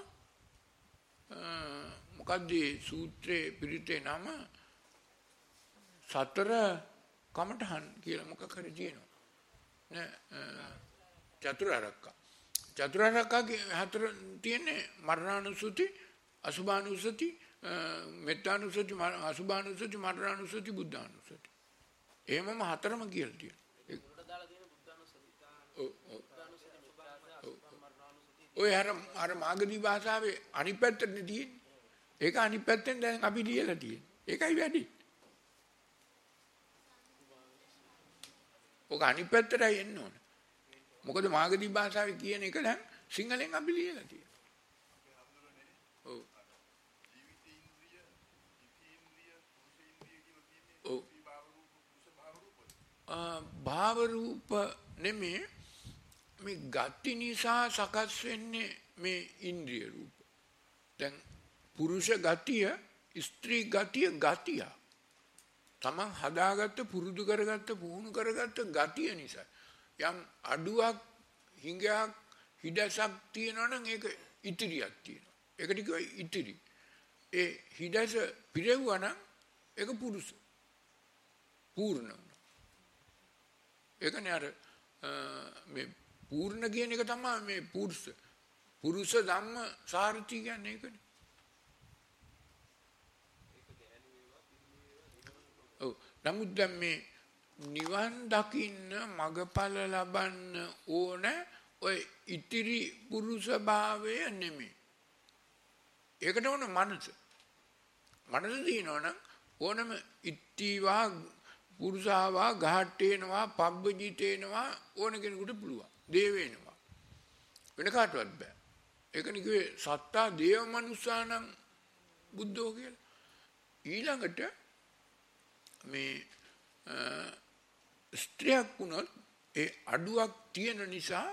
මොකද්ද සූත්‍රයේ පිටිතේ නම? සතර කමඨහන් කියලා මොකක් හරි තියෙනවා. නේ චතුරාර්යක. චතුරාර්යකගේ හතර තියෙන්නේ මරණානුස්සති, අසුභානුස්සති, මෙත්තානුස්සති, අසුභානුස්සති, මරණානුස්සති, බුද්ධානුස්සති. එහෙමම හතරම කියලා තියෙනවා. ඔය අර අර මාගදී භාෂාවේ අනිත් පැත්තට තියෙන්නේ. ඒක අනිත් පැත්තෙන් දැන් අපි ලියලා තියෙන්නේ. ඒකයි වැඩි. ඔක අනිත් පැත්තටයි එන්න ඕන. මොකද මාගදී භාෂාවේ කියන එක දැන් සිංහලෙන් අපි ලියලා තියෙනවා. ඔව්. ඔව්. ආ භාව රූප නෙමේ මේ ගති නිසා සකස් වෙන්නේ මේ ඉන්ද්‍රිය රූප. දැන් පුරුෂ ගතිය, ස්ත්‍රී ගතිය ගතිය. තමන් හදාගත්ත පුරුදු කරගත්ත පුහුණු කරගත්ත ගතිය නිසා යම් අඩුවක් හිඟයක් හිඩසක් තියෙනවා නම් ඒක ඉතිරියක් තියෙනවා. ඒකට කියයි ඉතිරි. ඒ හිඩස පිරෙවුවා නම් ඒක පුරුෂ. පූර්ණ වුණා. ඒකනේ අර මේ පූර්ණ කියන එක තමයි මේ පුරුෂ. පුරුෂ ධම්ම සාරති කියන්නේ ඒකනේ. ඔව්. නමුත් දැන් මේ නිවන් දකින්න මගඵල ලබන්න ඕන ඔය ඉතිරි පුරුෂ භාවය නෙමෙයි. ඒකට ඕන මනස. මනස දිනනවනම් ඕනම ඉත්තිවා පුරුෂාවා ගහට්ටේනවා පබ්බජිතේනවා ඕන කෙනෙකුට පුළුවන්. දේව වෙනවා. වෙන කාටවත් බෑ. ඒකනේ කිව්වේ සත්තා දේව මනුස්සානම් බුද්ධෝ කියලා. ඊළඟට මේ ස්ත්‍රියක් වුණොත් ඒ අඩුවක් තියෙන නිසා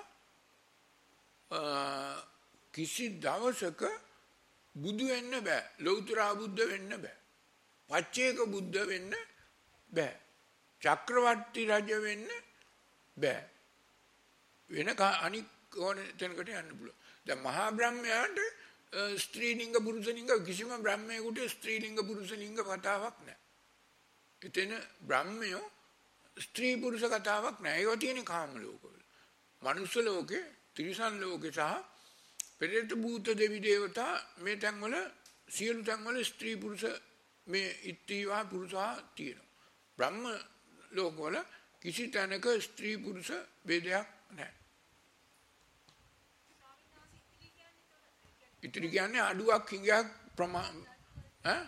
කිසි දවසක බුදු වෙන්න බෑ. ලෞතර බුද්ධ වෙන්න බෑ. පච්චේක බුද්ධ වෙන්න බෑ. චක්‍රවර්ති රජ වෙන්න බෑ. වෙන අනික් ඕන තැනකට යන්න පුළුවන්. දැන් මහා බ්‍රහ්මයාට ස්ත්‍රීලිංග පුරුෂලිංග කිසිම බ්‍රහ්මයෙකුට ස්ත්‍රීලිංග පුරුෂලිංග කතාවක් නැහැ. එතන බ්‍රහ්මයෝ ස්ත්‍රී පුරුෂ කතාවක් නැහැ. ඒවා තියෙන කාම ලෝකවල. මනුස්ස ලෝකේ, තිරිසන් ලෝකේ සහ පෙරේත භූත දෙවි දේවතා මේ තැන්වල සියලු තැන්වල ස්ත්‍රී පුරුෂ මේ ඉත්තිවා පුරුෂා තියෙනවා. බ්‍රහ්ම ලෝකවල කිසි තැනක ස්ත්‍රී පුරුෂ ભેදයක් නැහැ. ඉතිරි කියන්නේ අඩුවක් හිඟයක් ප්‍රමාණ ඈ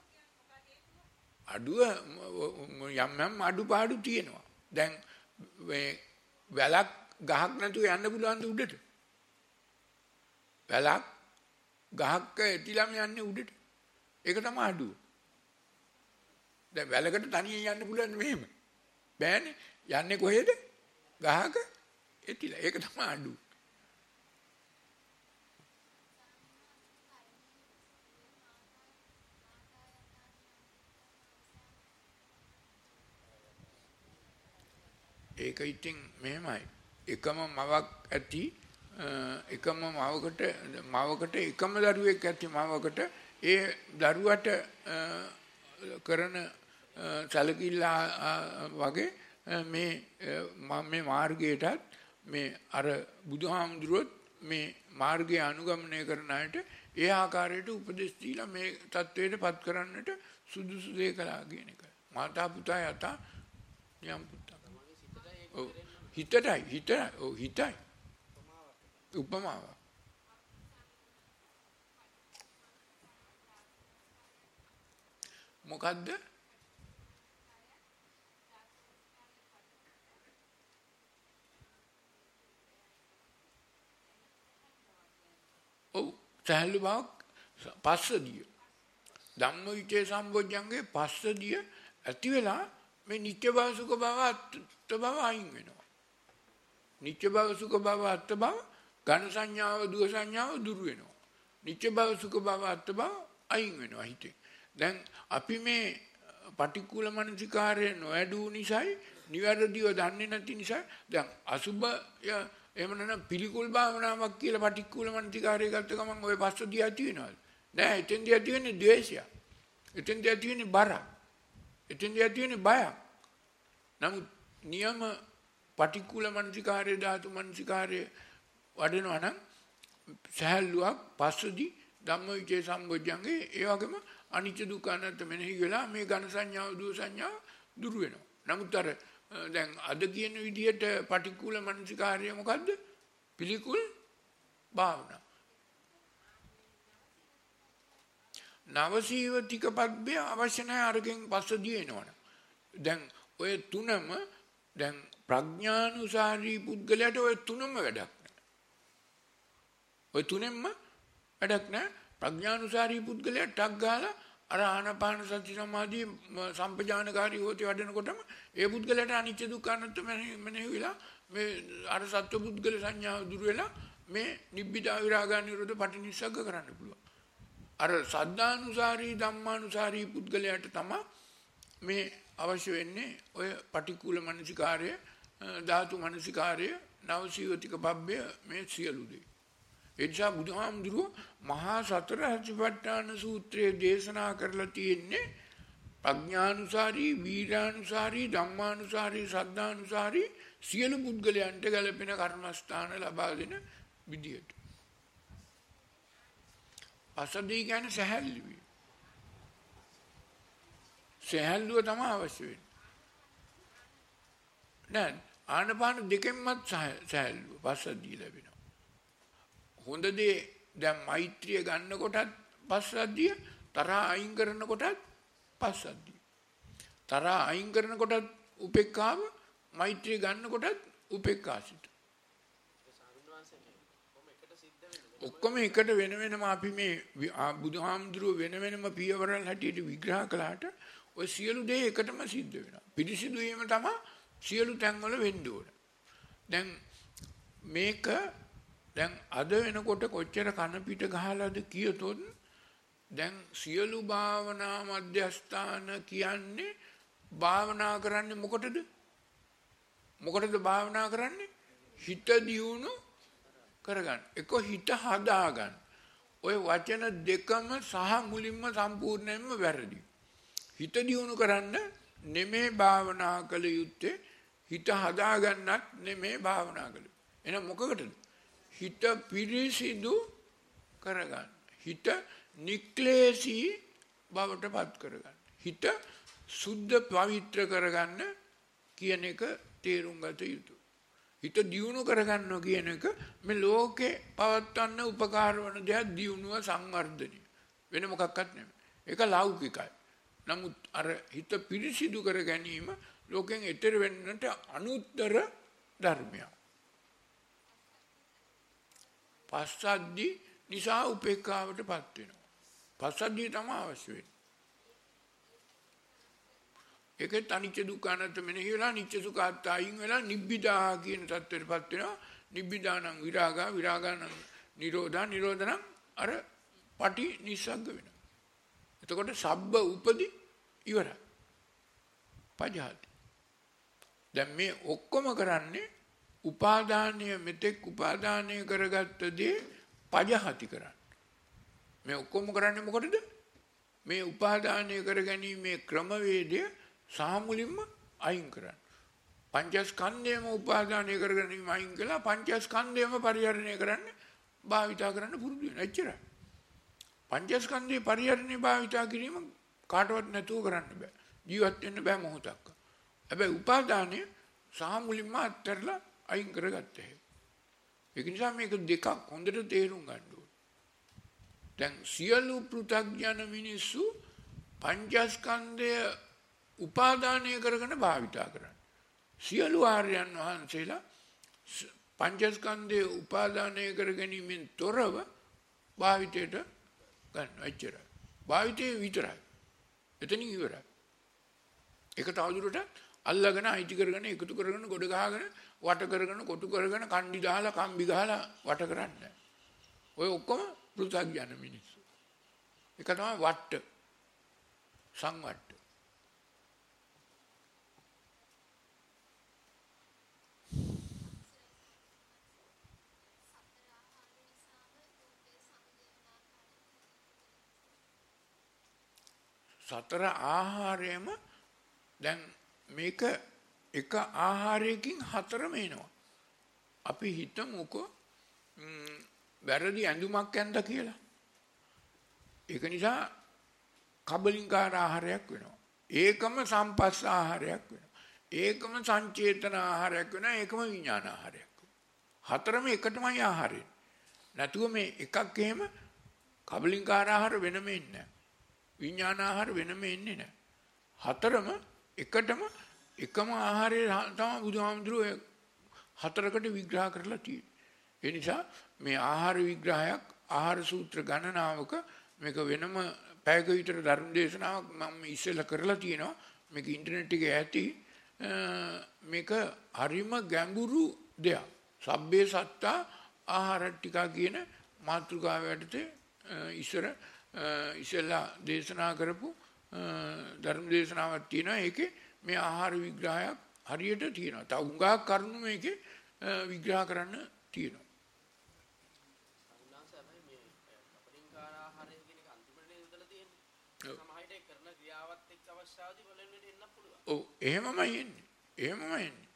අඩුව යම් යම් අඩුපාඩු තියෙනවා. දැන් මේ වැලක් ගහක් නැතුව යන්න පුළුවන් ද උඩට? වැලක් ගහක් ඇතිලාම යන්නේ උඩට. ඒක තමයි අඩුව. දැන් වැලකට තනියෙන් යන්න පුළුවන් මෙහෙම. බෑනේ. යන්නේ කොහෙද? ගහක ඇතිලා. ඒක තමයි අඩුව. ඒක ඉතින් මෙහෙමයි. එකම මවක් ඇති එකම මවකට මවකට එකම දරුවෙක් ඇති මවකට ඒ දරුවට කරන සැලකිල්ල වගේ මේ මම මේ මාර්ගයටත් මේ අර බුදුහාමුදුරුවොත් මේ මාර්ගය අනුගමනය කරන අයට ඒ ආකාරයට උපදෙස් දීලා මේ தത്വයට පත් කරන්නට සුදුසු දේ කළා කියන එක. මාතා පුතා යතා නියම් පුතා. ඔව් හිතටයි හිතයි ඔව් හිතයි. උපමාව. මොකද්ද? ඔව් සහැල්ලු බවක් පස්සදිය. ධම්මවිචේ සම්බොජ්ජංගේ පස්සදිය ඇති වෙලා මේ නිත්‍ය භව සුඛ භව අත්ත භව අයින් වෙනවා. නිත්‍ය භව සුඛ භව අත්ත භව ඝන සංඥාව දුව සංඥාව දුරු වෙනවා. නිච්ච බව සුඛ බව අත්ථ බව අයින් වෙනවා හිතේ. දැන් අපි මේ පටික්කුල මනසිකාරය නොඇඩු නිසායි නිවැරදිව දන්නේ නැති නිසා දැන් අසුභය එහෙම නැත්නම් පිළිකුල් භාවනාවක් කියලා පටික්කුල මනසිකාරය ගත්ත ගමන් ඔය පස්සදී ඇති වෙනවද? නෑ, එතෙන්දී ඇති වෙන්නේ ද්වේෂය. එතෙන්දී ඇති වෙන්නේ බර. එතෙන්දී ඇති වෙන්නේ බය. නමුත් නියම පටික්කුල මනසිකාරය ධාතු මනසිකාරය වඩනවා නම් සහැල්ලුවක් පස්සදී ධම්මවිචේ සම්බොජ්ජංගේ ඒ වගේම අනිච්ච දුක්ඛ අනාත්ම මෙනෙහි වෙලා මේ ඝන සංඥාව දුව සංඥාව දුරු වෙනවා. නමුත් අර දැන් අද කියන විදිහට පටික්කුල මනසිකාරය මොකද්ද? පිළිකුල් භාවනා. නවසීවතික පබ්බය අවශ්‍ය නැහැ අරකින් පස්සදී එනවනේ. දැන් ඔය තුනම දැන් ප්‍රඥානුසාරී පුද්ගලයාට ඔය තුනම වැඩක් නැහැ. ඔය තුනෙන්ම වැඩක් නැහැ. ප්‍රඥානුසාරී පුද්ගලයා ටක් ගාලා අර ආනාපාන සති සමාධිය සම්පජානකාරී හොතේ වඩනකොටම ඒ පුද්ගලයාට අනිච්ච දුක්ඛ අනාත්ම මෙනෙහි වෙලා මේ අර සත්ව පුද්ගල සංඥාව දුර වෙලා මේ නිබ්බිදා විරාගා නිරෝධ පටිනිස්සග්ග කරන්න පුළුවන්. අර සද්ධානුසාරී ධම්මානුසාරී පුද්ගලයාට තමයි මේ අවශ්‍ය වෙන්නේ ඔය පටික්කුල මනසිකාරය ධාතු මනසිකාරය නවසීවතික පබ්බය මේ සියලු දේ. ඒ නිසා බුදුහාමුදුරුවෝ මහා සතර සතිපට්ඨාන සූත්‍රයේ දේශනා කරලා තියෙන්නේ ප්‍රඥානුසාරී, වීර්යානුසාරී, ධම්මානුසාරී, සද්ධානුසාරී සියලු පුද්ගලයන්ට ගැලපෙන කර්මස්ථාන ලබා දෙන විදියට. පසදී කියන්නේ සහැල්ලුවයි. සහැල්ලුව තමයි අවශ්‍ය වෙන්නේ. දැන් ආනපාන දෙකෙන්මත් සහැල්ලුව පසදී ලැබෙනවා. හොඳ දේ දැන් මෛත්‍රිය ගන්න කොටත් පස්සද්ධිය, තරහ අයින් කරන කොටත් පස්සද්ධිය. තරහ අයින් කරන කොටත් උපේක්ඛාව, මෛත්‍රිය ගන්න කොටත් උපේක්ඛාසිත. ඔක්කොම එකට වෙන වෙනම අපි මේ බුදුහාමුදුරුව වෙන වෙනම පියවරල් හැටියට විග්‍රහ කළාට ඔය සියලු දේ එකටම සිද්ධ වෙනවා. පිරිසිදු වීම තමයි සියලු තැන්වල වෙන්න ඕන. දැන් මේක දැන් අද වෙනකොට කොච්චර කන පිට ගහලාද කියතොත් දැන් සියලු භාවනා මධ්‍යස්ථාන කියන්නේ භාවනා කරන්නේ මොකටද? මොකටද භාවනා කරන්නේ? හිත දියුණු කරගන්න. එක හිත හදාගන්න. ඔය වචන දෙකම සහ මුලින්ම සම්පූර්ණයෙන්ම වැරදි. හිත දියුණු කරන්න නෙමේ භාවනා කළ යුත්තේ, හිත හදාගන්නත් නෙමේ භාවනා කළ. එහෙනම් මොකකටද? හිත පිරිසිදු කරගන්න. හිත නික්ලේශී බවට පත් කරගන්න. හිත සුද්ධ පවිත්‍ර කරගන්න කියන එක තේරුම් ගත යුතුයි. හිත දියුණු කරගන්නවා කියන එක මේ ලෝකේ පවත්වන්න උපකාර වන දෙයක්, දියුණුව සංවර්ධනය. වෙන මොකක්වත් නෙමෙයි. ඒක ලෞකිකයි. නමුත් අර හිත පිරිසිදු කර ගැනීම ලෝකෙන් එතර වෙන්නට අනුත්තර ධර්මයක්. පස්සද්ධි නිසා උපේක්ඛාවටපත් වෙනවා. පස්සද්ධිය තමයි අවශ්‍ය වෙන්නේ. ඒකත් අනිච්ච දුක්ඛ අනාත්ම මෙනෙහි වෙලා නිච්ච සුඛ අත්‍යයින් වෙලා නිබ්බිදා කියන தත්ත්වයටපත් වෙනවා. නිබ්බිදානං විරාගා, විරාගානං නිරෝධා, නිරෝධනං අර පටි නිස්සග්ග වෙනවා. එතකොට සබ්බ උපදි ඉවරයි. පජහති. දැන් මේ ඔක්කොම කරන්නේ උපාදානය, මෙතෙක් උපාදානය කරගත්ත දේ පජහති කරන්න. මේ ඔක්කොම කරන්නේ මොකටද? මේ උපාදානය කර ගැනීමේ ක්‍රමවේදය සාමුලින්ම අයින් කරන්න. පංචස්කන්ධයම උපාදානය කර ගැනීම අයින් කළා පංචස්කන්ධයම පරිහරණය කරන්න භාවිතා කරන්න පුරුදු වෙනවා. එච්චරයි. පංචස්කන්ධේ පරිහරණය භාවිතා කිරීම කාටවත් නැතුව කරන්න බෑ. ජීවත් වෙන්න බෑ මොහොතක්. හැබැයි උපාදානය සාමුලින්ම අත්හැරලා අයින් කරගත්තා. ඒක නිසා මේක දෙකක් හොඳට තේරුම් ගන්න ඕනේ. දැන් සියලු පෘථග්ජන මිනිස්සු පංචස්කන්ධය උපාදානය කරගෙන භාවිතා කරන්නේ. සියලු ආර්යයන් වහන්සේලා පංචස්කන්ධය උපාදානය කර ගැනීමෙන් තොරව භාවිතයට ගන්නවා. එච්චරයි. භාවිතේ විතරයි. එතනින් ඉවරයි. ඒක තවදුරටත් අල්ලගෙන අයිති කරගෙන එකතු කරගෙන ගොඩ ගහගෙන වට කරගෙන කොටු කරගෙන කණ්ඩි දාලා කම්බි ගහලා වට කරන්නේ. ඔය ඔක්කොම පෘථග්ජන මිනිස්සු. ඒක තමයි වට්ට සංවට්ට. සතර ආහාරයම දැන් මේක එක ආහාරයකින් හතරම එනවා. අපි හිතමුකෝ වැරදි ඇඳුමක් ඇඳ කියලා. ඒක නිසා කබලින්කාර ආහාරයක් වෙනවා. ඒකම සම්පස්ස ආහාරයක් වෙනවා. ඒකම සංචේතන ආහාරයක් වෙනවා. ඒකම විඥාන ආහාරයක් වෙනවා. හතරම එකටමයි ආහාරය. නැතුව මේ එකක් එහෙම කබලින්කාර ආහාර වෙනම ඉන්නේ නැහැ. විඥාන ආහාර වෙනම එන්නේ නැහැ. හතරම එකටම එකම ආහාරය තමයි බුදුහාමුදුරුවෝ හතරකට විග්‍රහ කරලා තියෙන්නේ. ඒ නිසා මේ ආහාර විග්‍රහයක් ආහාර සූත්‍ර ගණනාවක මේක වෙනම පැයක විතර ධර්ම දේශනාවක් මම ඉස්සෙල්ලා කරලා තියෙනවා. මේක ඉන්ටර්නෙට් එකේ ඇති. මේක හරිම ගැඹුරු දෙයක්. සබ්බේ සත්තා ආහාරට්ටිකා කියන මාතෘකාව යටතේ ඉස්සර ඉස්සෙල්ලා දේශනා කරපු ධර්ම දේශනාවක් තියෙනවා. ඒකේ මේ ආහාර විග්‍රහයක් හරියට තියෙනවා. තව උඟා කරුණු මේකේ විග්‍රහ කරන්න තියෙනවා. ඔව් එහෙමමයි එන්නේ. එහෙමමයි එන්නේ.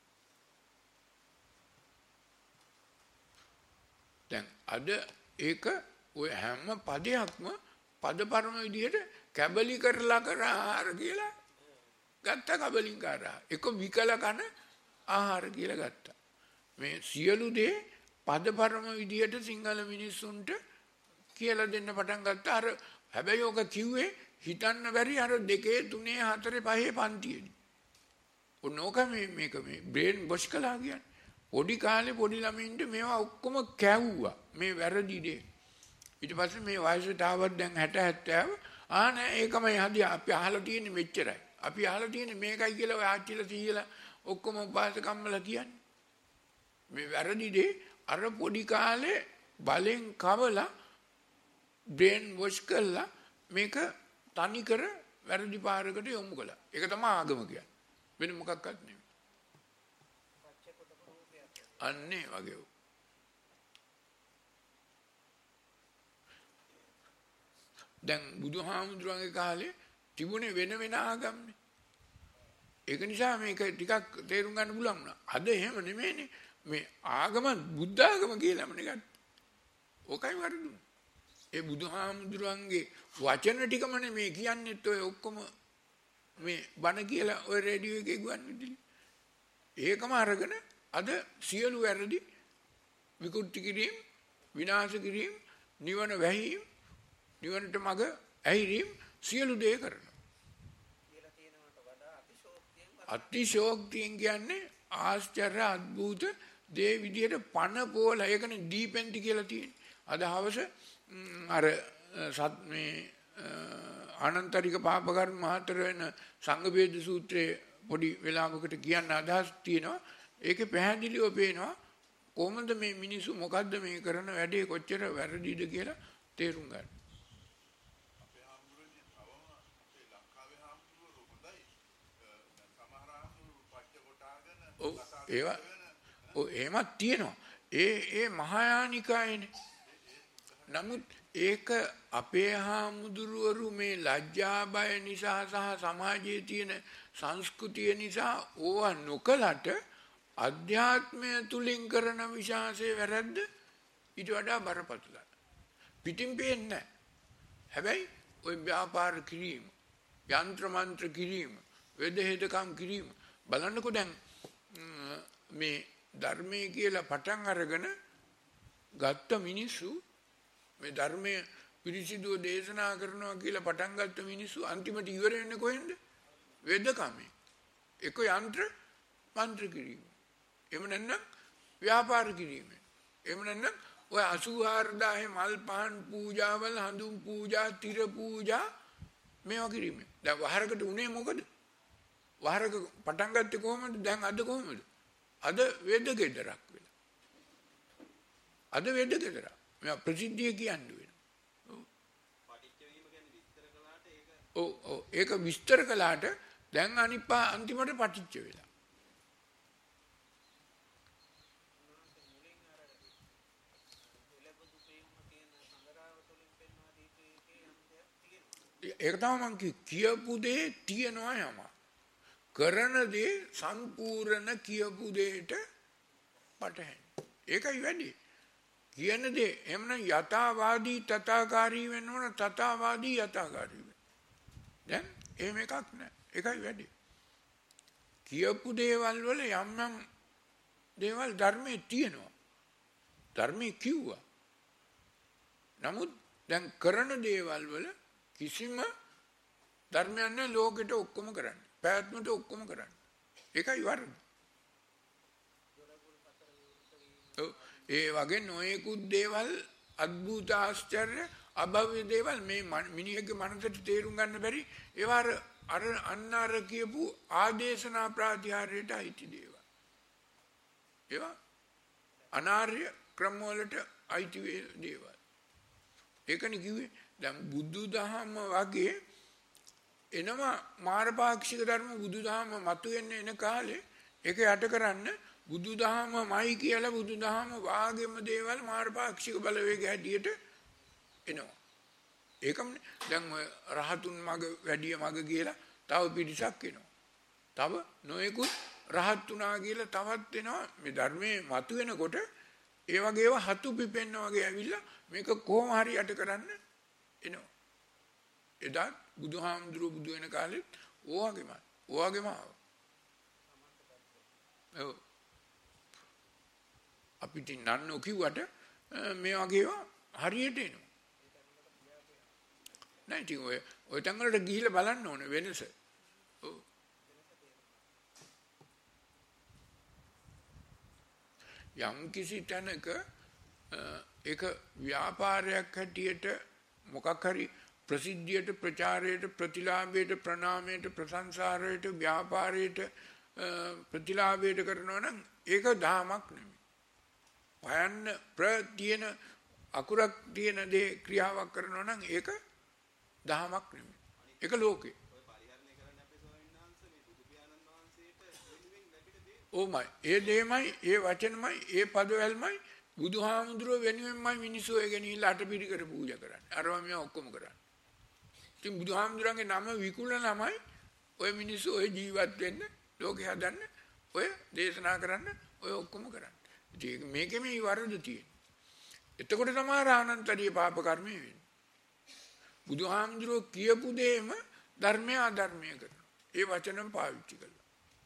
දැන් අද ඒක ඔය හැම පදයක්ම පදපරම විදිහට කැබලි කරලා කර ආහාර කියලා ගත්ත කබලින්කාර. එක විකල කන ආහාර කියලා ගත්තා. මේ සියලු දේ පදපරම විදිහට සිංහල මිනිස්සුන්ට කියලා දෙන්න පටන් ගත්තා. අර හැබැයි ඔක කිව්වේ හිතන්න බැරි අර දෙකේ තුනේ හතරේ පහේ පන්තියේදී. ඔන්නෝක මේ මේක මේ බ්‍රේන් වොෂ් කළා කියන්නේ. පොඩි කාලේ පොඩි ළමින්ට මේවා ඔක්කොම කැවුවා. මේ වැරදි දේ. ඊට පස්සේ මේ වයසට ආවත් දැන් හැට හැත්තෑව ආ නෑ ඒකමයි හදියා අපි අහලා තියෙන්නේ මෙච්චරයි. අපි අහලා තියෙන්නේ මේකයි කියලා ඔය ආච්චිලා සීයලා ඔක්කොම උපාස කම්මලා කියන්නේ. මේ වැරදි දේ අර පොඩි කාලේ බලෙන් කවලා බ්‍රේන් වොෂ් කළා මේක තනි කර වැරදි පාරකට යොමු කළා. ඒක තමයි ආගම කියන්නේ. වෙන මොකක්වත් නෙමෙයි. අන්නේ වගේ. දැන් බුදුහාමුදුරන්ගේ කාලේ තිබුණේ වෙන වෙන ආගම්නේ. ඒක නිසා මේක ටිකක් තේරුම් ගන්න පුළුවන් වුණා. අද එහෙම නෙමෙයිනේ. මේ ආගම බුද්ධ ආගම කියලාම නේ. ඕකයි වරදුනේ. ඒ බුදුහාමුදුරන්ගේ වචන ටිකමනේ මේ කියන්නේත් ඔය ඔක්කොම මේ බණ කියලා ඔය රේඩියෝ එකේ ගුවන්විදුලි. ඒකම අරගෙන අද සියලු වැරදි විකෘති කිරීම, විනාශ කිරීම, නිවන වැහිීම, නිවනට මඟ ඇහිරීම සියලු දේ කරනවා. කියලා තියෙනවට වඩා අතිශෝක්තියෙන් අතිශෝක්තියෙන් කියන්නේ ආශ්චර්ය අద్భుත දේ විදියට පණ පොල ඒකනේ දීපෙන්ටි කියලා තියෙන්නේ. අද හවස අර සත් මේ ආනන්තරික පාප කර්ම මහතර වෙන සංඝවේද සූත්‍රයේ පොඩි වෙලාවකට කියන්න අදහස් තියෙනවා. ඒකේ පැහැදිලිව පේනවා කොහොමද මේ මිනිස්සු මොකද්ද මේ කරන වැඩේ කොච්චර වැරදිද කියලා තේරුම් ගන්න. අපේ ආම්බුරනේ තවම අපේ ලංකාවේ ආම්බුරෝ හොඳයි. සමහර ආම්බුරෝ පච්ච කොටාගෙන ඔව් ඒවා ඔව් එහෙමත් තියෙනවා. ඒ ඒ මහායානිකායනේ. නමුත් ඒක අපේ හාමුදුරුවරු මේ ලැජ්ජා බය නිසා සහ සමාජයේ තියෙන සංස්කෘතිය නිසා ඕවා නොකලට අධ්‍යාත්මය තුලින් කරන විශ්වාසයේ වැරද්ද ඊට වඩා බරපතලයි. පිටින් පේන්නේ. හැබැයි ওই ව්‍යාපාර කිරීම, යන්ත්‍ර මන්ත්‍ර කිරීම, වෙද හේතකම් කිරීම බලන්නකෝ දැන් මේ ධර්මයේ කියලා පටන් අරගෙන ගත්ත මිනිස්සු මේ ධර්මයේ පිරිසිදුව දේශනා කරනවා කියලා පටන් ගත්ත මිනිස්සු අන්තිමට ඉවර වෙන්නේ කොහෙන්ද? වෙදකමේ. එක යන්ත්‍ර මන්ත්‍ර කිරීම. එහෙම නැත්නම් ව්‍යාපාර කිරීම. එහෙම නැත්නම් ඔය අසූහාර දාහේ මල් පහන් පූජාවල් හඳුන් පූජා තිර පූජා මේවා කිරීම. දැන් වහරකට උනේ මොකද? වහරක පටන් ගත්තේ කොහොමද? දැන් අද කොහොමද? අද වේද ගෙදරක් වෙලා. අද වේද ගෙදර. මම ප්‍රසිද්ධිය කියන්නේ වෙනවා. පටිච්ච වීම කියන්නේ විස්තර කළාට ඒක ඔව් ඔව් ඒක විස්තර කළාට දැන් අනිපා අන්තිමට පටිච්ච වෙලා. ඒක තමයි මං කියපු දේ තියනවා යම. කරන දේ සම්පූර්ණ කියපු දෙයට පටහැනි. ඒකයි වැඩි. කියන දේ එමනම් යථාවාදී තථාකාරී වෙනවන තථාවාදී යථාකාරී වෙන. දැන් එහෙම එකක් නැහැ. ඒකයි වැඩි. කියපු දේවල් වල යම් යම් දේවල් ධර්මයේ තියෙනවා. ධර්මයේ කිව්වා. නමුත් දැන් කරන දේවල් වල කිසිම ධර්මයක් නැහැ ලෝකෙට ඔක්කොම කරන්නේ. පැවැත්මට ඔක්කොම කරන්නේ. ඒකයි වරද. ඒ වගේ නොයෙකුත් දේවල් අద్භූත ආශ්චර්ය අභව්‍ය දේවල් මේ මිනිහගේ මනසට තේරුම් ගන්න බැරි ඒවා අර අන්න අර කියපු ආදේශනා ප්‍රාතිහාර්යයට අයිති දේවල්. ඒවා අනාර්ය ක්‍රම වලට අයිති දේවල්. ඒකනේ කිව්වේ දැන් බුදුදහම වගේ එනවා මාරපාක්ෂික ධර්ම බුදුදහම මතුවෙන්න එන කාලේ ඒක යට කරන්න බුදුදහමයි කියලා බුදුදහම වාගේම දේවල් මාරපාක්ෂික බලවේග හැටියට එනවා. ඒකම දැන් ඔය රහතුන් මග වැඩි මග කියලා තව පිරිසක් එනවා. තව නොයෙකුත් රහත් උනා කියලා තවත් එනවා. මේ ධර්මයේ මතුවෙනකොට ඒ වගේව හතු පිපෙන්න වගේ ඇවිල්ලා මේක කොහොම හරි යට කරන්න එනවා. එදා බුදුහාමුදුරුවෝ බුදු වෙන කාලෙත් ඕවගේම ඕවගේම ආවා. ඔව්. අපිට නන්නෝ කිව්වට මේ වගේවා හරියට එනවා. නෑ ඉතින් ඔය ඔය තැන් වලට ගිහිල්ලා බලන්න ඕනේ වෙනස. ඔව්. යම් කිසි තැනක ඒක ව්‍යාපාරයක් හැටියට මොකක් හරි ප්‍රසිද්ධියට ප්‍රචාරයට ප්‍රතිලාභයට ප්‍රණාමයට ප්‍රශංසාරයට ව්‍යාපාරයට ප්‍රතිලාභයට කරනවා නම් ඒක දහමක් නෙමෙයි. පයන්න ප්‍රතින අකුරක් තියෙන දේ ක්‍රියාවක් කරනවා නම් ඒක දහමක් නෙමෙයි. ඒක ලෝකේ. ඔය පරිහරණය කරන්න අපේ ස්වාමීන් වහන්සේ මේ බුදු පියාණන් වහන්සේට වෙනුවෙන් ලැබිට දේ. ඕමයි. ඒ දෙයමයි ඒ වචනමයි ඒ පදවැල්මයි බුදුහාමුදුරුව වෙනුවෙන්මයි මිනිස්සු ඒ ගෙනිහිල්ලා අටපිරි කර පූජා කරන්නේ. අරවා මේ ඔක්කොම කරන්නේ. ඉතින් බුදුහාමුදුරන්ගේ නම විකුණ ළමයි ඔය මිනිස්සු ඔය ජීවත් වෙන්න ලෝකේ හදන්න ඔය දේශනා කරන්න ඔය ඔක්කොම කරන්නේ. ඉතින් මේකේ මේ වරද තියෙන්නේ. එතකොට තමයි ආනන්තරීය පාප කර්මය වෙන්නේ. බුදුහාමුදුරුවෝ කියපු දෙයම ධර්මය අධර්මය කරනවා. ඒ වචනම පාවිච්චි කළා.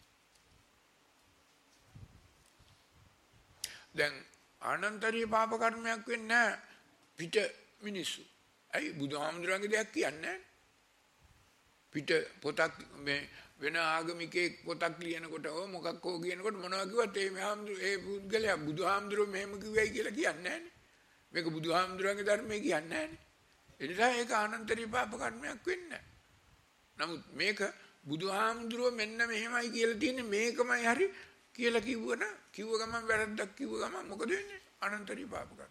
දැන් ආනන්තරීය පාප කර්මයක් වෙන්නේ නැහැ පිට මිනිස්සු. ඇයි බුදුහාමුදුරන්ගේ දෙයක් කියන්නේ නැහැ. පිට පොතක් මේ වෙන ආගමිකයෙක් පොතක් ලියනකොට ඕ මොකක් හෝ කියනකොට මොනවා කිව්වත් ඒ මහාමුදුර ඒ පුද්ගලයා බුදුහාමුදුරුවෝ මෙහෙම කිව්වයි කියලා කියන්නේ නැහැනේ. මේක බුදුහාමුදුරන්ගේ ධර්මයේ කියන්නේ නැහැනේ. ඒ නිසා ඒක ආනන්තරීය පාප කර්මයක් වෙන්නේ නැහැ. නමුත් මේක බුදුහාමුදුරුවෝ මෙන්න මෙහෙමයි කියලා තියෙන්නේ මේකමයි හරි කියලා කිව්වන කිව්ව ගමන් වැරද්දක් කිව්ව ගමන් මොකද වෙන්නේ? අනන්තරීය පාප කර්මයක්.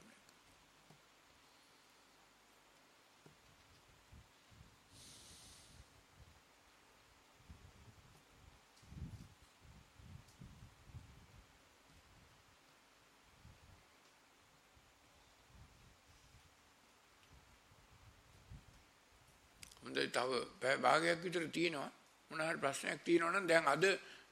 හොඳයි තව පැය භාගයක් විතර තියෙනවා. මොන හරි ප්‍රශ්නයක් තියෙනවා නම් දැන් අද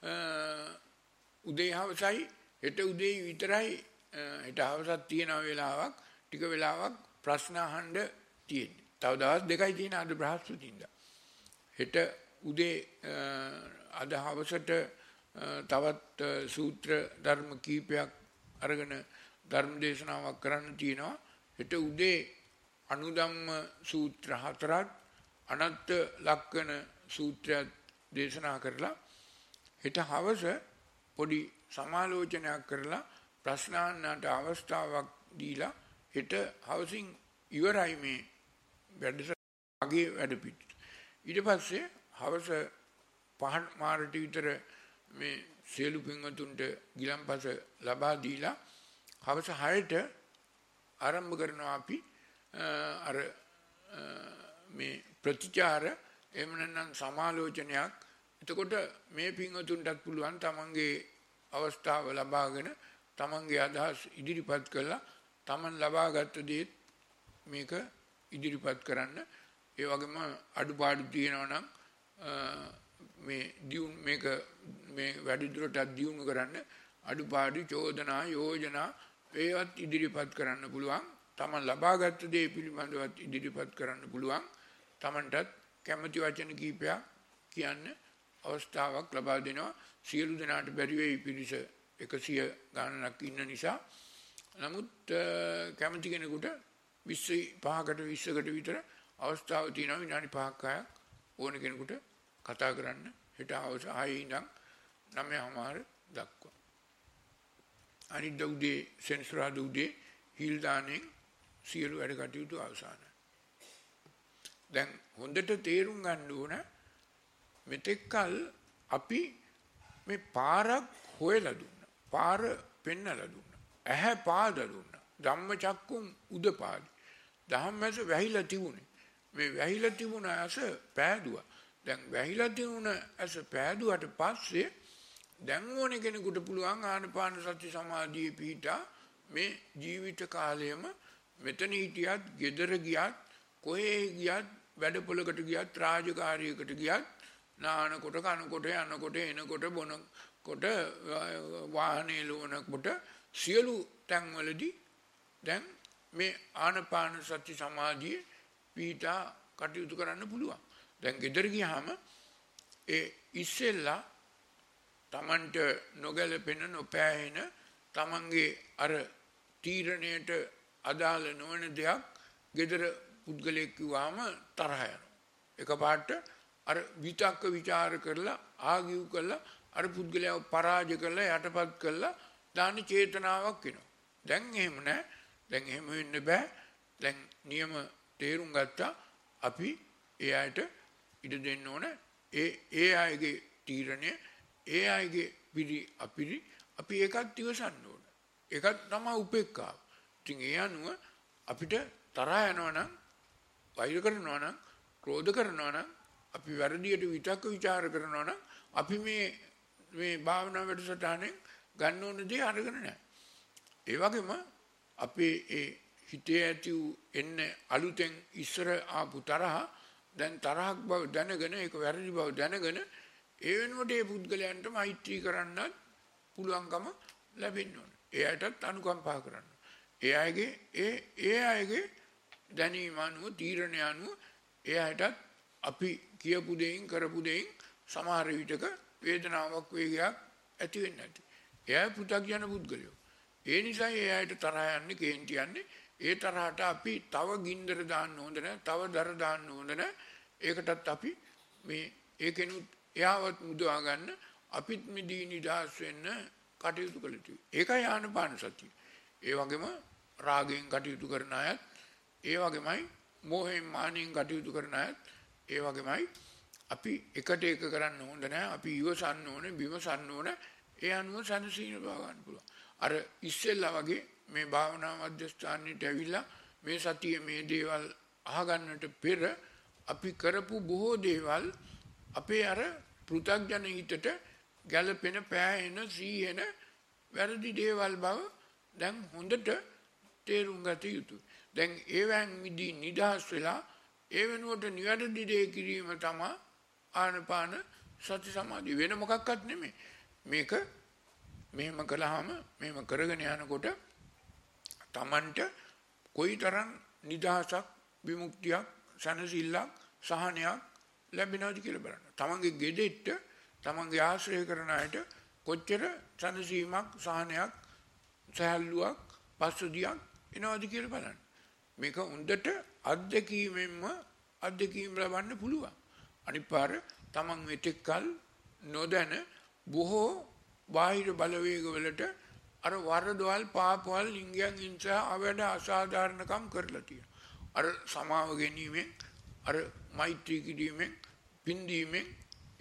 උදේ හවසයි හෙට උදේ විතරයි හෙට හවසක් තියෙන වෙලාවක් ටික වෙලාවක් ප්‍රශ්න අහන්න තියෙන්නේ. තව දවස් දෙකයි තියෙන අද බ්‍රහස්පතින්දා. හෙට උදේ අද හවසට තවත් සූත්‍ර ධර්ම කීපයක් අරගෙන ධර්ම දේශනාවක් කරන්න තියෙනවා. හෙට උදේ අනුධම්ම සූත්‍ර හතරක් අනත්ත ලක්කන සූත්‍රය දේශනා කරලා හෙට හවස පොඩි සමාලෝචනයක් කරලා ප්‍රශ්න අහන්නට අවස්ථාවක් දීලා හෙට හවසින් ඉවරයි මේ වැඩසටහනේ වැඩ පිට. ඊට පස්සේ හවස පහන් මාරට විතර මේ සියලු පින්වතුන්ට ගිලන්පස ලබා දීලා හවස හයට ආරම්භ කරනවා අපි අර මේ ප්‍රතිචාර එහෙම නැත්නම් සමාලෝචනයක්. එතකොට මේ පින්වතුන්ටත් පුළුවන් තමන්ගේ අවස්ථාව ලබාගෙන තමන්ගේ අදහස් ඉදිරිපත් කළා තමන් ලබාගත් දේ මේක ඉදිරිපත් කරන්න. ඒ වගේම අඩුපාඩු තියෙනවා නම් මේ දියුණු මේක මේ වැඩිදුරටත් දියුණු කරන්න අඩුපාඩු චෝදනා යෝජනා ඒවත් ඉදිරිපත් කරන්න පුළුවන්. තමන් ලබාගත් දේ පිළිබඳවත් ඉදිරිපත් කරන්න පුළුවන්. තමන්ටත් කැමැති වචන කීපයක් කියන්න අවස්ථාවක් ලබා දෙනවා. සියලු දෙනාට බැරි වෙයි පිරිස එකසිය ගණනක් ඉන්න නිසා. නමුත් කැමැති කෙනෙකුට විස්සකට විස්සකට විතර අවස්ථාව තියෙනවා. විනාඩි පහක් හයක් ඕන කෙනෙකුට කතා කරන්න හෙට හවස හයේ ඉඳන් නවයමාර දක්වා. අනිද්දා උදේ සෙනසුරාදා උදේ හිල් දාණයෙන් සියලු වැඩ කටයුතු අවසానයි. දැන් හොඳට තේරුම් ගන්න ඕන මෙතෙක්කල් අපි මේ පාරක් හොයලා දුන්නා. පාර පෙන්නලා දුන්නා. ඇහැ පාදලා දුන්නා. ධම්මචක්කුම් උදපාදි. ධම්මස වැහිලා තිබුණේ. මේ වැහිලා තිබුණ ඇස පෑදුවා. දැන් වැහිලා තිබුණ ඇස පෑදුවට පස්සේ දැන් ඕනේ කෙනෙකුට පුළුවන් ආනාපාන සති සමාධියේ පිහිටා මේ ජීවිත කාලයම මෙතන හිටියත්, ගෙදර ගියත්, කොහේ ගියත්, වැඩපොළකට ගියත්, රාජකාරියකට ගියත්, නානකොට, කනකොට, යනකොට, එනකොට, බොනකොට, වාහනේ ලෝනකොට සියලු තැන්වලදී දැන් මේ ආනාපාන සති සමාධියේ පිහිටා කටයුතු කරන්න පුළුවන්. දැන් ගෙදර ගියාම ඒ ඉස්සෙල්ලා තමන්ට නොගැලපෙන නොපෑහෙන තමන්ගේ අර තීරණයට අදාළ නොවන දෙයක් ගෙදර පුද්ගලයෙක් කිව්වම තරහ යනවා. එකපාරට අර විතක්ක ਵਿਚාර කරලා ආගිව් කරලා අර පුද්ගලයාව පරාජය කරලා යටපත් කරලා දාන චේතනාවක් එනවා. දැන් එහෙම නැහැ. දැන් එහෙම වෙන්න බෑ. දැන් නියම තේරුම් ගත්තා අපි ඒ අයට ඉඩ දෙන්න ඕන. ඒ ඒ අයගේ තීරණය ඒ අයගේ පිළි අපිරි අපි ඒකත් ඉවසන්න ඕන. ඒකත් තමයි උපේක්ඛාව. ඉතින් ඒ අනුව අපිට තරහ යනවා නම්, වෛර කරනවා නම්, ක්‍රෝධ කරනවා නම්, අපි වැරදියට විතක්ක ਵਿਚාර කරනවා නම් අපි මේ මේ භාවනා වැඩසටහනෙන් ගන්න ඕන දේ අරගෙන නැහැ. ඒ වගේම අපේ ඒ හිතේ ඇති වූ එන්නේ අලුතෙන් ඉස්සර ආපු තරහ දැන් තරහක් බව දැනගෙන ඒක වැරදි බව දැනගෙන ඒ වෙනුවට ඒ පුද්ගලයන්ට මෛත්‍රී කරන්නත් පුළුවන්කම ලැබෙන්න ඕන. ඒ අයටත් අනුකම්පා කරන්න. ඒ අයගේ ඒ ඒ අයගේ දැනීම අනුව තීරණය අනුව ඒ අයටත් අපි කියපු දෙයින් කරපු දෙයින් සමහර විටක වේදනාවක් වේගයක් ඇති වෙන්නේ නැති. එයා පු탁ජන පුද්ගලයෝ. ඒ නිසා ඒ අයට තරහ යන්නේ කේන්ති යන්නේ. ඒ තරහට අපි තව ගින්දර දාන්න හොඳ නැහැ, තව දර දාන්න හොඳ නැහැ. ඒකටත් අපි මේ ඒකෙනුත් එයාවත් මුදවා ගන්න අපිත් මිදී නිදහස් වෙන්න කටයුතු කළ යුතුයි. ඒකයි ආනාපාන සතිය. ඒ වගේම රාගයෙන් කටයුතු කරන අයත්, ඒ වගේමයි මෝහයෙන් මානෙන් කටයුතු කරන අයත්, ඒ වගේමයි අපි එකට එක කරන්න හොඳ නැහැ. අපි ඉවසන්න ඕනේ, බිමසන්න ඕනේ. ඒ අනුව සනසීන බව ගන්න පුළුවන්. අර ඉස්සෙල්ලා වගේ මේ භාවනා මධ්‍යස්ථානෙට ඇවිල්ලා මේ සතියේ මේ දේවල් අහගන්නට පෙර අපි කරපු බොහෝ දේවල් අපේ අර පෘථග්ජන හිතට ගැළපෙන පෑහෙන සීහෙන වැරදි දේවල් බව දැන් හොඳට තේරුම් ගත යුතුයි. දැන් ඒවෙන් මිදී නිදහස් වෙලා ඒ වෙනුවට නිවැරදි දේ කිරීම තමයි ආනාපාන සති සමාධිය. වෙන මොකක්වත් නෙමෙයි. මේක මෙහෙම කළාම මෙහෙම කරගෙන යනකොට Tamanට කොයිතරම් නිදහසක්, විමුක්තියක්, සනසිල්ලක්, සහනයක් ලැබෙනවද කියලා බලන්න. තමන්ගේ ගෙදෙට්ට තමන්ගේ ආශ්‍රය කරන අයට කොච්චර සනසීමක්, සහනයක්, සහැල්ලුවක්, පසුදියක් එනවද කියලා බලන්න. මේක හොඳට අත්දැකීමෙන්ම අත්දැකීම් ලබන්න පුළුවන්. අනිත් පාර තමන් මෙතෙක්කල් නොදැන බොහෝ බාහිර බලවේග වලට අර වරදවල් පාපවල් ඉංගයන් හිංසා අවැඩ අසාධාරණකම් කරලා තියෙනවා. අර සමාව ගැනීමෙන්, අර මෛත්‍රී කිරීමෙන්, පින්දීමෙන්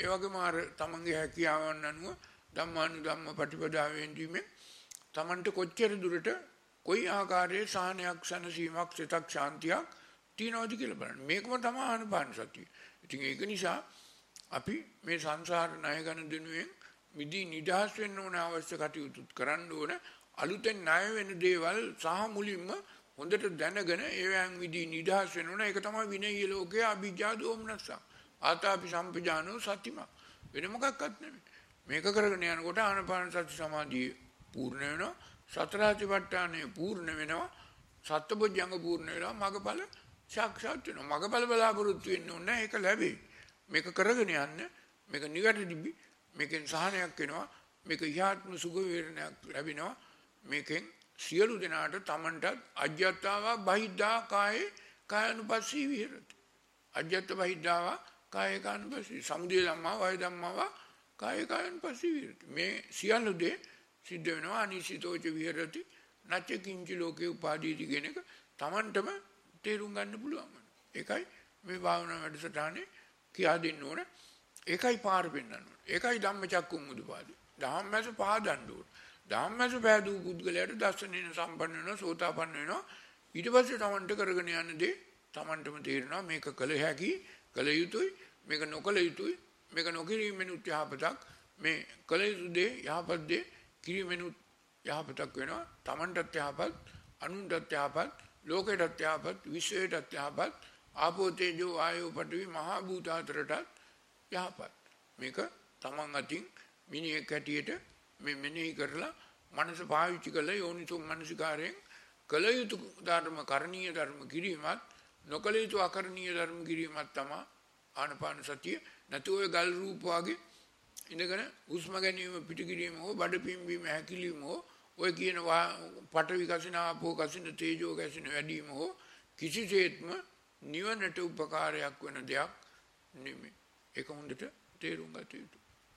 ඒ වගේම අර තමන්ගේ හැකියාවන් අනුව ධම්මානුධම්ම ප්‍රතිපදාවෙන් දීමෙන් තමන්ට කොච්චර දුරට කොයි ආකාරයේ සහනයක් සැනසීමක් සිතක් ශාන්තියක් තියනවද කියලා බලන්න. මේකම තමයි ආනාපාන සතිය. ඉතින් ඒක නිසා අපි මේ සංසාර ණය ගන්න දිනුවෙන් මිදී නිදහස් වෙන්න ඕන අවශ්‍ය කටයුතු කරන්න ඕන. අලුතෙන් ණය වෙන දේවල් සහ මුලින්ම හොඳට දැනගෙන ඒවෙන් මිදී නිදහස් වෙන්න ඕන. ඒක තමයි විනය ලෝකයේ අභිජ්ජා දෝමනස්ස. ආතාපි සම්පජානෝ සතිම. වෙන මොකක්වත් නෙමෙයි. මේක කරගෙන යනකොට ආනාපාන සති සමාධිය පූර්ණ වෙනවා. සතරාතිපට්ඨානය පූර්ණ වෙනවා. සත්බොජ්ජංග පූර්ණ වෙනවා. මගඵල සාක්ෂාත් වෙනවා. මගඵල බලාපොරොත්තු වෙන්න ඕනේ. ඒක ලැබෙයි. මේක කරගෙන යන්න මේක නිවැරදිවි මේකෙන් සහනයක් වෙනවා. මේක ඉහාත්ම සුඛ වේදනයක් ලැබෙනවා. මේකෙන් සියලු දෙනාට තමන්ට අජ්ජත්තාව බහිද්ධා කායේ කායනුපස්සී විහෙරති. අජ්ජත් බහිද්ධාව කායේ කායනුපස්සී සමුදය ධම්මා වය ධම්මා කායේ කායනුපස්සී විහෙරති. මේ සියලු දේ සිද්ධ වෙනවා. අනිසිතෝච විහෙරති නච්ච කිංචි ලෝකේ උපාදීති කියන එක තමන්ටම තේරුම් ගන්න පුළුවන්. ඒකයි මේ භාවනා වැඩසටහනේ කියා දෙන්න ඕන. ඒකයි පාර පෙන්වන්න ඕන. ඒකයි ධම්මචක්කුම් මුදුපාදී. ධම්මැස පාදන්න ඕන. ධම්මැස පෑදූ පුද්ගලයාට දර්ශනේන සම්පන්න වෙනවා, සෝතාපන්න වෙනවා. ඊට පස්සේ තමන්ට කරගෙන යන දේ තමන්ටම තේරෙනවා මේක කළ හැකි, කළ යුතුයි, මේක නොකළ යුතුයි, මේක නොකිරීමෙන් උත්‍යාපතක්, මේ කළ යුතු දේ යහපත් දේ කිරීමෙන් යහපතක් වෙනවා. තමන්ටත් යහපත්, අනුන්ටත් යහපත්, ලෝකයටත් යහපත්, විශ්වයටත් යහපත්, ආපෝ තේජෝ ආයෝ පඨවි මහා භූත හතරටත් යහපත්. මේක තමන් අතින් මිනිහෙක් හැටියට මේ මෙනෙහි කරලා මනස පාවිච්චි කරලා යෝනිසෝ මනසිකාරයෙන් කළ යුතු ධර්ම කරණීය ධර්ම කිරීමත් නොකළ යුතු අකරණීය ධර්ම කිරීමත් තමයි ආනාපාන සතිය. නැතු ඔය ගල් රූප වගේ ඉඳගෙන හුස්ම ගැනීම පිට කිරීම හෝ බඩ පිම්බීම හැකිලිම හෝ ඔය කියන පඨවි කසින ආපෝ කසින තේජෝ කසින වැඩිම හෝ කිසිසේත්ම නිවනට උපකාරයක් වෙන දෙයක් නෙමෙයි. ඒක හොඳට තේරුම් ගත යුතුයි.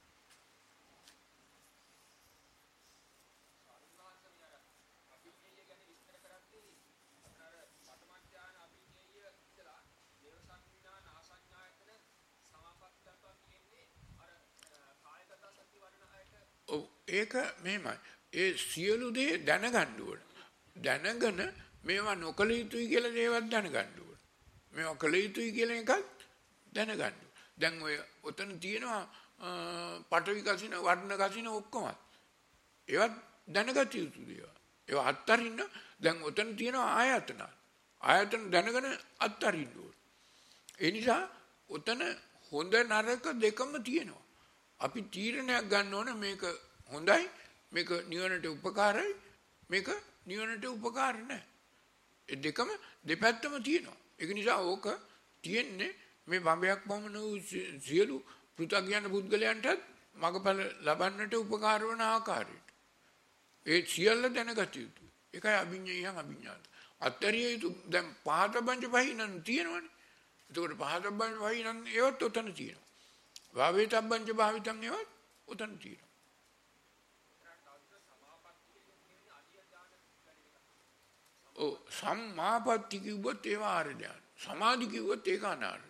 ඒක මෙහෙමයි. ඒ සියලු දේ දැනගන්න ඕන. දැනගෙන මේවා නොකළ යුතුයි කියලා දේවල් දැනගන්න ඕන. මේවා කළ යුතුයි කියලා එකක් දැනගන්න. දැන් ඔය ඔතන තියෙනවා පඨවි කසින වර්ණ කසින ඔක්කොම. ඒවත් දැනගත යුතු දේවල්. ඒවා අත්තරින්න දැන් ඔතන තියෙනවා ආයතන. ආයතන දැනගෙන අත්තරින්න ඕන. ඒ නිසා ඔතන හොඳ නරක දෙකම තියෙනවා. අපි තීරණයක් ගන්න ඕන මේක හොඳයි, මේක නිවනට උපකාරයි, මේක නිවනට උපකාර නැහැ. ඒ දෙකම දෙපැත්තම තියෙනවා. ඒක නිසා ඕක තියෙන්නේ මේ බඹයක් පමණ වූ සියලු පෘථග්ජන පුද්ගලයන්ටත් මගඵල ලබන්නට උපකාර වන ආකාරයට. ඒ සියල්ල දැනගත යුතුයි. ඒකයි අභිඤ්ඤයයන් අභිඤ්ඤාත. අත්තරිය යුතු දැන් පහත බංජ පහිනන් තියෙනවනේ. එතකොට පහත බංජ පහිනන් ඒවත් උතන තියෙනවා. වාවේතබ්බංජ භාවිතං ඒවත් උතන තියෙනවා. ඔව් සම්මාපatti කිව්වොත් ඒවා ආර්යයන්. සමාධි කිව්වොත් ඒක අනාර්ය.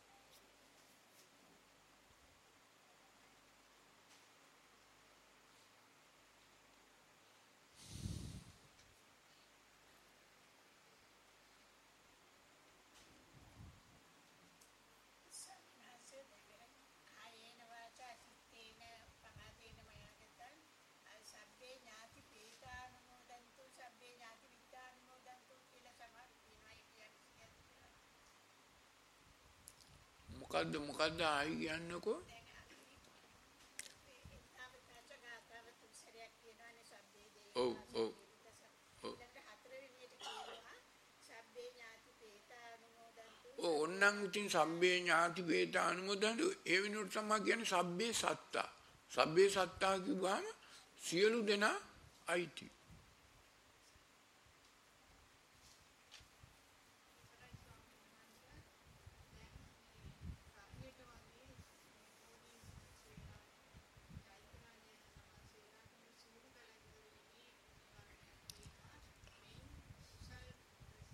මොකද්ද මොකද්ද ආයි කියන්නකෝ. ඔව් ඔව් ඔව් ඔන්නම් ඉතින් සබ්බේ ඥාති වේත අනුමෝදන්තු ඒ වෙනුවට තමයි කියන්නේ සබ්බේ සත්තා. සබ්බේ සත්තා කිව්වම සියලු දෙනා අයිති.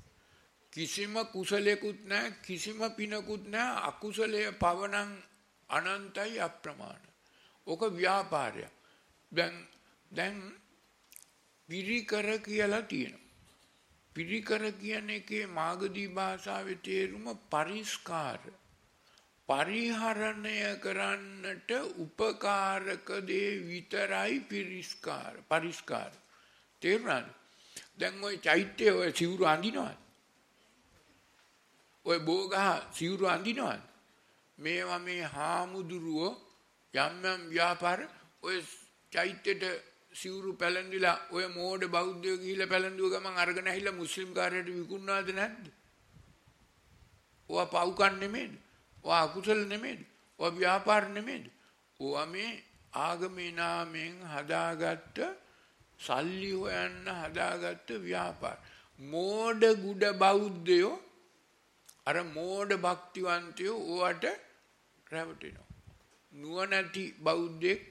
කිසිම කුසලයකුත් නැහැ, කිසිම පිනකුත් නැහැ. අකුසලයේ පවණන් අනන්තයි අප්‍රමාණ. ඕක ව්‍යාපාරයක්. දැන් දැන් පිරිකර කියලා තියෙනවා. පිරිකර කියන එකේ මාගදී භාෂාවේ තේරුම පරිස්කාර. පරිහරණය කරන්නට උපකාරක දේ විතරයි පිරිස්කාර. පරිස්කාර. තේරුණාද? දැන් ওই චෛත්‍ය ඔය සිවුරු අඳිනවද? ඔය බෝගහ සිවුරු අඳිනවද? මේවා මේ හාමුදුරුවෝ යම් යම් ව්‍යාපාර ඔය චෛත්‍යට සිවුරු පැලඳිලා ඔය මෝඩ බෞද්ධයෝ ගිහිල්ලා පැලඳුව ගමන් අරගෙන ඇහිලා මුස්ලිම් කාර්යයට විකුණනවද නැද්ද? ඔවා පව්කම් නෙමෙයිද? ඔවා අකුසල නෙමෙයිද? ඔවා ව්‍යාපාර නෙමෙයිද? ඔවා මේ ආගමේ නාමයෙන් හදාගත්ත සල්ලි හොයන්න හදාගත්ත ව්‍යාපාර. මෝඩ ගුඩ බෞද්ධයෝ අර මෝඩ භක්තිවන්තයෝ ඔවට රැවටෙනවා. නුවණැති බෞද්ධෙක්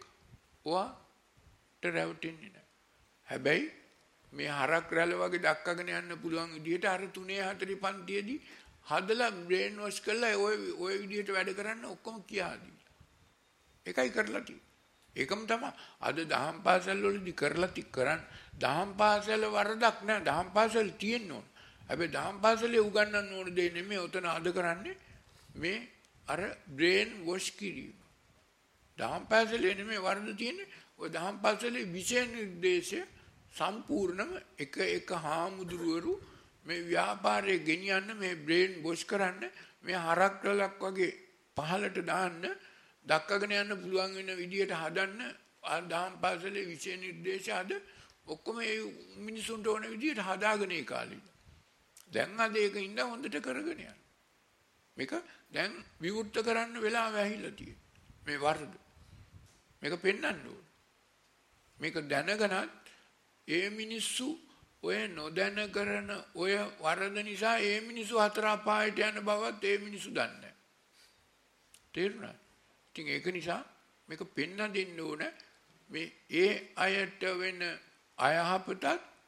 ඔවට රැවටෙන්නේ නැහැ. හැබැයි මේ හරක් රැළ වගේ දක්කගෙන යන්න පුළුවන් විදිහට අර තුනේ හතරේ පන්තියේදී හදලා බ්‍රේන් වොෂ් කරලා ඔය ඔය විදිහට වැඩ කරන්න ඔක්කොම කියා දීලා. ඒකයි කරලා තියෙන්නේ. ඒකම තමයි අද දහම් පාසල් වලදී කරලා ති කරන් දහම් පාසල වරදක් නෑ. දහම් පාසල් තියෙන්න ඕන. හැබැයි දහම් පාසලේ උගන්වන්න ඕන දෙය නෙමෙයි උතන අද කරන්නේ මේ අර බ්‍රේන් වොෂ් කිරීම. දහම් පාසලේ නෙමෙයි වරද තියෙන්නේ. ඔය දහම් පාසලේ විෂය නිර්දේශය සම්පූර්ණම එක එක හාමුදුරුවරු මේ ව්‍යාපාරයේ ගෙනියන්න මේ බ්‍රේන් වොෂ් කරන්න මේ හරක් රලක් වගේ පහලට දාන්න දක්කගෙන යන්න පුළුවන් වෙන විදියට හදන්න දහම් පාසලේ විෂය නිර්දේශ අද ඔක්කොම ඒ මිනිසුන්ට ඕන විදියට හදාගෙන ඒ කාලේ. දැන් අද ඒක ඉඳ හොඳට කරගෙන යනවා. මේක දැන් විවෘත කරන්න වෙලාව ඇහිලා තියෙනවා. මේ වරද. මේක පෙන්වන්න ඕන. මේක දැනගනත් ඒ මිනිස්සු ඔය නොදැන කරන ඔය වරද නිසා ඒ මිනිස්සු හතර අපායට යන බවත් ඒ මිනිස්සු දන්නේ නැහැ. තේරුණාද? ඉතින් ඒක නිසා මේක පෙන්වා දෙන්න ඕන මේ ඒ අයට වෙන අයහපතත්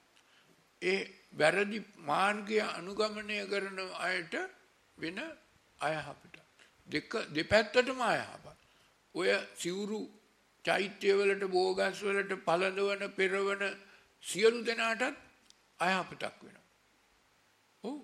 ඒ වැරදි මාර්ගය අනුගමනය කරන අයට වෙන අයහපත. දෙක දෙපැත්තටම අයහපත. ඔය සිවුරු චෛත්‍ය වලට බෝගස් වලට පළඳවන පෙරවන සියලු දෙනාටත් අයහපතක් වෙනවා. ඔව්.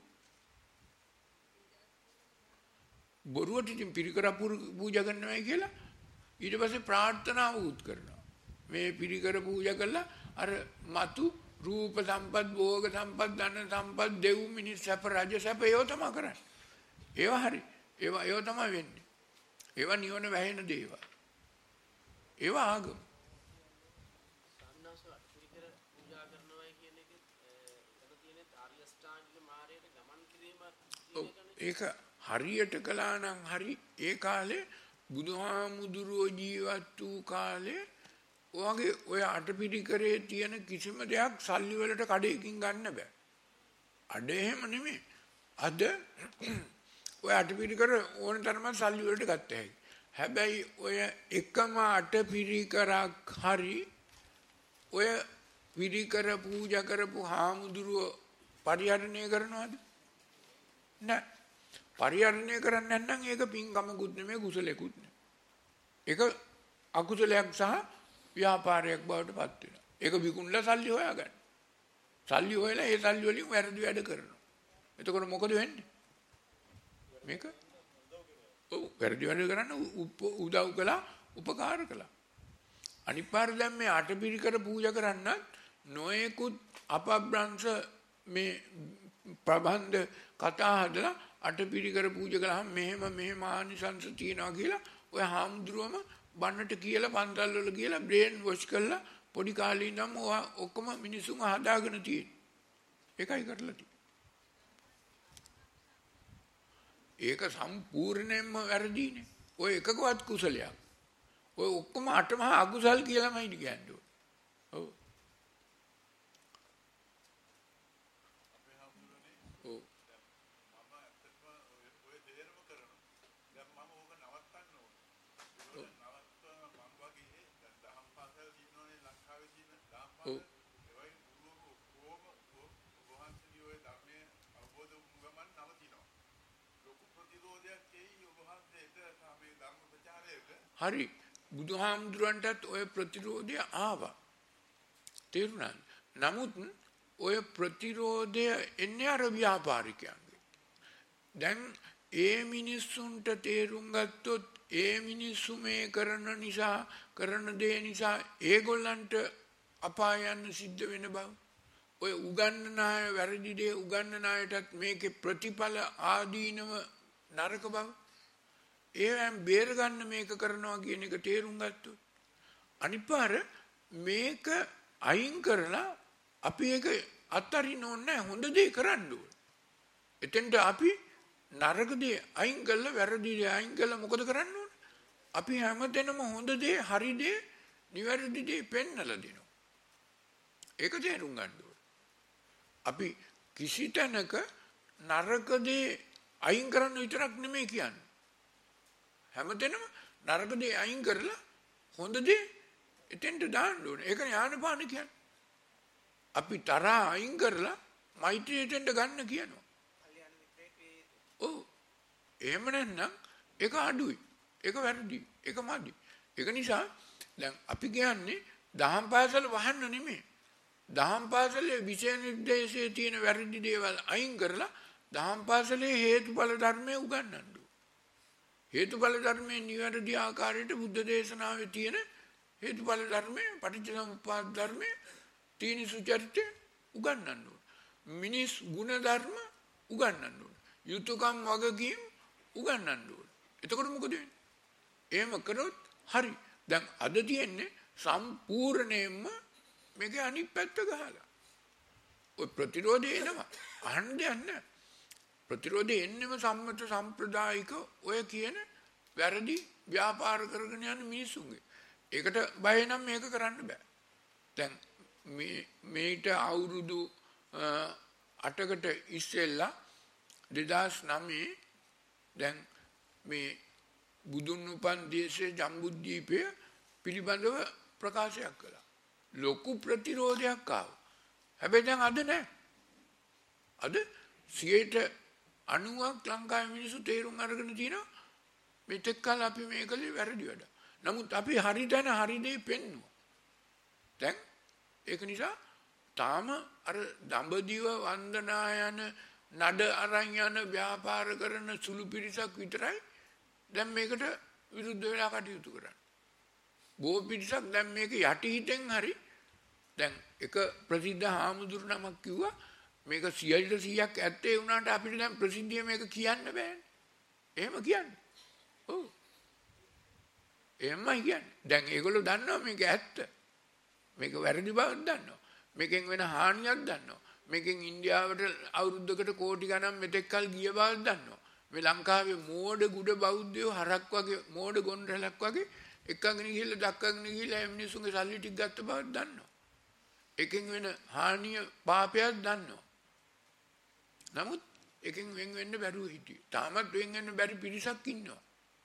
බොරුවට ඉතින් පිරිකර පූජා කරනවා කියලා ඊට පස්සේ ප්‍රාර්ථනාව උත් කරනවා. මේ පිරිකර පූජා කළා අර මතු රූප සම්පත් භෝග සම්පත් ධන සම්පත් දෙව් මිනිස් සැප රජ සැප ඒව තමයි කරන්නේ. ඒවා හරි. ඒවා ඒව තමයි වෙන්නේ. ඒවා නිවන වැහෙන දේවල්. ඒවා ආගම. සම්නාස පිරිකර පූජා කරනවා කියන එක එතන තියෙන ආර්ය අෂ්ටාංගික මාර්ගයට ගමන් කිරීම ඒක හරියට කළා නම් හරි. ඒ කාලේ බුදුහාමුදුරුවෝ ජීවත් වූ කාලේ ඔයගේ ඔය අටපිරිකරේ තියෙන කිසිම දෙයක් සල්ලි වලට කඩේකින් ගන්න බෑ. අඩ එහෙම නෙමෙයි. අද ඔය අටපිරිකර ඕන තරම සල්ලි වලට ගත්ත හැකි. හැබැයි ඔය එකම අටපිරිකරක් හරි ඔය පිරිකර පූජා කරපු හාමුදුරුවෝ පරිහරණය කරනවද? නෑ. පරිහරණය කරන්නේ නැත්නම් ඒක පින්කමකුත් නෙමෙයි කුසලයකුත් නෙමෙයි. ඒක අකුසලයක් සහ ව්‍යාපාරයක් බවට පත් වෙනවා. ඒක විකුණලා සල්ලි හොයාගන්න. සල්ලි හොයලා ඒ සල්ලි වලින් වැරදි වැඩ කරනවා. එතකොට මොකද වෙන්නේ? මේක ඔව් වැරදි වැඩ කරන්න උදව් කළා, උපකාර කළා. අනිත් පාර දැන් මේ අටපිරිකර පූජා කරන්නත් නොයෙකුත් අපබ්‍රංශ මේ ප්‍රබන්ධ කතා හදලා අටපිරිකර පූජා කළාම මෙහෙම මෙහෙම ආනිසංස තියනවා කියලා ඔය හාමුදුරුවම බන්නට කියලා පන්සල් වල කියලා බ්‍රේන් වොෂ් කරලා පොඩි කාලේ ඉඳන්ම ඔක්කොම මිනිසුන් හදාගෙන තියෙන්නේ. ඒකයි කරලා තියෙන්නේ. ඒක සම්පූර්ණයෙන්ම වැරදීනේ. ඔය එකකවත් කුසලයක්. ඔය ඔක්කොම අටමහා අකුසල් කියලාමයි කියන්නේ. ඔව්. හරි බුදුහාමුදුරන්ටත් ඔය ප්‍රතිරෝධය ආවා. තේරුණාද? නමුත් ඔය ප්‍රතිරෝධය එන්නේ අර ව්‍යාපාරිකයන්ගේ. දැන් ඒ මිනිස්සුන්ට තේරුම් ගත්තොත් ඒ මිනිස්සු මේ කරන නිසා කරන දේ නිසා ඒගොල්ලන්ට අපාය යන්න සිද්ධ වෙන බව. ඔය උගන්නන අය වැරදි දේ උගන්නන අයටත් මේකේ ප්‍රතිඵල ආදීනව නරක බව. ඒවෙන් බේර ගන්න මේක කරනවා කියන එක තේරුම් ගත්තොත් අනිත් පාර මේක අයින් කරලා අපි ඒක අත්හරින්න ඕනේ හොඳ දේ කරන්න ඕනේ. එතෙන්ට අපි නරක දේ අයින් කළා වැරදි දේ අයින් කළා මොකද කරන්න ඕනේ? අපි හැමදෙනම හොඳ දේ හරි දේ නිවැරදි දේ පෙන්නලා දෙනවා. ඒක තේරුම් ගන්න ඕනේ. අපි කිසි තැනක නරක දේ අයින් කරන්න විතරක් නෙමෙයි කියන්නේ. හැමදෙනම නරක දේ අයින් කරලා හොඳ දේ එතෙන්ට දාන්න ඕනේ. ඒක ඥානපාන කියන්නේ. අපි තරහා අයින් කරලා මෛත්‍රිය එතෙන්ට ගන්න කියනවා. ඔව්. එහෙම නැත්නම් ඒක අඩුයි. ඒක වැරදි. ඒක මදි. ඒක නිසා දැන් අපි කියන්නේ දහම් පාසල වහන්න නෙමෙයි. දහම් පාසලේ විෂය නිර්දේශයේ තියෙන වැරදි දේවල් අයින් කරලා දහම් පාසලේ හේතුඵල ධර්මය උගන්වන්න. හේතුඵල ධර්මයේ නිවැරදි ආකාරයට බුද්ධ දේශනාවේ තියෙන හේතුඵල ධර්මයේ පටිච්චසමුප්පාද ධර්මයේ තීනි සුචරිතය උගන්වන්න ඕන. මිනිස් ගුණ ධර්ම උගන්වන්න ඕන. යුතුයකම් වගකීම් උගන්වන්න ඕන. එතකොට මොකද වෙන්නේ? එහෙම කරොත් හරි. දැන් අද තියෙන්නේ සම්පූර්ණයෙන්ම මේකේ අනිත් පැත්ත ගහලා. ඔය ප්‍රතිරෝධය එනවා. අහන්න දෙයක් නැහැ. ප්‍රතිරෝධය එන්නෙම සම්මත සම්ප්‍රදායික ඔය කියන වැරදි ව්‍යාපාර කරගෙන යන මිනිස්සුන්ගේ. ඒකට බය නම් මේක කරන්න බෑ. දැන් මේ මේට අවුරුදු අටකට ඉස්සෙල්ලා දෙදහස් නවයේ දැන් මේ බුදුන් උපන් දේශයේ ජම්බුද්දීපය පිළිබඳව ප්‍රකාශයක් කළා. ලොකු ප්‍රතිරෝධයක් ආවා. හැබැයි දැන් අද නෑ. අද සියයට අනූවක් ලංකාවේ මිනිස්සු තේරුම් අරගෙන තියෙනවා මෙතෙක් කල අපි මේ කලේ වැරදි වැඩ. නමුත් අපි හරි දැන හරි දේ පෙන්නුවා. දැන් ඒක නිසා තාම අර දඹදිව වන්දනා යන නඩ අරන් යන ව්‍යාපාර කරන සුළු පිරිසක් විතරයි දැන් මේකට විරුද්ධ වෙලා කටයුතු කරන්නේ. බොහෝ පිරිසක් දැන් මේක යටිහිතෙන් හරි දැන් එක ප්‍රසිද්ධ හාමුදුරු නමක් කිව්වා මේක සියයට සීයක් ඇත්තේ වුණාට අපිට දැන් ප්‍රසිද්ධිය මේක කියන්න බෑනේ. එහෙම කියන්නේ. ඔව්. එහෙමයි කියන්නේ. දැන් ඒගොල්ලෝ දන්නවා මේක ඇත්ත. මේක වැරදි බවක් දන්නවා. මේකෙන් වෙන හානියක් දන්නවා. මේකෙන් ඉන්දියාවට අවුරුද්දකට කෝටි ගණන් මෙතෙක් කල් ගිය බවක් දන්නවා. මේ ලංකාවේ මෝඩ ගුඩ බෞද්ධයෝ හරක් වගේ මෝඩ ගොන්රලක් වගේ එකගෙන ගිහිල්ලා දක්කගෙන ගිහිල්ලා මිනිස්සුන්ගේ සල්ලි ටික ගත්ත බවක් දන්නවා. එකෙන් වෙන හානිය පාපයක් දන්නවා. නමුත් එකෙන් වෙන් වෙන්න බැරුව හිටියේ. තාමත් වෙන් වෙන්න බැරි පිරිසක් ඉන්නවා.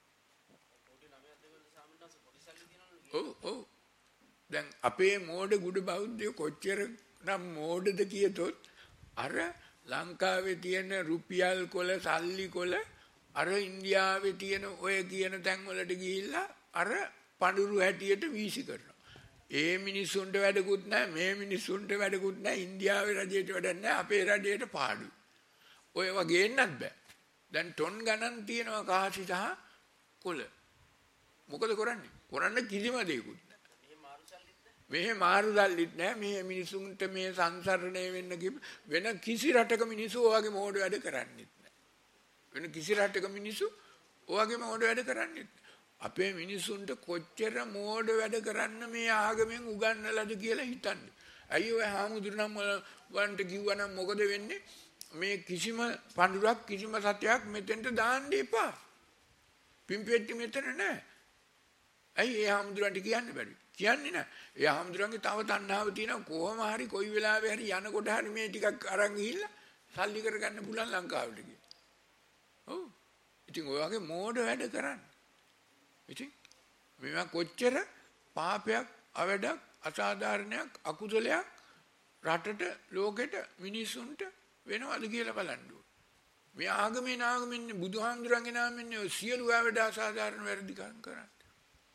ඔව් ඔව්. දැන් අපේ මෝඩ ගුඩ බෞද්ධයෝ කොච්චර නම් මෝඩද කියතොත් අර ලංකාවේ තියෙන රුපියල් කොල සල්ලි කොල අර ඉන්දියාවේ තියෙන ඔය කියන තැන් වලට ගිහිල්ලා අර පඳුරු හැටියට වීසි කරනවා. ඒ මිනිස්සුන්ට වැඩකුත් නැහැ මේ මිනිස්සුන්ට වැඩකුත් නැහැ ඉන්දියාවේ රජයට වැඩක් නැහැ අපේ රජයට පාඩුයි. ඔය වගේ එන්නත් බෑ. දැන් ටොන් ගණන් තියෙනවා කාසි සහ කොළ. මොකද කරන්නේ? කරන්න කිසිම දෙයක්වත් නැහැ. මෙහෙ මාරු සල්ලිත් නැහැ. මේ මිනිසුන්ට මේ සංසරණය වෙන්න කිව්ව වෙන කිසි රටක මිනිස්සු ඔයගේ මෝඩ වැඩ කරන්නේත් නැහැ. වෙන කිසි රටක මිනිස්සු ඔයගේ මෝඩ වැඩ කරන්නේත් නැහැ. අපේ මිනිසුන්ට කොච්චර මෝඩ වැඩ කරන්න මේ ආගමෙන් උගන්වලාද කියලා හිතන්නේ. අයිය ඔය හාමුදුරනම් වන්ට කිව්වනම් මොකද වෙන්නේ? මේ කිසිම පඳුරක් කිසිම සත්‍යයක් මෙතෙන්ට දාන්න එපා. පිම්පෙට්ටි මෙතන නැහැ. ඇයි ඒ හාමුදුරන්ට කියන්න බැරි? කියන්නේ නැහැ. ඒ හාමුදුරන්ගේ තව තණ්හාව තියෙනවා කොහොම හරි කොයි වෙලාවෙ හරි යනකොට හරි මේ ටිකක් අරන් ගිහිල්ලා සල්ලි කරගන්න පුළුවන් ලංකාවට ගිහින්. ඔව්. ඉතින් ඔය වගේ මෝඩ වැඩ කරන්නේ. ඉතින් මේවා කොච්චර පාපයක් අවඩක් අසාධාරණයක් අකුසලයක් රටට ලෝකෙට මිනිසුන්ට වෙනවද කියලා බලන්න ඕනේ. මේ ආගමේ නාගමින්නේ බුදුහාමුදුරන්ගේ නාමෙන්නේ සියලු අවඩ අසාධාරණ වැරදි කරන් කරන්නේ.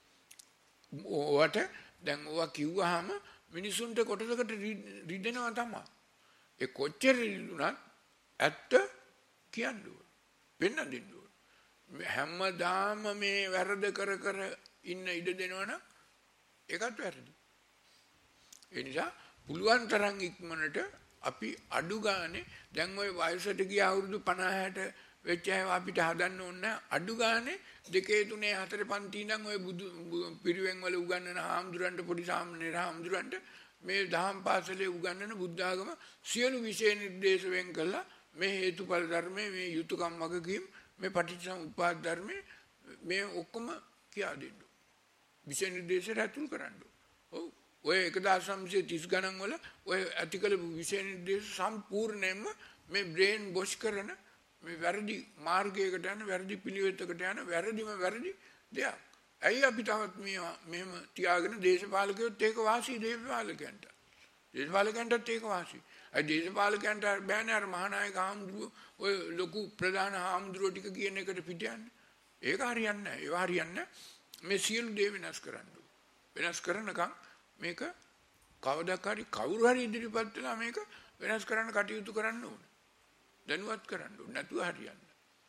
ඕවට දැන් ඕවා කිව්වහම මිනිසුන්ට කොටසකට රිදෙනවා තමයි. ඒ කොච්චර රිදුනත් ඇත්ත කියන්න ඕන. වෙන්න දෙන්න ඕන. හැමදාම මේ වැරද කර කර ඉන්න ඉඩ දෙනවනම් ඒකත් වැරදි. ඒ නිසා පුළුවන් තරම් ඉක්මනට අපි අඩු ගානේ දැන් ওই වයසට ගිය අවුරුදු පනහ හැට වෙච්ච අය අපිට හදන්න ඕන අඩු ගානේ දෙකේ තුනේ හතරේ පන්ති ඉඳන් ওই බුදු පිරිවෙන් වල උගන්වන හාමුදුරන්ට පොඩි සාමණේර හාමුදුරන්ට මේ දහම් පාසලේ උගන්වන බුද්ධ ආගම සියලු විෂය නිර්දේශ වෙන් කළා මේ හේතුඵල ධර්මයේ මේ යුතුයකම් වගකීම් මේ පටිච්චසමුප්පාද ධර්මයේ මේ ඔක්කොම කියා දෙන්න. විෂය නිර්දේශයට ඇතුල් කරන්න. ඔව් ඔය එක්දාස් නවසිය තිස් ගණන් වල ඔය ඇතිකල විෂය නිර්දේශ සම්පූර්ණයෙන්ම මේ බ්‍රේන් වොෂ් කරන මේ වැරදි මාර්ගයකට යන වැරදි පිළිවෙතකට යන වැරදිම වැරදි දෙයක්. ඇයි අපි තවත් මේ මෙහෙම තියාගෙන දේශපාලකයොත් ඒක වාසි දේශපාලකයන්ට. දේශපාලකයන්ටත් ඒක වාසි. අයි දේශපාලකයන්ට බෑනේ අර මහානායක හාමුදුරුවෝ ඔය ලොකු ප්‍රධාන හාමුදුරුවෝ ටික කියන එකට පිට යන්නේ. ඒක හරියන්නේ නැහැ. ඒවා හරියන්නේ මේ සියලු දේ වෙනස් කරන්න. වෙනස් කරනකම් මේක කවදාක හරි කවුරු හරි ඉදිරිපත් වෙලා මේක වෙනස් කරන්න කටයුතු කරන්න ඕනේ. දැනුවත් කරන්න ඕනේ. නැතුව හරියන්නේ.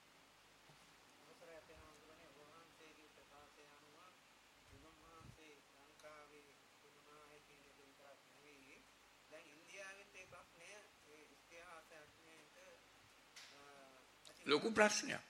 ලොකු ප්‍රශ්නයක්.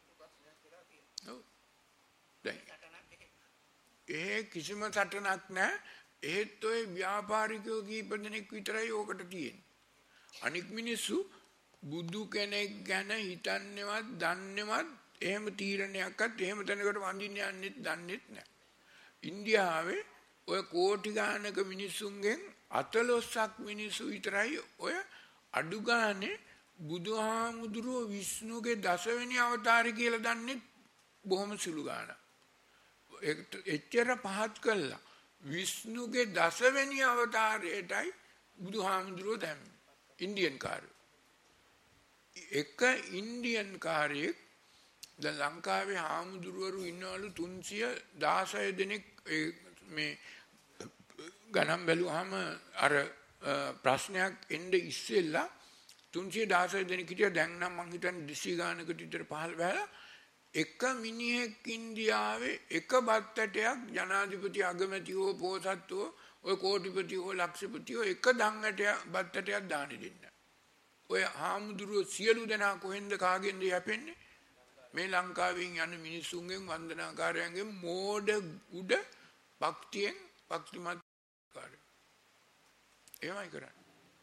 ඒ කිසිම සටනක් නැහැ. ඒත් ඔය ව්‍යාපාරිකයෝ කීප දෙනෙක් විතරයි ඕකට තියෙන්නේ. අනික් මිනිස්සු බුදු කෙනෙක් ගැන හිතන්නේවත් දන්නේවත් එහෙම තීරණයක්වත් එහෙම තැනකට වඳින්න යන්නෙත් දන්නෙත් නැහැ. ඉන්දියාවේ ඔය කෝටි ගානක මිනිස්සුන්ගෙන් අතලොස්සක් මිනිස්සු විතරයි ඔය අඩු ගානේ බුදුහාමුදුරුවෝ විෂ්ණුගේ දසවෙනි අවතාරය කියලා දන්නේ බොහොම සුළු ගානක්. එච්චර පහත් කළා. විෂ්ණුගේ දසවෙනි අවතාරයටයි බුදුහාමුදුරුවෝ දැම්මේ. ඉන්දියන් කාර්යය. එක ඉන්දියන් කාර්යයක් දැන් ලංකාවේ හාමුදුරුවරු ඉන්නවලු තුන්සිය දහසය දෙනෙක් මේ ගණන් බැලුවාම අර ප්‍රශ්නයක් එන්නේ ඉස්සෙල්ලා තුන්සිය දහසය දෙනෙක් හිටියා. දැන් නම් මං හිතන්නේ දෙසීය ගානකට විතර පහළ වෙලා එක මිනිහෙක් ඉන්දියාවේ එක බත් ඇටයක් ජනාධිපති අගමැති හෝ පොහොසත් හෝ ඔය කෝටිපති හෝ ලක්ෂපති හෝ එක දන් ඇටයක් බත් ඇටයක් දානෙ දෙන්න. ඔය හාමුදුරුවෝ සියලු දෙනා කොහෙන්ද කාගෙන්ද යැපෙන්නේ? මේ ලංකාවෙන් යන මිනිසුන්ගෙන් වන්දනාකාරයන්ගෙන් මෝඩ උඩ භක්තියෙන් භක්තිමත් කාර්ය. එහෙමයි කරන්නේ.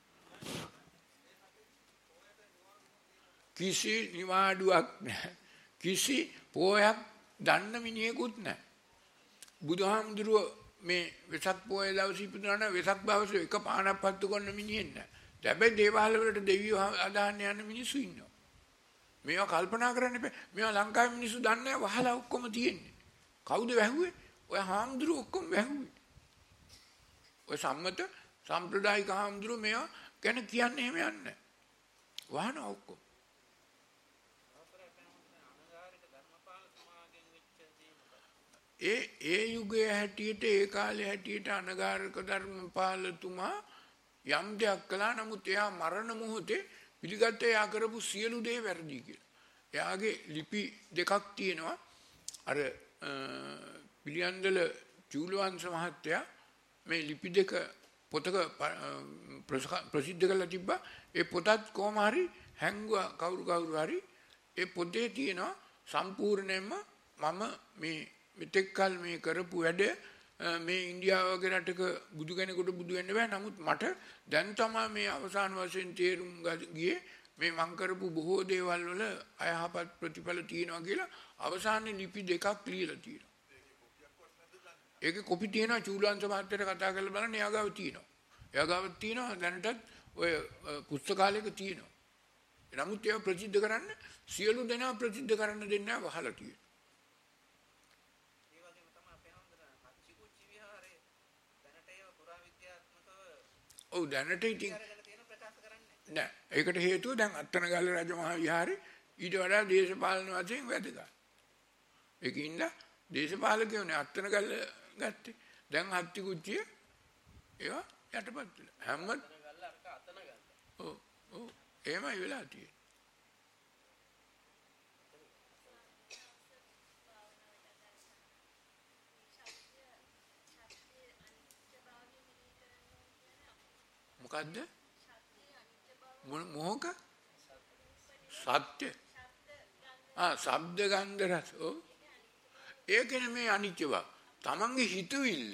කිසි නිවාඩුවක් නැහැ. කිසි පෝයක් දන්න මිනිහෙකුත් නැහැ. බුදුහාමුදුරුවෝ මේ වෙසක් පෝය දවසේ ඉපදුනා නම් වෙසක් දවසේ එක පානක් පත්තු කරන මිනිහෙක් නැහැ. හැබැයි දේවාල වලට දෙවියෝ අදහන්න යන මිනිස්සු ඉන්නවා. මේවා කල්පනා කරන්න එපා. මේවා ලංකාවේ මිනිස්සු දන්නේ නැහැ. වහලා ඔක්කොම තියෙන්නේ. කවුද වැහුවේ? ඔය හාමුදුරුවෝ ඔක්කොම වැහුවේ. ඔය සම්මත සම්ප්‍රදායික හාමුදුරුවෝ මේවා ගැන කියන්නේ එහෙම යන්නේ නැහැ. වහන ඔක්කොම. ඒ ඒ යුගයේ හැටියට ඒ කාලේ හැටියට අනගාരിക ධර්මපාලතුමා යම් දෙයක් කළා. නමුත් එයා මරණ මොහොතේ පිළිගත්ත එයා කරපු සියලු දේ වැරදි කියලා. එයාගේ ලිපි දෙකක් තියෙනවා. අර පිළියන්දල චූලවංශ මහත්තයා මේ ලිපි දෙක පොතක ප්‍රසිද්ධ කරලා තිබ්බා. ඒ පොතත් කොහොම හරි හැංගුවා කවුරු කවුරු හරි. ඒ පොතේ තියෙනවා සම්පූර්ණයෙන්ම මම මේ මෙතෙක් කල මේ කරපු වැඩ මේ ඉන්දියාව වගේ රටක බුදු කෙනෙකුට බුදු වෙන්න බෑ. නමුත් මට දැන් තමයි මේ අවසාන වශයෙන් තේරුම් ගියේ මේ මං කරපු බොහෝ දේවල් වල අයහපත් ප්‍රතිඵල තියෙනවා කියලා අවසානයේ ලිපි දෙකක් ලියලා තියෙනවා. ඒකේ කොපි තියෙනවා. චූලවංශ මහත්තයට කතා කරලා බලන්න. එයා ගාව තියෙනවා. එයා ගාව තියෙනවා දැනටත් ඔය පුස්තකාලයක තියෙනවා. නමුත් ඒවා ප්‍රසිද්ධ කරන්න සියලු දෙනා ප්‍රසිද්ධ කරන්න දෙන්නේ නැහැ. වහලා තියෙනවා. ඔව් දැනට ඉතින් නෑ. ඒකට හේතුව දැන් අත්තනගල්ල රජමහා විහාරේ ඊට වඩා දේශපාලන වශයෙන් වැදගත්. ඒකින්ද දේශපාලකයෝනේ අත්තනගල්ල ගත්තේ. දැන් හත්ති කුච්චිය ඒවා යටපත් වෙලා. හැම ඔව් ඔව් එහෙමයි වෙලා තියෙන්නේ. මොකද්ද? මොහොක සත්‍ය. ආ ශබ්ද ගන්ධ රස. ඔව්. ඒකනේ මේ අනිත්‍ය බව. තමන්ගේ හිතවිල්ල.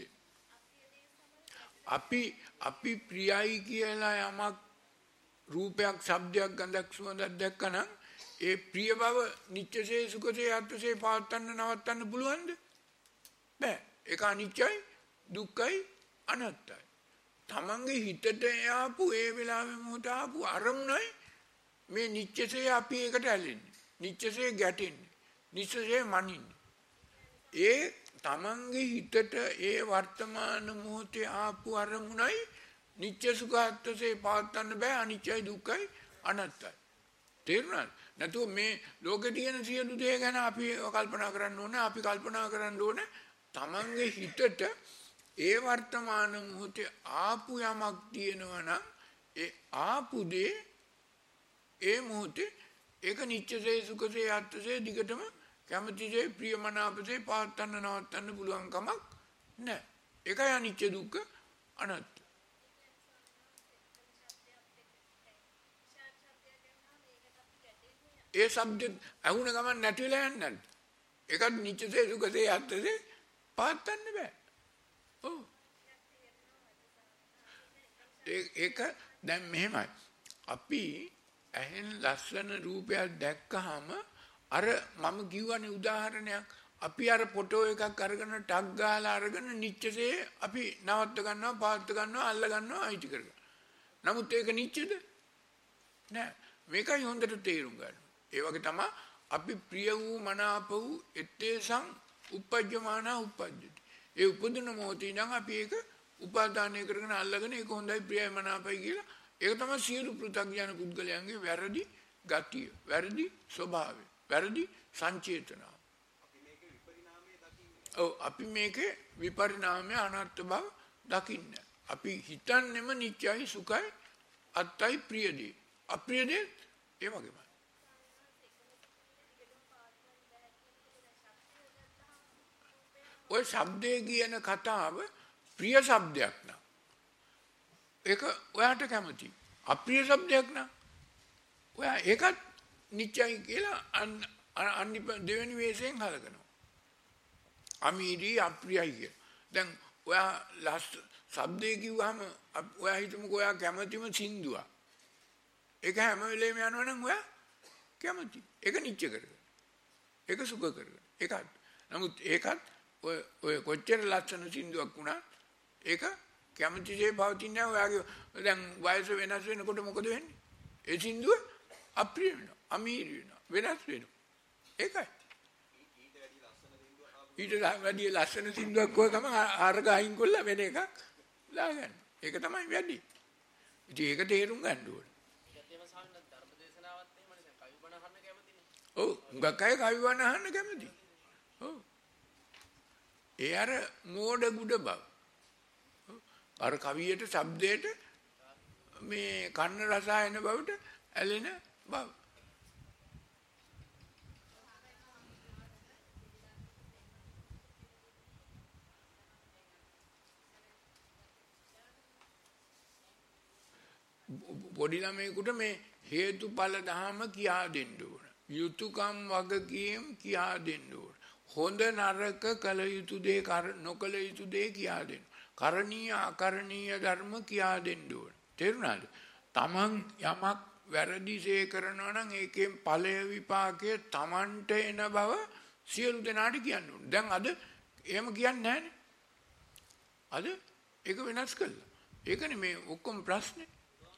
අපි අපි ප්‍රියයි කියලා යමක් රූපයක්, ශබ්දයක්, ගන්ධයක්, සුවඳක් දැක්කනම් ඒ ප්‍රිය බව නිත්‍යසේ සුඛසේ අත්සේ පවත්තන්න නවත්තන්න පුළුවන්ද? බෑ. ඒක අනිත්‍යයි, දුක්ඛයි, අනාත්තයි. තමන්ගේ හිතට ආපු ඒ වෙලාවෙම මොහොත ආපු අරමුණයි මේ නිත්‍යසේ අපි ඒකට ඇලෙන්නේ. නිත්‍යසේ ගැටෙන්නේ. නිත්‍යසේ මනින්නේ. ඒ තමන්ගේ හිතට ඒ වර්තමාන මොහොතේ ආපු අරමුණයි නිත්‍ය සුඛාත්සේ පවත්තන්න බෑ. අනිත්‍යයි, දුක්ඛයි, අනාත්තයි. තේරුණාද? නැතුව මේ ලෝකේ තියෙන සියලු දේ ගැන අපි කල්පනා කරන්න ඕනේ. අපි කල්පනා කරන්න ඕනේ තමන්ගේ හිතට ඒ වර්තමාන මොහොතේ ආපු යමක් තියෙනවා නම් ඒ ආපු දේ ඒ මොහොතේ ඒක නිත්‍යසේ සුඛසේ අත්සේ දිගටම කැමැතිසේ ප්‍රියමනාපසේ පවත්තන්න නවත්තන්න පුළුවන් කමක් නැහැ. ඒකයි අනිත්‍ය දුක්ඛ අනාත්ම. ඒ શબ્ද අහුන ගමන් නැති වෙලා යන්නේ නැද්ද? ඒකත් නිත්‍යසේ සුඛසේ අත්සේ පවත්තන්න බෑ. ඔව්. ඒක දැන් මෙහෙමයි. අපි ඇහෙන් ලස්සන රූපයක් දැක්කහම අර මම කියවනේ උදාහරණයක් අපි අර ෆොටෝ එකක් අරගෙන ටග් ගාලා අරගෙන නිච්චසේ අපි නවත්ත ගන්නවා පාත් ගන්නවා අල්ල ගන්නවා අයිති කරගන්නවා. නමුත් ඒක නිච්චද? නෑ. මේකයි හොඳට තේරුම් ගන්න. ඒ වගේ තමයි අපි ප්‍රිය වූ මනාප වූ ettesang uppajjamana uppajjati. ඒ උපදින මොහොතේ ඉඳන් අපි ඒක උපාදානය කරගෙන අල්ලගෙන ඒක හොඳයි ප්‍රියයි මනාපයි කියලා ඒක තමයි සියලු පෘථග්ජන පුද්ගලයන්ගේ වැරදි ගතිය, වැරදි ස්වභාවය, වැරදි සංචේතන. අපි මේකේ විපරිණාමය දකින්නේ. ඔව් අපි මේකේ විපරිණාමය අනාත්ම බව දකින්න. අපි හිතන්නේම නිත්‍යයි සුඛයි අත්තයි ප්‍රියදී. අප්‍රියදී ඒ වගේමයි. ඔය ශබ්දයේ කියන කතාව ප්‍රිය શબ્දයක් නා. ඒක ඔයාට කැමති. අප්‍රිය શબ્දයක් නා. ඔයා ඒකත් නිත්‍යයි කියලා අනිත් දෙවෙනි වේසෙන් හලකනවා. අමීරි අප්‍රියයි කිය. දැන් ඔයා ලස් શબ્දේ කිව්වම ඔයා හිතමුකෝ ඔයා කැමතිම සින්දුවක්. ඒක හැම වෙලේම යනවනම් ඔයා කැමති. ඒක නිත්‍ය කරගන්න. ඒක සුඛ කරගන්න. ඒකත්. නමුත් ඒකත් ඔය ඔය කොච්චර ලස්සන සින්දුවක් වුණා ඒක කැමතිසේ පවතින්නේ නැහැ. ඔයාගේ දැන් වයස වෙනස් වෙනකොට මොකද වෙන්නේ? ඒ සින්දුව අප්‍රිය වෙනවා, අමීරි වෙනවා, වෙනස් වෙනවා. ඒකයි. ඊට වැඩි ලස්සන සින්දුවක් කොහොම ගම ආරක අයින් කරලා වෙන එකක් දාගන්න. ඒක තමයි වැඩි. ඉතින් ඒක තේරුම් ගන්න ඕනේ. ඒකේම සාහන ධර්ම දේශනාවත් එහෙමනේ දැන් කවි බණ අහන්න කැමතිනේ. ඔව්, උඟක් අය කවි බණ අහන්න කැමති. ඔව්. ඒ අර මෝඩ ගුඩ බව. අර කවියට ශබ්දයට මේ කන්න රසායන බවට ඇලෙන බව. පොඩි ළමයෙකුට මේ හේතුඵල ධහම කියා දෙන්න ඕන. යුතුයකම් වගකීම් කියා දෙන්න ඕන. හොඳ නරක කල යුතු දේ නොකල යුතු දේ කියා දෙන්න. කරණීය අකරණීය ධර්ම කියා දෙන්න ඕන. තේරුණාද? තමන් යමක් වැරදිසේ කරනවා නම් ඒකෙන් ඵලය විපාකය තමන්ට එන බව සියලු දෙනාට කියන්න ඕන. දැන් අද එහෙම කියන්නේ නැහනේ. අද ඒක වෙනස් කළා. ඒකනේ මේ ඔක්කොම ප්‍රශ්නේ.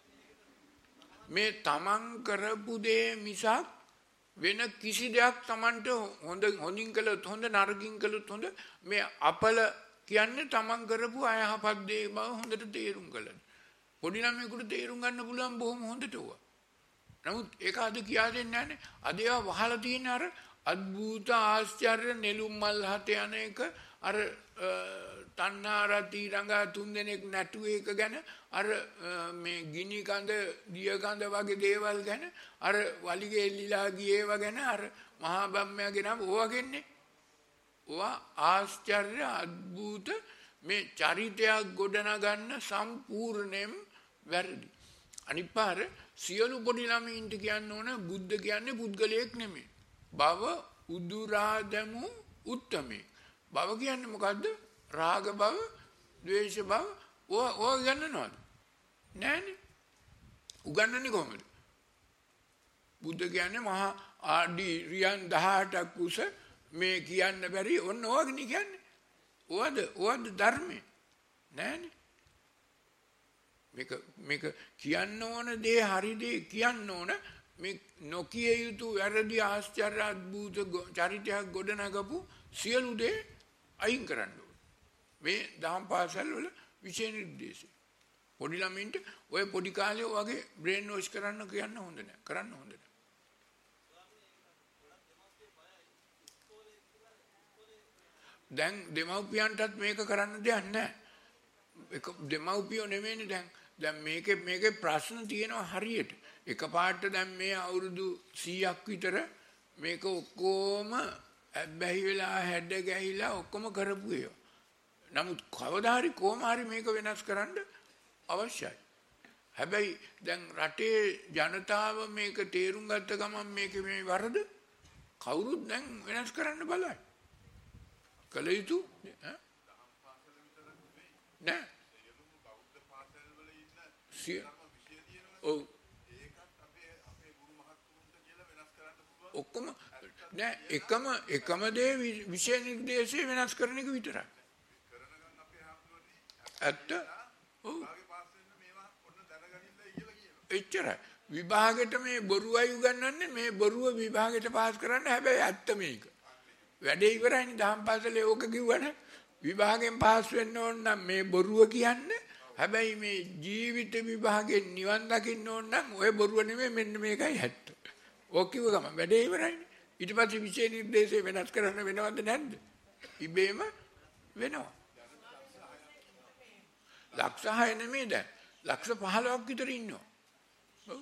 මේ තමන් කරපු දේ මිසක් වෙන කිසි දෙයක් තමන්ට හොඳ හොඳින් කළොත් හොඳ නරකින් කළොත් හොඳ මේ අපල කියන්නේ තමන් කරපු අයහපත් දේ බව හොඳට තේරුම් ගන්න. පොඩි ළමයෙකුට තේරුම් ගන්න පුළුවන් බොහොම හොඳට උවා. නමුත් ඒක අද කියා දෙන්නේ නැහනේ. අද ඒවා වහලා තියෙන අර අద్భుත ආශ්චර්ය නෙළුම් මල් හත යන එක අර තණ්හා රති රංගා තුන් දෙනෙක් නැටු එක ගැන අර මේ ගිනි කඳ දිය කඳ වගේ දේවල් ගැන අර වලිගේ එල්ලිලා ගියේව ගැන අර මහා බ්‍රහ්මයාගේ නම ඕවගෙන්නේ ඕවා ආශ්චර්ය අద్భుත මේ චරිතයක් ගොඩනගන්න සම්පූර්ණයෙන් වැරදි. අනිත් පාර සියලු පොඩි ළමයින්ට කියන්න ඕන බුද්ධ කියන්නේ පුද්ගලයෙක් නෙමෙයි. භව උදුරා දැමු උත්තමේ. භව කියන්නේ මොකද්ද? රාග භව, ද්වේෂ භව. ඔය ඔය ගන්නවද? නෑනේ. උගන්නන්නේ කොහොමද? බුද්ධ කියන්නේ මහා ආඩි රියන් දහඅටක් උස මේ කියන්න බැරි ඔන්න ඕගනේ කියන්නේ. ඕවද ඕවද ධර්මේ නෑනේ. මේක මේක කියන්න ඕන දේ හරි දේ කියන්න ඕන. මේ නොකිය යුතු වැරදි ආශ්චර්ය අద్భుත චරිතයක් ගොඩනගපු සියලු දේ අයින් කරන්න ඕන. මේ දහම් පාසල් වල විශේෂ නිර්දේශය. පොඩි ළමින්ට ඔය පොඩි කාලේ වගේ බ්‍රේන් වොෂ් කරන්න කියන්න හොඳ නැහැ. කරන්න හොඳ නැහැ. දැන් දෙමව්පියන්ටත් මේක කරන්න දෙයක් නැහැ. ඒක දෙමව්පියෝ නෙමෙයිනේ දැන්. දැන් මේකේ මේකේ ප්‍රශ්න තියෙනවා හරියට. එකපාරට දැන් මේ අවුරුදු සීයක් විතර මේක ඔක්කොම බැහි වෙලා හැඩ ගැහිලා ඔක්කොම කරපු ඒවා. නමුත් කවදා හරි කොහොම හරි මේක වෙනස් කරන්න අවශ්‍යයි. හැබැයි දැන් රටේ ජනතාව මේක තේරුම් ගත්ත ගමන් මේක මේ වරද කවුරුත් දැන් වෙනස් කරන්න බලයි. කල යුතු නෑ. ඔව් ඔක්කොම නෑ එකම එකම දේ විශේෂ නිර්දේශය වෙනස් කරන එක විතරයි. ඇත්ත ඔව් එච්චරයි. විභාගෙට මේ බොරුවයි උගන්වන්නේ මේ බොරුව විභාගෙට පාස් කරන්න. හැබැයි ඇත්ත මේක. වැඩේ ඉවරයිනේ. දහම් පාසලේ ඕක කිව්වනේ විභාගෙන් පාස් වෙන්න ඕන නම් මේ බොරුව කියන්නේ. හැබැයි මේ ජීවිත විභාගෙන් නිවන් දකින්න ඕන නම් ඔය බොරුව නෙමෙයි මෙන්න මේකයි ඇත්ත. ඕක කිව්ව ගමන් වැඩේ ඉවරයිනේ. ඊට පස්සේ විශේෂ නිර්දේශය වෙනස් කරන්න වෙනවද නැද්ද? ඉබේම වෙනවා. ලක්ෂ හය නෙමෙයි දැන් ලක්ෂ පහළොවක් විතර ඉන්නවා. ඔව්.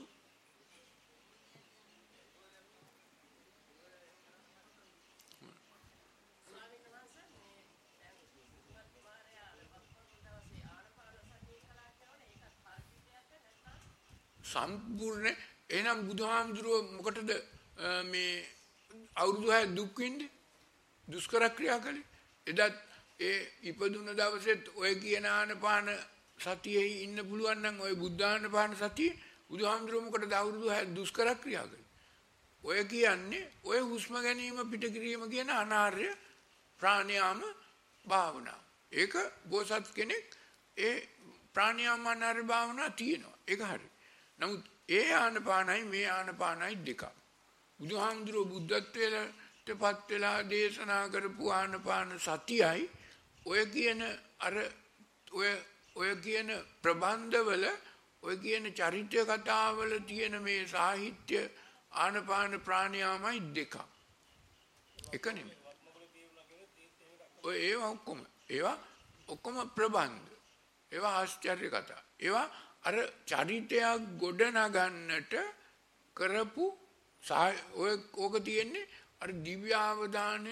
සම්පූර්ණ එහෙනම් බුදුහාමුදුරුවෝ මොකටද මේ අවුරුදු හය දුක් විඳින්නේ? දුෂ්කර ක්‍රියා කළේ. එදත් ඒ ඉපදුන දවසෙත් ඔය කියන ආනපාන සතියේ ඉන්න පුළුවන් නම් ඔය බුද්ධානපාන සතිය බුදුහාමුදුරුවෝ මොකටද අවුරුදු හය දුෂ්කර ක්‍රියා කළේ? ඔය කියන්නේ ඔය හුස්ම ගැනීම පිට කිරීම කියන අනාර්ය ප්‍රාණයාම භාවනාව. ඒක බෝසත් කෙනෙක් ඒ ප්‍රාණයාම අනාර්ය භාවනාව තියෙනවා. ඒක හරි. නමුත් ඒ ආනපානයි මේ ආනපානයි දෙකක්. බුදුහාමුදුරුවෝ බුද්ධත්වයට පත් වෙලා දේශනා කරපු ආනපාන සතියයි ඔය කියන අර ඔය ඔය කියන ප්‍රබන්ධවල ඔය කියන චරිත්‍ය කතාවල තියෙන මේ සාහිත්‍ය ආනපාන ප්‍රාණයාමයි දෙකක්. එක නෙමෙයි. ඔය ඒවා ඔක්කොම ඒවා ඔක්කොම ප්‍රබන්ධ. ඒවා ආශ්චර්ය කතා. ඒවා අර චරිතයක් ගොඩනගන්නට කරපු ඔය ඕක තියෙන්නේ අර දිව්‍යාවදානය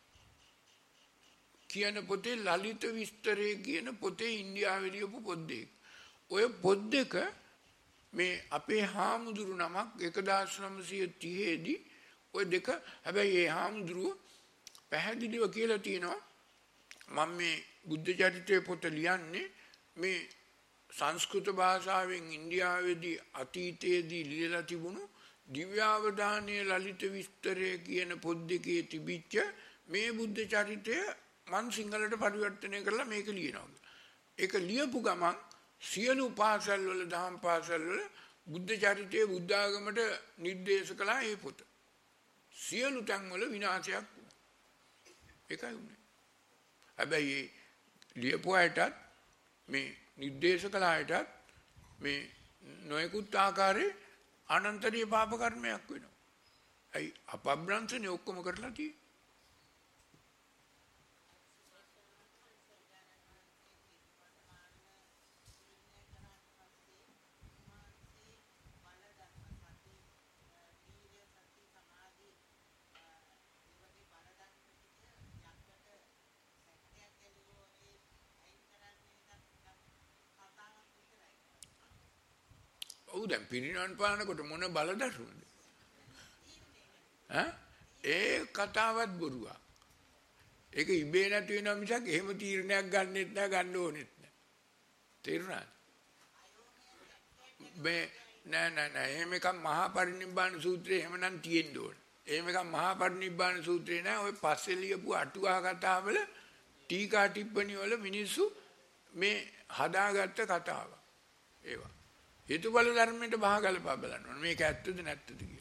කියන පොතේ ලලිත විස්තරය කියන පොතේ ඉන්දියාවේ ලියපු පොත් දෙක. ඔය පොත් දෙක මේ අපේ හාමුදුරු නමක් එක්දාස් නවසිය තිහේ දී ඔය දෙක හැබැයි ඒ හාමුදුරුව පැහැදිලිව කියලා තියෙනවා මම මේ බුද්ධ චරිතයේ පොත ලියන්නේ මේ සංස්කෘත භාෂාවෙන් ඉන්දියාවේදී අතීතයේදී ලියලා තිබුණු දිව්‍යාවදානයේ ලලිත විස්තරය කියන පොත් දෙකේ තිබිච්ච මේ බුද්ධ චරිතය මන් සිංහලට පරිවර්තනය කරලා මේක ලියනවා. ඒක ලියපු ගමන් සියලු පාසල් වල දහම් පාසල් වල බුද්ධ චරිතයේ බුද්ධ ආගමට නිර්දේශ කළා ඒ පොත. සියලු තැන් වල විනාශයක් වුණා. ඒකයි උනේ. හැබැයි ලියපු අයටත් මේ නිර්දේශ කළ අයටත් මේ නොයෙකුත් ආකාරයේ අනන්තරීය පාප කර්මයක් වෙනවා. ඇයි අපබ්‍රංශනේ ඔක්කොම කරලා තියෙන්නේ. ඔව් දැන් පිරිනවන් පානකොට මොන බලදරුවද? ඈ ඒ කතාවත් බොරුවක්. ඒක ඉබේ නැති වෙනවා මිසක් එහෙම තීරණයක් ගන්නෙත් නෑ ගන්න ඕනෙත් නෑ. තේරුණාද? මේ නෑ නෑ නෑ එහෙම එකක් මහා පරිනිබ්බාන සූත්‍රයේ එහෙමනම් තියෙන්න ඕන. එහෙම එකක් මහා පරිනිබ්බාන සූත්‍රේ නෑ. ඔය පස්සේ ලියපු අටුවා කතාවල ටීකා ටිප්පණි වල මිනිස්සු මේ හදාගත්ත කතාව. ඒවා. හේතුඵල ධර්මයට බහගලපා බලන්න ඕන. මේක ඇත්තද නැත්තද කියලා.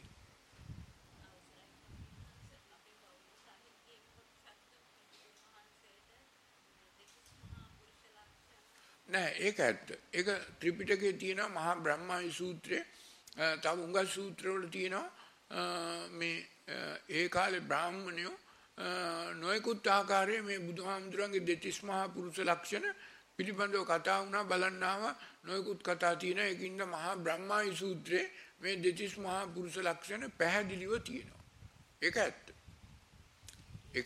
නෑ ඒක ඇත්ත. ඒක ත්‍රිපිටකයේ තියෙනවා මහා බ්‍රහ්මයි සූත්‍රයේ තව උංගල් සූත්‍රවල තියෙනවා මේ ඒ කාලේ බ්‍රාහ්මණයෝ නොයෙකුත් ආකාරයේ මේ බුදුහාමුදුරන්ගේ දෙතිස් මහා පුරුෂ ලක්ෂණ පිළිබඳව කතා වුණා බලන්නාව නොයෙකුත් කතා තියෙනවා. ඒකින්ද මහා බ්‍රහ්මයි සූත්‍රයේ මේ දෙතිස් මහා පුරුෂ ලක්ෂණ පැහැදිලිව තියෙනවා. ඒක ඇත්ත. ඒක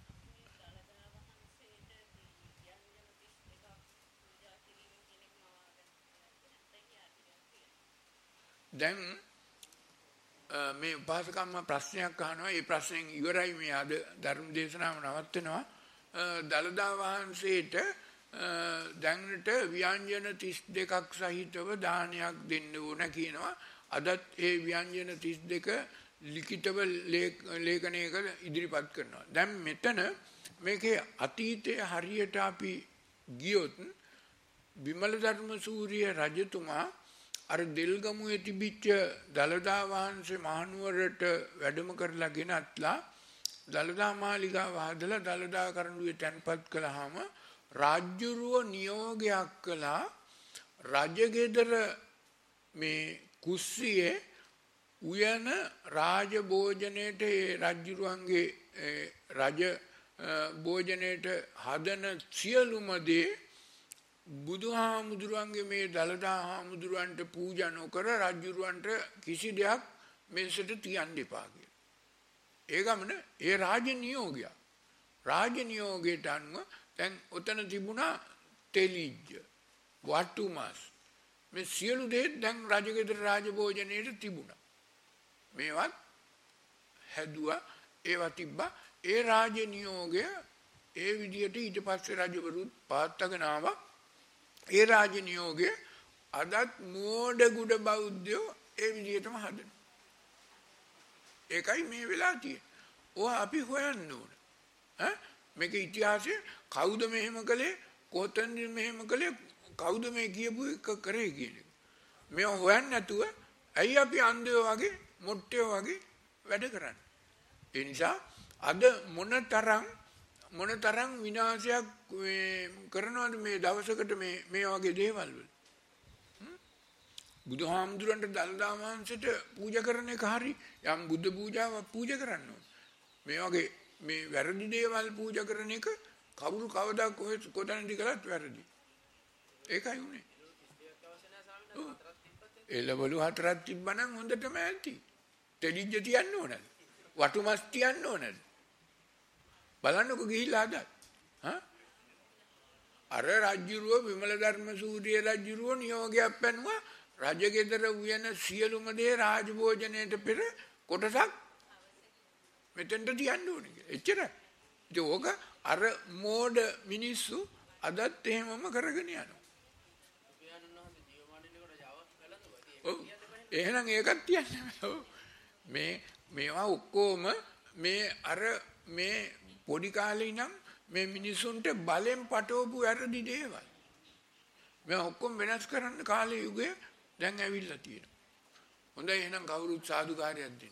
දැන් මේ උපාසකම්ම ප්‍රශ්නයක් අහනවා. ඒ ප්‍රශ්නෙන් ඉවරයි මේ අද ධර්ම දේශනාව නවත්වනවා. දලදා වහන්සේට දැන්ට ව්‍යංජන තිස් දෙකක් සහිතව දානයක් දෙන්න ඕන කියනවා. අදත් ඒ ව්‍යංජන තිස් දෙක ලිඛිතව ලේඛනයක ඉදිරිපත් කරනවා. දැන් මෙතන මේකේ අතීතයේ හරියට අපි ගියොත් විමල ධර්ම සූරිය රජතුමා අර දෙල්ගමුවේ තිබිච්ච දලදා වහන්සේ මහනුවරට වැඩම කරලා ගෙනත්ලා දලදා මාලිගාව හදලා දලදා කරඬුවේ තැන්පත් කළාම රාජ්‍යරුව නියෝගයක් කළා රජගෙදර මේ කුස්සියේ උයන රාජ භෝජනයේට ඒ රජුරුවන්ගේ රජ භෝජනයේට හදන සියලුම දේ බුදුහාමුදුරුවන්ගේ මේ දලදා හාමුදුරුවන්ට පූජා නොකර රජුරුවන්ට කිසි දෙයක් මේසට තියන්න එපා කියලා. ඒ ගමන ඒ රාජ නියෝගය. රාජ නියෝගයට අනුව දැන් ඔතන තිබුණා තෙලිජ්ජ, වටුමස් මේ සියලු දේ දැන් රජගෙදර රාජ භෝජනයේට තිබුණා. මේවත් හැදුවා ඒවා තිබ්බා. ඒ රාජ නියෝගය ඒ විදිහට ඊට පස්සේ රජවරුත් පාත්තගෙන ආවා. ඒ රාජ නියෝගය අදත් මෝඩ ගුඩ බෞද්ධයෝ ඒ විදිහටම හදනවා. ඒකයි මේ වෙලා තියෙන්නේ. ඔය අපි හොයන්න ඕන. ඈ මේක ඉතිහාසයේ කවුද මෙහෙම කළේ? කොතනද මෙහෙම කළේ? කවුද මේ කියපු එක කරේ කියන එක. මේ හොයන්න නැතුව ඇයි අපි අන්ධයෝ වගේ මොට්ටයෝ වගේ වැඩ කරන්නේ? ඒ නිසා අද මොනතරම් මොනතරම් විනාශයක් කරනවද මේ දවසකට මේ මේ වගේ දේවල් වල. බුදුහාමුදුරන්ට දලදා වහන්සේට පූජා කරන එක හරි යම් බුද්ධ පූජාවක් පූජා කරන්න ඕන. මේ වගේ මේ වැරදි දේවල් පූජා කරන එක කවුරු කවදා කොහෙද කොතනද කළත් වැරදි. ඒකයි උනේ. එළවලු හතරක් තිබ්බනම් හොඳටම ඇති. තෙලිජ්ජ තියන්න ඕනද? වටුමස් තියන්න ඕනද? බලන්නකො ගිහිල්ලා අදත්. හා? අර රජුරුව විමල ධර්ම සූරිය රජුරුව නියෝගයක් පැනුවා රජගෙදර උයන සියලුම දේ රාජභෝජනයට පෙර කොටසක් මෙතෙන්ට තියන්න ඕනේ කියලා. එච්චරයි. ඉතින් ඕක අර මෝඩ මිනිස්සු අදත් එහෙමම කරගෙන යනවා. ඔව්. එහෙනම් ඒකත් තියන්න. මේ මේවා ඔක්කොම මේ අර මේ පොඩි කාලේ ඉඳන් මේ මිනිසුන්ට බලෙන් පටවපු වැරදි දේවල්. මේ ඔක්කොම වෙනස් කරන්න කාලේ යුගය දැන් ඇවිල්ලා තියෙනවා. හොඳයි එහෙනම් කවුරුත් සාදුකාරයක් දෙන්න.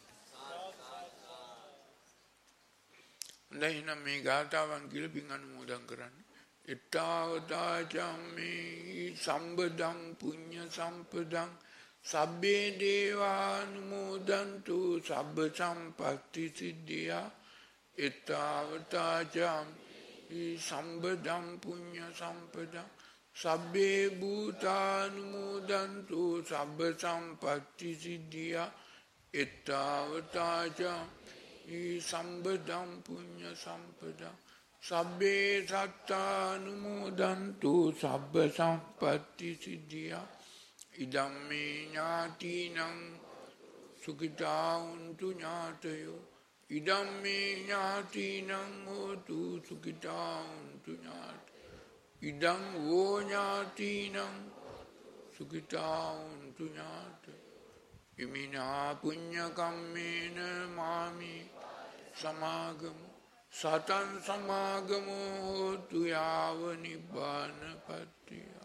හොඳයි එහෙනම් මේ ගාථාවන් කියලා පින් අනුමෝදන් කරන්න. ittavata cammi sambadam punya sampadam sabbe devanumodantu sabba sampatti siddhiya ittavata cammi sambadam punya sampadam sabbe bhutanumodantu sabba sampatti siddhiya ittavata cammi sambadam punya sampadam sabbe sattanumodantu sabba sampatti siddhiya ඉදම්මේ ඥාතිනං සුඛිතා උන්තු ඥාතයෝ ඉදම්මේ ඥාතිනං හෝතු සුඛිතා උන්තු ඥාතයෝ ඉදං වෝ ඥාතිනං සුඛිතා උන්තු ඥාතයෝ ඉමිනා පුඤ්ඤ කම්මේන මාමි සමාගමු සතං සමාගමෝ හෝතු යාව නිබ්බානපත්තිය